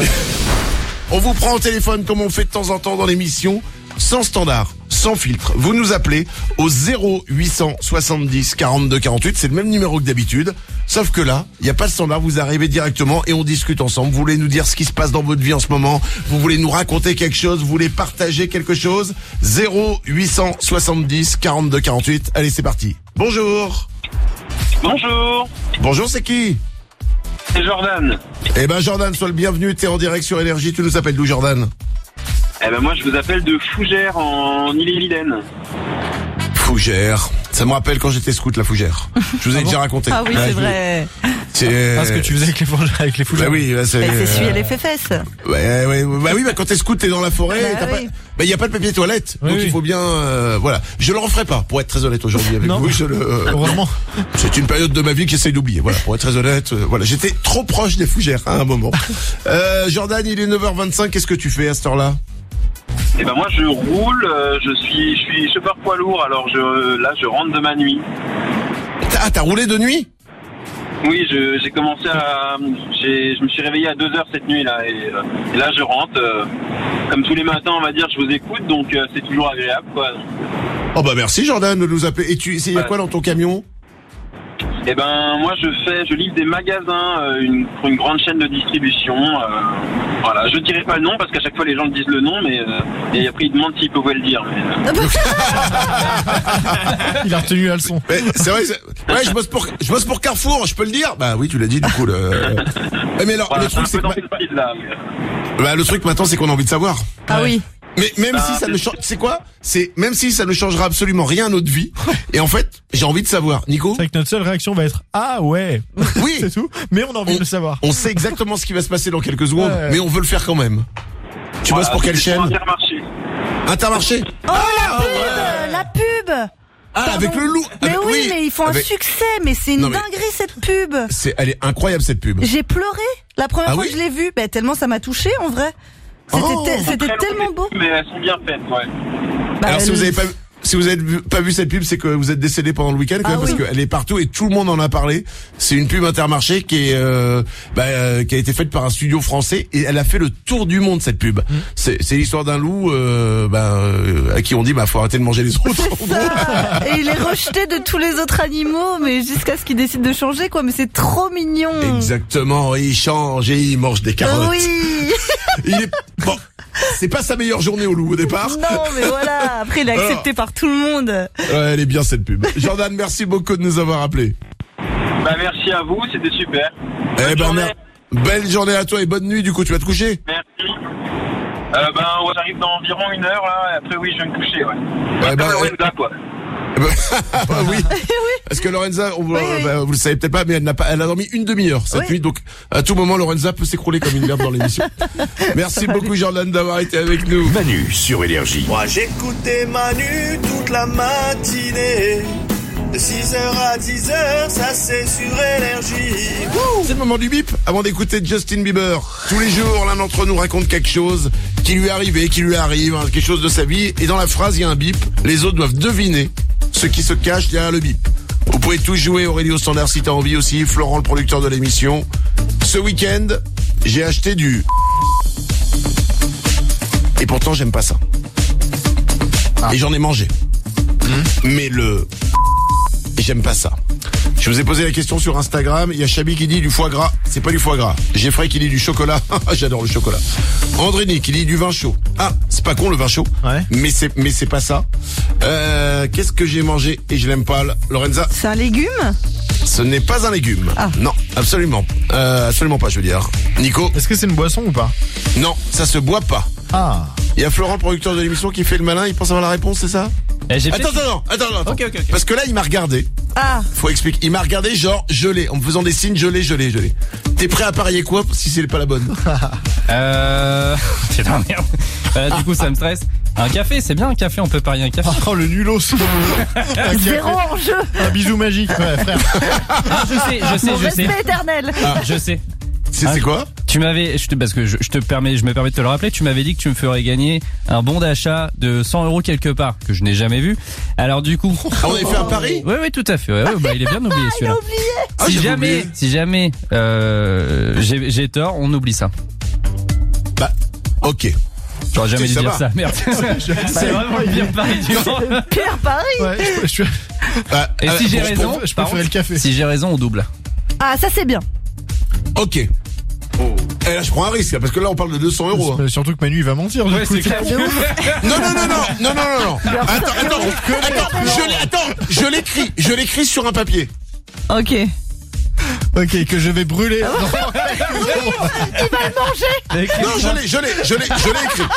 On vous prend au téléphone comme on fait de temps en temps dans l'émission, sans standard, sans filtre. Vous nous appelez au zéro huit cent soixante-dix quarante-deux quarante-huit, c'est le même numéro que d'habitude. Sauf que là, il n'y a pas de standard, vous arrivez directement et on discute ensemble. Vous voulez nous dire ce qui se passe dans votre vie en ce moment, vous voulez nous raconter quelque chose, vous voulez partager quelque chose, zéro huit cent soixante-dix quarante-deux quarante-huit. Allez, c'est parti. Bonjour. Bonjour, Bonjour, c'est qui? c'est Jordan. Eh ben Jordan, sois le bienvenu, t'es en direct sur Énergie, tu nous appelles d'où Jordan? Eh ben moi je vous appelle de Fougères en Ille-et-Vilaine. Fougère. Ça me rappelle quand j'étais scout, la Fougère. Je vous ai déjà raconté. Ah oui, Ouais, c'est je- vrai. C'est... Ah, ce que tu faisais avec les fougères. Avec les fougères. Bah oui, là, c'est... Elle s'est essuyé euh, les fesses. Ouais, ouais, bah oui, bah quand t'es scout, t'es dans la forêt, Bah t'as oui. pas... Bah y a pas de papier toilette, Oui, donc oui. il faut bien, euh, voilà. Je le referai pas, pour être très honnête aujourd'hui avec Non. vous. Je le... Heureusement. C'est une période de ma vie que j'essaye d'oublier. Voilà, pour être très honnête, euh, voilà, j'étais trop proche des Fougères hein, à un moment. Euh, Jordan, il est neuf heures vingt-cinq. Qu'est-ce que tu fais à cette heure-là? Eh ben moi je roule, euh, je suis je suis chauffeur poids lourd, alors je là je rentre de ma nuit. Ah, t'as roulé de nuit? Oui, je, j'ai commencé à j'ai je me suis réveillé à deux heures cette nuit là et, euh, et là je rentre euh, comme tous les matins on va dire, je vous écoute donc euh, c'est toujours agréable quoi. Oh bah merci Jordan de nous appeler. Et tu, il y a Ouais. quoi dans ton camion? Eh ben moi je fais je livre des magasins euh, une, pour une grande chaîne de distribution. Euh, voilà, je dirai pas le nom parce qu'à chaque fois les gens disent le nom mais euh, et après ils demandent s'ils pouvaient le dire. Mais, euh, Il a retenu la leçon. Mais c'est vrai, c'est- ouais, je bosse pour, je bosse pour Carrefour, je peux le dire? Bah oui, tu l'as dit, du coup, le, Ouais, mais alors, voilà, le truc, c'est c'est un que, peu dans cette prise là. ma- bah, le truc maintenant, c'est qu'on a envie de savoir. Ah oui. Mais même Bah, si ça c'est- ne change, c'est quoi? C'est, même si ça ne changera absolument rien à notre vie. Et en fait, j'ai envie de savoir. Nico? C'est vrai que notre seule réaction va être ah ouais. Oui. C'est tout. Mais on a envie On- de le savoir. On sait exactement ce qui va se passer dans quelques secondes, Ouais. mais on veut le faire quand même. Tu Voilà, bosses pour quelle c'est chaîne? Intermarché. Intermarché? Oh, la pub, la pub. Ah, Pardon. avec le loup. Mais Avec- oui, mais ils font avec- un succès, mais c'est une Non, mais- dinguerie cette pub. C'est, elle est incroyable, cette pub. J'ai pleuré la première Ah fois oui que je l'ai vue, bah, tellement ça m'a touché en vrai. C'était Oh. te- c'était Très tellement longues, beau. Mais elles sont bien faites, ouais. Bah, Alors si elle- vous avez pas vu, si vous avez vu- pas vu cette pub, c'est que vous êtes décédé pendant le week-end quand Ah même, parce oui. qu'elle est partout et tout le monde en a parlé. C'est une pub Intermarché qui est euh, bah, euh, qui a été faite par un studio français et elle a fait le tour du monde cette pub. C'est, c'est l'histoire d'un loup euh, bah, euh, à qui on dit bah faut arrêter de manger les autres. C'est ça. Et il est rejeté de tous les autres animaux, mais jusqu'à ce qu'il décide de changer, quoi. Mais c'est trop mignon. Exactement, il change et il mange des carottes. Oui. Il est bon. C'est pas sa meilleure journée au loup au départ. Non, mais voilà. Après, il est accepté par tout le monde. Ouais, elle est bien cette pub. Jordan, merci beaucoup de nous avoir appelés. Bah merci à vous, c'était super. Eh Bonne ben, journée. mer- belle journée à toi et bonne nuit. Du coup, tu vas te coucher? Merci. Euh, ben ouais, j'arrive dans environ une heure là, et après oui je vais me coucher ouais. Ouais, bah, Lorenza, quoi. Ah bah oui. Parce que Lorenza, on, vous- Oui, oui. bah, vous le savez peut-être pas, mais elle n'a pas, elle a dormi une demi-heure cette Oui. nuit, donc à tout moment Lorenza peut s'écrouler comme une merde dans l'émission. Merci beaucoup Jordan d'avoir été avec nous. Manu sur Énergie. Moi j'écoutais Manu toute la matinée. De six heures à dix heures, ça c'est sur Énergie. C'est le moment du bip avant d'écouter Justin Bieber. Tous les jours, l'un d'entre nous raconte quelque chose qui lui est arrivé, qui lui arrive, hein, quelque chose de sa vie, et dans la phrase il y a un bip. Les autres doivent deviner ce qui se cache derrière le bip. Vous pouvez tous jouer au Radio Standard si t'as envie aussi. Florent, le producteur de l'émission. Ce week-end, j'ai acheté du... Et pourtant, j'aime pas ça. Et j'en ai mangé. Mais le... J'aime pas ça. Je vous ai posé la question sur Instagram. Il y a Chabi qui dit du foie gras. C'est pas du foie gras. Jeffrey qui dit du chocolat. J'adore le chocolat. Andrény qui dit du vin chaud. Ah, c'est pas con le vin chaud. Ouais. Mais c'est mais c'est pas ça. Euh, qu'est-ce que j'ai mangé et je l'aime pas, Lorenza? C'est un légume? Ce n'est pas un légume. Ah. Non, absolument. Euh, absolument pas, je veux dire. Nico? Est-ce que c'est une boisson ou pas? Non, ça se boit pas. Ah. Il y a Florent, le producteur de l'émission, qui fait le malin. Il pense avoir la réponse, c'est ça? Eh, j'ai Attends, fait- attends, attends, attends, attends. Ok, ok, ok. Parce que là, il m'a regardé. Ah. Faut expliquer. Il m'a regardé genre gelé, en me faisant des signes gelé, gelé, gelé. T'es prêt à parier quoi si c'est pas la bonne? Euh... C'est de la merde. Euh, du coup, ça me stresse. Un café, c'est bien un café, on peut parier un café. Oh, le nulos. Un Zéro en jeu. Un bisou magique, ouais, frère. Ah, je sais, je sais, Mon je sais. respect éternel. Ah, Je sais. c'est Ah, c'est quoi? Tu m'avais, je te, parce que je, je te permets, je me permets de te le rappeler, tu m'avais dit que tu me ferais gagner un bon d'achat de cent euros quelque part, que je n'ai jamais vu. Alors du coup. Ah, on avait fait un pari? Oui, oui, tout à fait. Ouais, ouais, bah, il est bien oublié Il celui-là. a oublié. Ah, Si j'avais jamais, oublié. si jamais, euh, j'ai, j'ai tort, on oublie ça. Bah, ok. J'aurais jamais dû Ça dire va. ça, merde. C'est vraiment le pire pari du monde. Pire pari. Ouais, je, je, Bah, Et euh, si j'ai bon, je raison, peux- je par préférais contre, le café. si j'ai raison, on double. Ah, ça c'est bien. Ok. Et là, je prends un risque, parce que là, on parle de deux cents euros. hein. Euh, Surtout que Manu il va mentir. du Ouais, coup. c'est clair. Non, non, non, non, non, non, non, non. Attends, attends, attends, je l'ai, attends, je l'écris, je l'écris sur un papier. Ok. Ok, que je vais brûler. Il va le manger. Non, je l'ai, je l'ai, je l'ai, je l'ai écrit.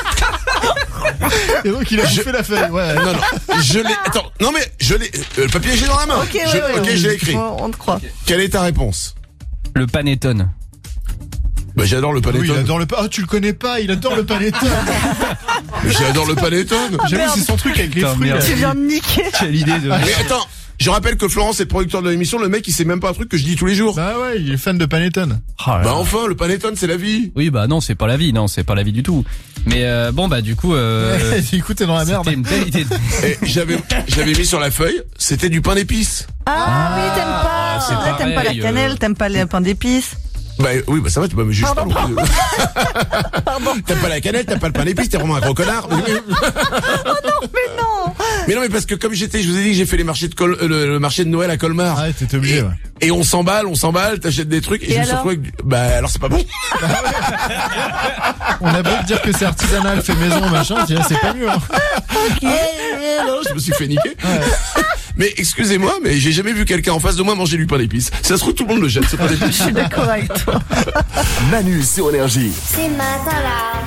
Et donc il a Je- bouffé la feuille. Ouais. Non, non, je l'ai, attends, non mais, je l'ai, euh, le papier, j'ai dans la main. Ok, ouais, Je- ouais, ok, ouais. je l'ai écrit. On, on te croit. Quelle est ta réponse? Le panettone. Bah, j'adore le Oui, il panettone. adore le pa- Ah, tu le connais pas, il adore le panettone. J'adore le panettone. J'avoue, c'est son truc avec les Putain, fruits. merde. là. Tu viens de niquer. Quelle idée de. Mais attends, je rappelle que Florence est le producteur de l'émission, le mec, il sait même pas un truc que je dis tous les jours. Bah ouais, il est fan de panettone. Ah là Bah là. enfin, le panettone, c'est la vie. Oui, bah non, c'est pas la vie, non, c'est pas la vie du tout. Mais euh, bon, bah du coup, euh, Écoute, t'es dans la merde. c'était une belle idée. Et j'avais, j'avais mis sur la feuille, c'était du pain d'épices. Ah, oui, t'aimes pas. c'est Ouais, t'aimes pas la pareil, cannelle, euh. t'aimes pas les pains d'épices. Bah oui, bah ça va, tu peux me juger pas non plus. Pardon. T'as pas la cannelle, t'as pas le pain d'épices, t'es vraiment un gros connard. Mais, Oh non, mais non. mais non, mais parce que comme j'étais, je vous ai dit que j'ai fait les marchés de Col- euh, le, le marché de Noël à Colmar. Ah, t'étais obligé, et, ouais. et on s'emballe, on s'emballe, t'achètes des trucs et, Et je me suis alors retrouvé avec du- bah alors c'est pas bon. On a beau te dire que c'est artisanal, fait maison, machin, tu vois, c'est pas mieux. Hein. Ah, non, je me suis fait niquer. Mais excusez-moi, mais j'ai jamais vu quelqu'un en face de moi manger du pain d'épices. Si ça se trouve, tout le monde le jette, ce pain d'épices. Je suis d'accord avec toi. Manu sur Énergie. Ces matins-là,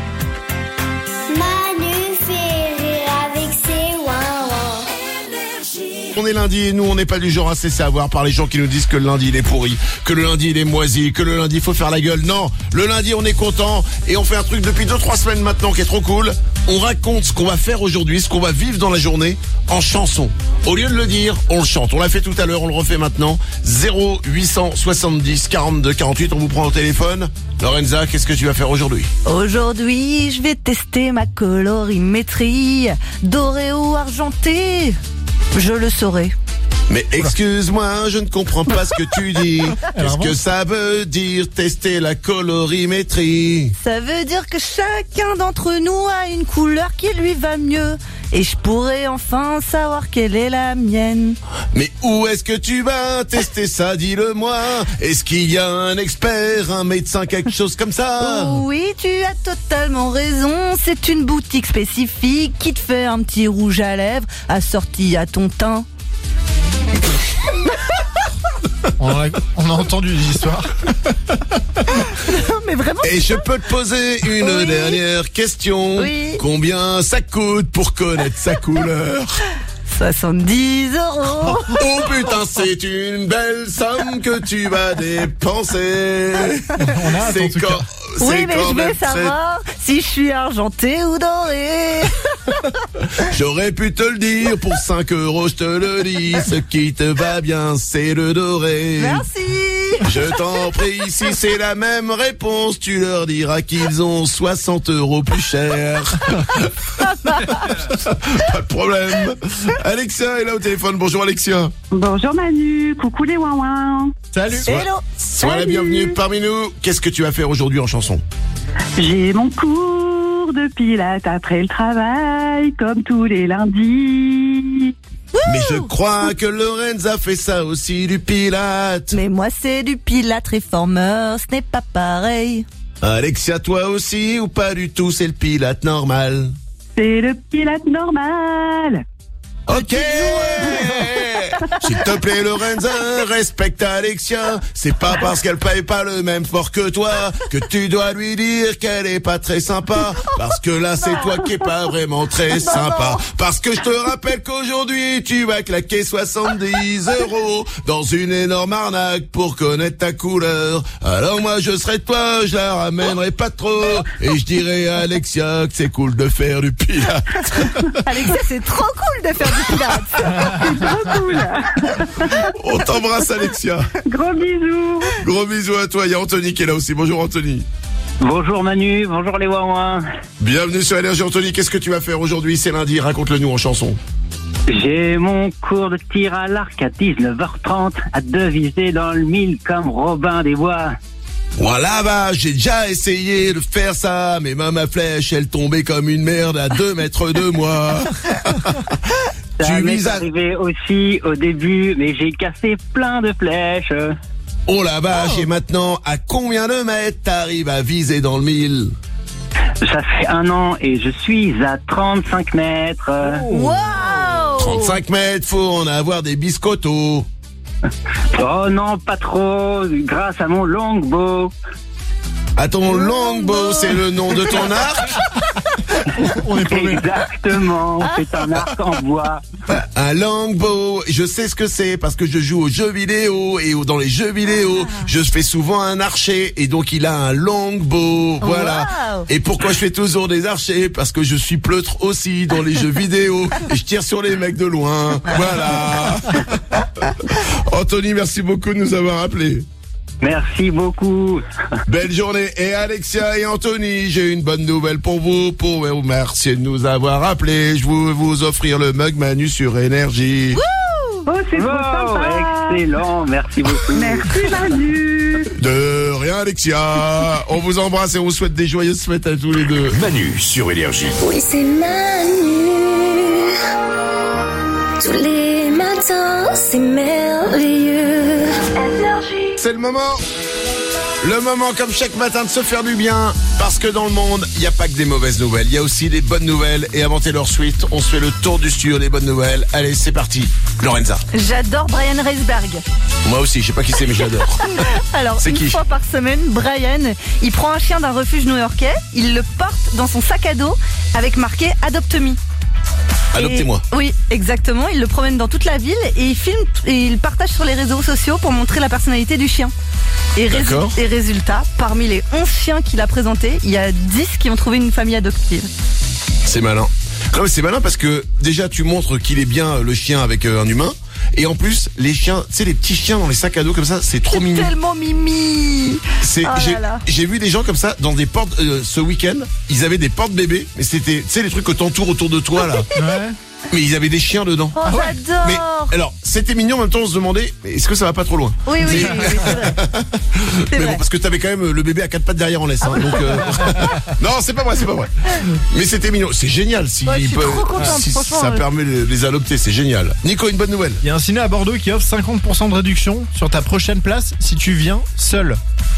Manu fait rire avec ses ouin-ouin. On est lundi et nous on n'est pas du genre à se laisser avoir par les gens qui nous disent que le lundi il est pourri, que le lundi il est moisi, que le lundi il faut faire la gueule. Non, le lundi on est content et on fait un truc depuis deux trois semaines maintenant qui est trop cool. On raconte ce qu'on va faire aujourd'hui, ce qu'on va vivre dans la journée en chanson. Au lieu de le dire, on le chante. On l'a fait tout à l'heure, on le refait maintenant. zéro huit cent soixante-dix quarante-deux quarante-huit, on vous prend au téléphone. Lorenza, qu'est-ce que tu vas faire aujourd'hui? Aujourd'hui, je vais tester ma colorimétrie. Doré ou argenté, je le saurai. Mais excuse-moi, je ne comprends pas ce que tu dis. Alors Qu'est-ce que ça veut dire tester la colorimétrie? Ça veut dire que chacun d'entre nous a une couleur qui lui va mieux. Et je pourrais enfin savoir quelle est la mienne. Mais où est-ce que tu vas tester ça, dis-le-moi? Est-ce qu'il y a un expert, un médecin, quelque chose comme ça? Oui, tu as totalement raison. C'est une boutique spécifique qui te fait un petit rouge à lèvres assorti à ton teint. On a, on a entendu des histoires. Non, mais vraiment. Et je peux te poser une Oui. dernière question. Oui. Combien ça coûte pour connaître sa couleur? soixante-dix euros. Oh putain, c'est une belle somme que tu vas dépenser. On a hâte, en tout quand- cas. c'est Oui, mais quand je même veux très- savoir si je suis argenté ou doré. J'aurais pu te le dire, pour cinq euros je te le dis. Ce qui te va bien, c'est le doré. Merci. Je t'en prie, si c'est la même réponse, tu leur diras qu'ils ont soixante euros plus cher. Pas de problème. Alexia est là au téléphone. Bonjour Alexia. Bonjour Manu, coucou les ouin-ouin. Salut. Hello. Sois la Salut. bienvenue parmi nous. Qu'est-ce que tu vas faire aujourd'hui en chanson? J'ai mon cours de pilates après le travail, comme tous les lundis. Wouh. Mais je crois que Lorenza fait ça aussi du pilate. Mais moi c'est du pilate réformeur, ce n'est pas pareil. Alexia, toi aussi ou pas du tout, c'est le pilate normal? C'est le pilate normal. Ok. S'il te plaît Lorenza, respecte Alexia. C'est pas parce qu'elle paye pas le même sport que toi que tu dois lui dire qu'elle est pas très sympa. Parce que là c'est toi qui est pas vraiment très sympa. Parce que je te rappelle qu'aujourd'hui tu vas claquer soixante-dix euros dans une énorme arnaque pour connaître ta couleur. Alors moi je serais toi, je la ramènerai pas trop et je dirais à Alexia que c'est cool de faire du pilate. Alexia, c'est trop cool de faire du pilate. C'est trop cool. On t'embrasse Alexia. Gros bisous. Gros bisous à toi. Il y a Anthony qui est là aussi. Bonjour Anthony. Bonjour Manu, bonjour les Ouin-Ouin. Bienvenue sur Énergie Anthony. Qu'est-ce que tu vas faire aujourd'hui? C'est lundi. Raconte-le nous en chanson. J'ai mon cours de tir à l'arc à dix-neuf heures trente à deviser dans le mille comme Robin des Bois. Voilà, bah, j'ai déjà essayé de faire ça, mais ma, ma flèche, elle tombait comme une merde à deux mètres de moi. Ça Tu m'est vises à... arrivé aussi au début, mais j'ai cassé plein de flèches. Oh la vache, et maintenant, à combien de mètres t'arrives à viser dans le mille? Ça fait un an et je suis à trente-cinq mètres. Wow. trente-cinq mètres, faut en avoir des biscottos. Oh non, pas trop, grâce à mon longbow. À ton longbow, c'est le nom de ton arc? On est paumé. Exactement, c'est un arc en bois. Un longbow, je sais ce que c'est parce que je joue aux jeux vidéo et dans les jeux vidéo, je fais souvent un archer et donc il a un longbow, voilà. Wow. Et pourquoi je fais toujours des archers? Parce que je suis pleutre aussi dans les jeux vidéo et je tire sur les mecs de loin, voilà. Anthony, merci beaucoup de nous avoir appelés. Merci beaucoup. Belle journée. Et Alexia et Anthony, j'ai une bonne nouvelle pour vous. Pour vous remercier de nous avoir appelés, je vais vous offrir le mug Manu sur Énergie. Oh, c'est trop Oh, sympa. excellent, merci beaucoup. Merci Manu. De rien Alexia. On vous embrasse et on vous souhaite des joyeuses fêtes à tous les deux. Manu sur Énergie. Oui, c'est Manu. Tous les matins, c'est merveilleux. Énergie. C'est le moment. Le moment comme chaque matin de se faire du bien. Parce que dans le monde, il n'y a pas que des mauvaises nouvelles. Il y a aussi des bonnes nouvelles. Et avant Taylor Swift, on se fait le tour du studio des bonnes nouvelles. Allez, c'est parti. Lorenza. J'adore Brian Reisberg. Moi aussi, je sais pas qui c'est mais j'adore. Alors, C'est une qui fois par semaine, Brian, il prend un chien d'un refuge new-yorkais, il le porte dans son sac à dos avec marqué Adopt-me. Adoptez-moi. Et- oui, exactement. Il le promène dans toute la ville et il filme et il partage sur les réseaux sociaux pour montrer la personnalité du chien. Et, résu- D'accord. et résultat, parmi les onze chiens qu'il a présentés, il y a dix qui ont trouvé une famille adoptive. C'est malin. Non mais c'est malin parce que déjà tu montres qu'il est bien euh, le chien avec euh, un humain. Et en plus, les chiens, tu sais, les petits chiens dans les sacs à dos comme ça, c'est trop mignon. Tellement mimi. C'est, Oh là j'ai, là. j'ai vu des gens comme ça dans des portes euh, ce week-end. Ils avaient des portes bébés, mais c'était, tu sais, les trucs que t'entoures autour de toi là. Ouais. Mais ils avaient des chiens dedans. Oh, j'adore. Mais alors, c'était mignon. En même temps, on se demandait, mais est-ce que ça va pas trop loin? Oui, oui, oui, Mais- oui, c'est vrai. C'est Mais vrai. bon, parce que t'avais quand même le bébé à quatre pattes derrière en laisse. Hein, donc, euh... non, c'est pas vrai, c'est pas vrai. Mais c'était mignon. C'est génial si, Ouais, je suis peut- trop contente, si franchement, ça ouais. permet de les adopter. C'est génial. Nico, une bonne nouvelle. Il y a un ciné à Bordeaux qui offre cinquante pour cent de réduction sur ta prochaine place si tu viens seul.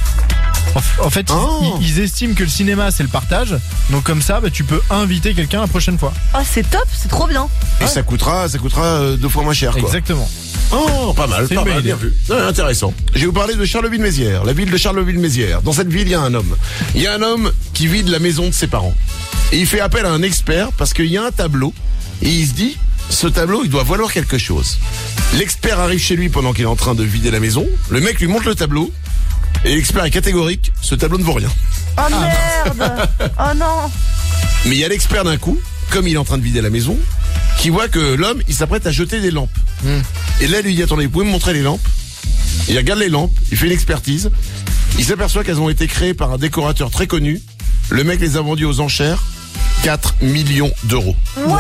En, f- en fait, ils- Oh. ils, ils estiment que le cinéma c'est le partage, donc comme ça, bah, tu peux inviter quelqu'un la prochaine fois. Oh, c'est top, c'est trop bien. Et ça coûtera, ça coûtera euh, deux fois moins cher, quoi. Exactement. Oh, pas mal, C'est pas une mal, belle bien idée. vu. Ouais, intéressant. Je vais vous parler de Charleville-Mézières, la ville de Charleville-Mézières. Dans cette ville, il y a un homme. Il y a un homme qui vide la maison de ses parents. Et il fait appel à un expert parce qu'il y a un tableau. Et il se dit, ce tableau, il doit valoir quelque chose. L'expert arrive chez lui pendant qu'il est en train de vider la maison. Le mec lui montre le tableau. Et l'expert est catégorique, ce tableau ne vaut rien. Oh merde. Oh non. Mais il y a l'expert d'un coup, comme il est en train de vider la maison, qui voit que l'homme, il s'apprête à jeter des lampes. Et là, il lui dit, attendez, vous pouvez me montrer les lampes? Il regarde les lampes, il fait une expertise. Il s'aperçoit qu'elles ont été créées par un décorateur très connu. Le mec les a vendues aux enchères, quatre millions d'euros.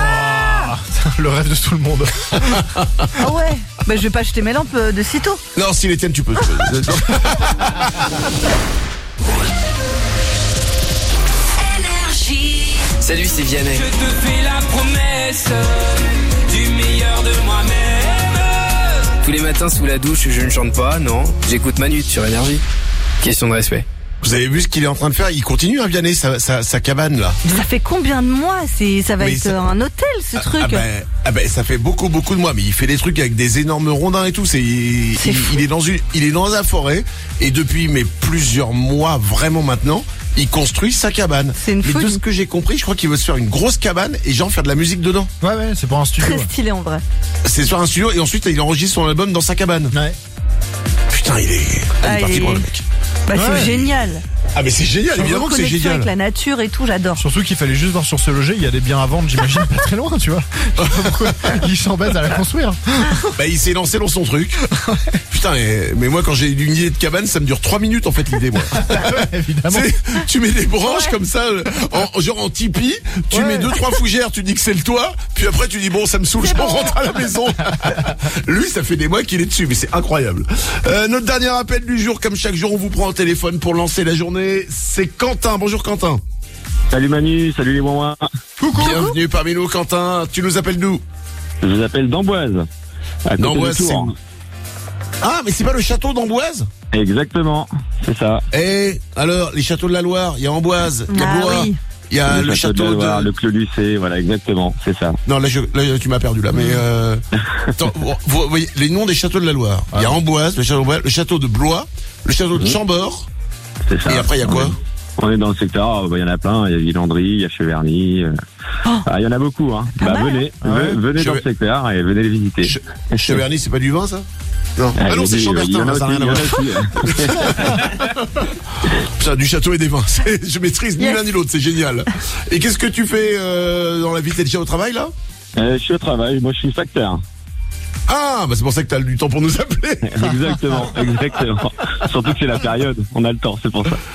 Ah, le rêve de tout le monde. Ah ouais. Bah, je vais pas acheter mes lampes euh, de sitôt. Non, si les tiennes, tu peux. tu peux. Salut, c'est Vianney. Je te fais la promesse du meilleur de moi-même. Tous les matins sous la douche, je ne chante pas, non. J'écoute Manu sur Énergie. Question de respect. Vous avez vu ce qu'il est en train de faire? Il continue à Vianney, sa, sa, sa cabane là. Mais ça fait combien de mois? C'est, ça va Mais être ça- un hôtel ce Ah, truc. ah ben, ah ben, ça fait beaucoup beaucoup de mois, mais il fait des trucs avec des énormes rondins et tout. C'est, il, il, il est dans une, il est dans la forêt et depuis mais plusieurs mois vraiment maintenant, il construit sa cabane. C'est une mais folie. de ce que j'ai compris, je crois qu'il veut se faire une grosse cabane et genre faire de la musique dedans. Ouais, ouais, c'est pour un studio. Très ouais. stylé en vrai. C'est sur un studio et ensuite il enregistre son album dans sa cabane. Ouais. Putain, il est, il est Ah, parti il est- loin, le mec. Bah, Ouais. c'est génial. Ah mais c'est génial, évidemment que c'est Reconnexion génial. avec la nature et tout, j'adore. Surtout qu'il fallait juste voir sur ce loger, il y a des biens à vendre, j'imagine, pas très loin, tu vois. Je sais pas pourquoi il s'embête à la construire. Bah il s'est lancé dans son truc. Putain, et- mais moi quand j'ai une idée de cabane, ça me dure trois minutes en fait l'idée moi. Évidemment. C'est- tu mets des branches comme ça, euh, en, genre en tipi, tu Ouais. mets deux trois fougères, tu dis que c'est le toit, puis après tu dis bon ça me saoule, je m'en rentre à la maison. Lui ça fait des mois qu'il est dessus, mais c'est incroyable. Euh, notre dernier appel du jour, comme chaque jour on vous prend au téléphone pour lancer la journée, c'est Quentin. Bonjour Quentin. Salut Manu, salut les Wouin. Bienvenue parmi nous Quentin, tu nous appelles d'où? Je vous appelle d'Amboise. à côté de D'Amboise, Tours. c'est- Ah mais c'est pas le château d'Amboise? Exactement, c'est ça. Eh, alors, les châteaux de la Loire, il y a Amboise, il y a Ah Blois, oui. il y a le, château de, la Loire, de... le Clos Lucé, voilà, exactement, c'est ça. Non, là, je, là, tu m'as perdu, là, mais euh... Attends, vous, vous voyez, les noms des châteaux de la Loire. Il y a Amboise, le château d'Amboise, le château de Blois, le château de Chambord, C'est ça. et après, il y a quoi? On est dans le secteur, oh, bah, il y en a plein, il y a Villandry, il y a Cheverny, euh, ah, il y en a beaucoup, hein. Bah, venez, Ah ouais. ve- venez dans Chever- le secteur et venez les visiter. Che- Cheverny, c'est pas du vin, ça? Non. Ah, Ah il y non, a c'est des- Chambertin, il y en a ça n'a aussi, rien à il y en voir. a aussi, ouais. Putain, du château et des vins. C'est- Je maîtrise ni Yes. l'un ni l'autre, c'est génial. Et qu'est-ce que tu fais euh, dans la vie? T'es déjà au travail, là? Euh, je suis au travail, moi je suis facteur. Ah, bah c'est pour ça que t'as du temps pour nous appeler. Exactement, exactement. Surtout que c'est la période, on a le temps, c'est pour ça.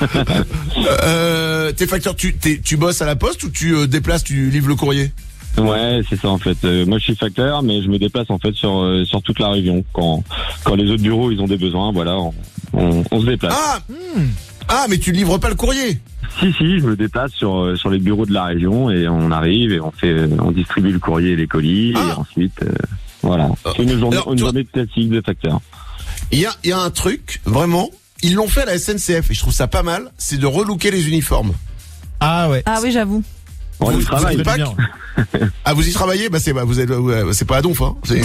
Euh, tes facteurs, tu, t'es- tu bosses à la poste ou tu euh, déplaces, tu livres le courrier? Ouais, c'est ça en fait. Euh, moi je suis facteur, mais je me déplace en fait sur euh, sur toute la région. Quand quand les autres bureaux ils ont des besoins, voilà, on, on, on se déplace. Ah, ah, mais tu livres pas le courrier? Si si, je me déplace sur euh, sur les bureaux de la région et on arrive et on fait euh, on distribue le courrier et les colis et ensuite euh, voilà. C'est une journée Alors, une toi- journée classique de facteur. Il y a, il y a un truc, vraiment, ils l'ont fait à la S N C F et je trouve ça pas mal, c'est de relooker les uniformes. Ah ouais. Ah oui, j'avoue. On Vous- y vous travaille. dites pas bien. que- Ah, vous y travaillez? Bah c'est, bah, vous êtes, ouais, c'est pas à Donf, hein. C'est-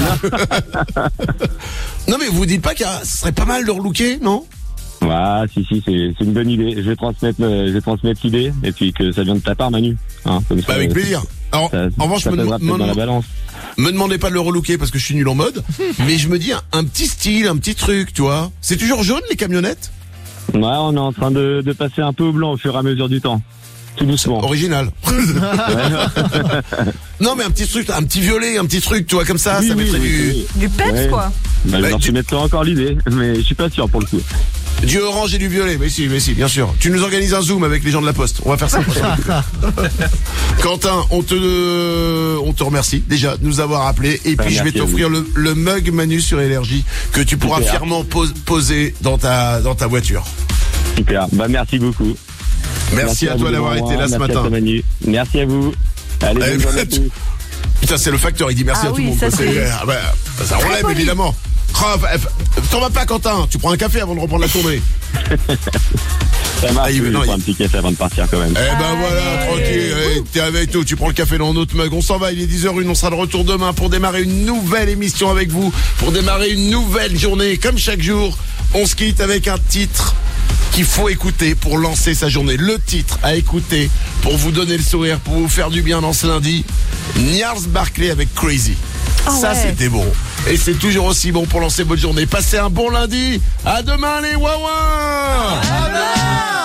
Non mais vous dites pas que ce serait pas mal de relooker, non? Ouais, si si, c'est c'est une bonne idée. Je vais transmettre euh, je vais transmettre l'idée et puis que ça vient de ta part Manu. Hein, comme ça, Bah avec plaisir. Alors, Ça, en revanche, ça me, pèsera me- peut-être dans la balance. me demandez pas de le relooker parce que je suis nul en mode, mais je me dis un, un petit style, un petit truc, tu vois. C'est toujours jaune les camionnettes? Ouais, on est en train de, de passer un peu au blanc au fur et à mesure du temps. Tout doucement. Original. Non mais un petit truc, un petit violet, un petit truc, tu vois, comme ça, Oui, ça oui, mettrait oui, du... oui. Du peps Ouais. quoi. Bah, Bah, je leur tu- soumettrai encore l'idée, mais je suis pas sûr pour le coup. Du orange et du violet, mais si, mais si, bien sûr. Tu nous organises un zoom avec les gens de la Poste. On va faire ça. Quentin, on te, on te remercie déjà de nous avoir appelé. Et Bah, puis je vais merci à t'offrir le, le mug Manu sur Énergie que tu pourras Super. fièrement pos- poser dans ta, dans ta voiture. Super. Bah, merci beaucoup. Merci, à vous toi d'avoir de été m'avoir- là ce merci matin. à toi, Manu. Merci à vous. Allez, Eh bonne ben, journée à tu- tous. Putain, c'est le facteur, il dit merci Ah à tout oui, le monde. ça, quoi. C'est- c'est- ah bah, ça Très relève poli. évidemment. Ah, bah, bah, T'en vas pas Quentin, tu prends un café avant de reprendre la tournée. Ça marche, Ah, il veut- je non, prends il- un petit café avant de partir quand même. Eh ben voilà, tranquille, eh, t'es avec nous, tu prends le café dans notre mug, on s'en va, il est dix heures une, on sera de retour demain pour démarrer une nouvelle émission avec vous, pour démarrer une nouvelle journée, comme chaque jour, on se quitte avec un titre qu'il faut écouter pour lancer sa journée, le titre à écouter pour vous donner le sourire, pour vous faire du bien dans ce lundi, Gnarls Barkley avec Crazy. Ah Ça ouais. c'était bon, et c'est toujours aussi bon pour lancer votre journée, passez un bon lundi, à demain les Wawins.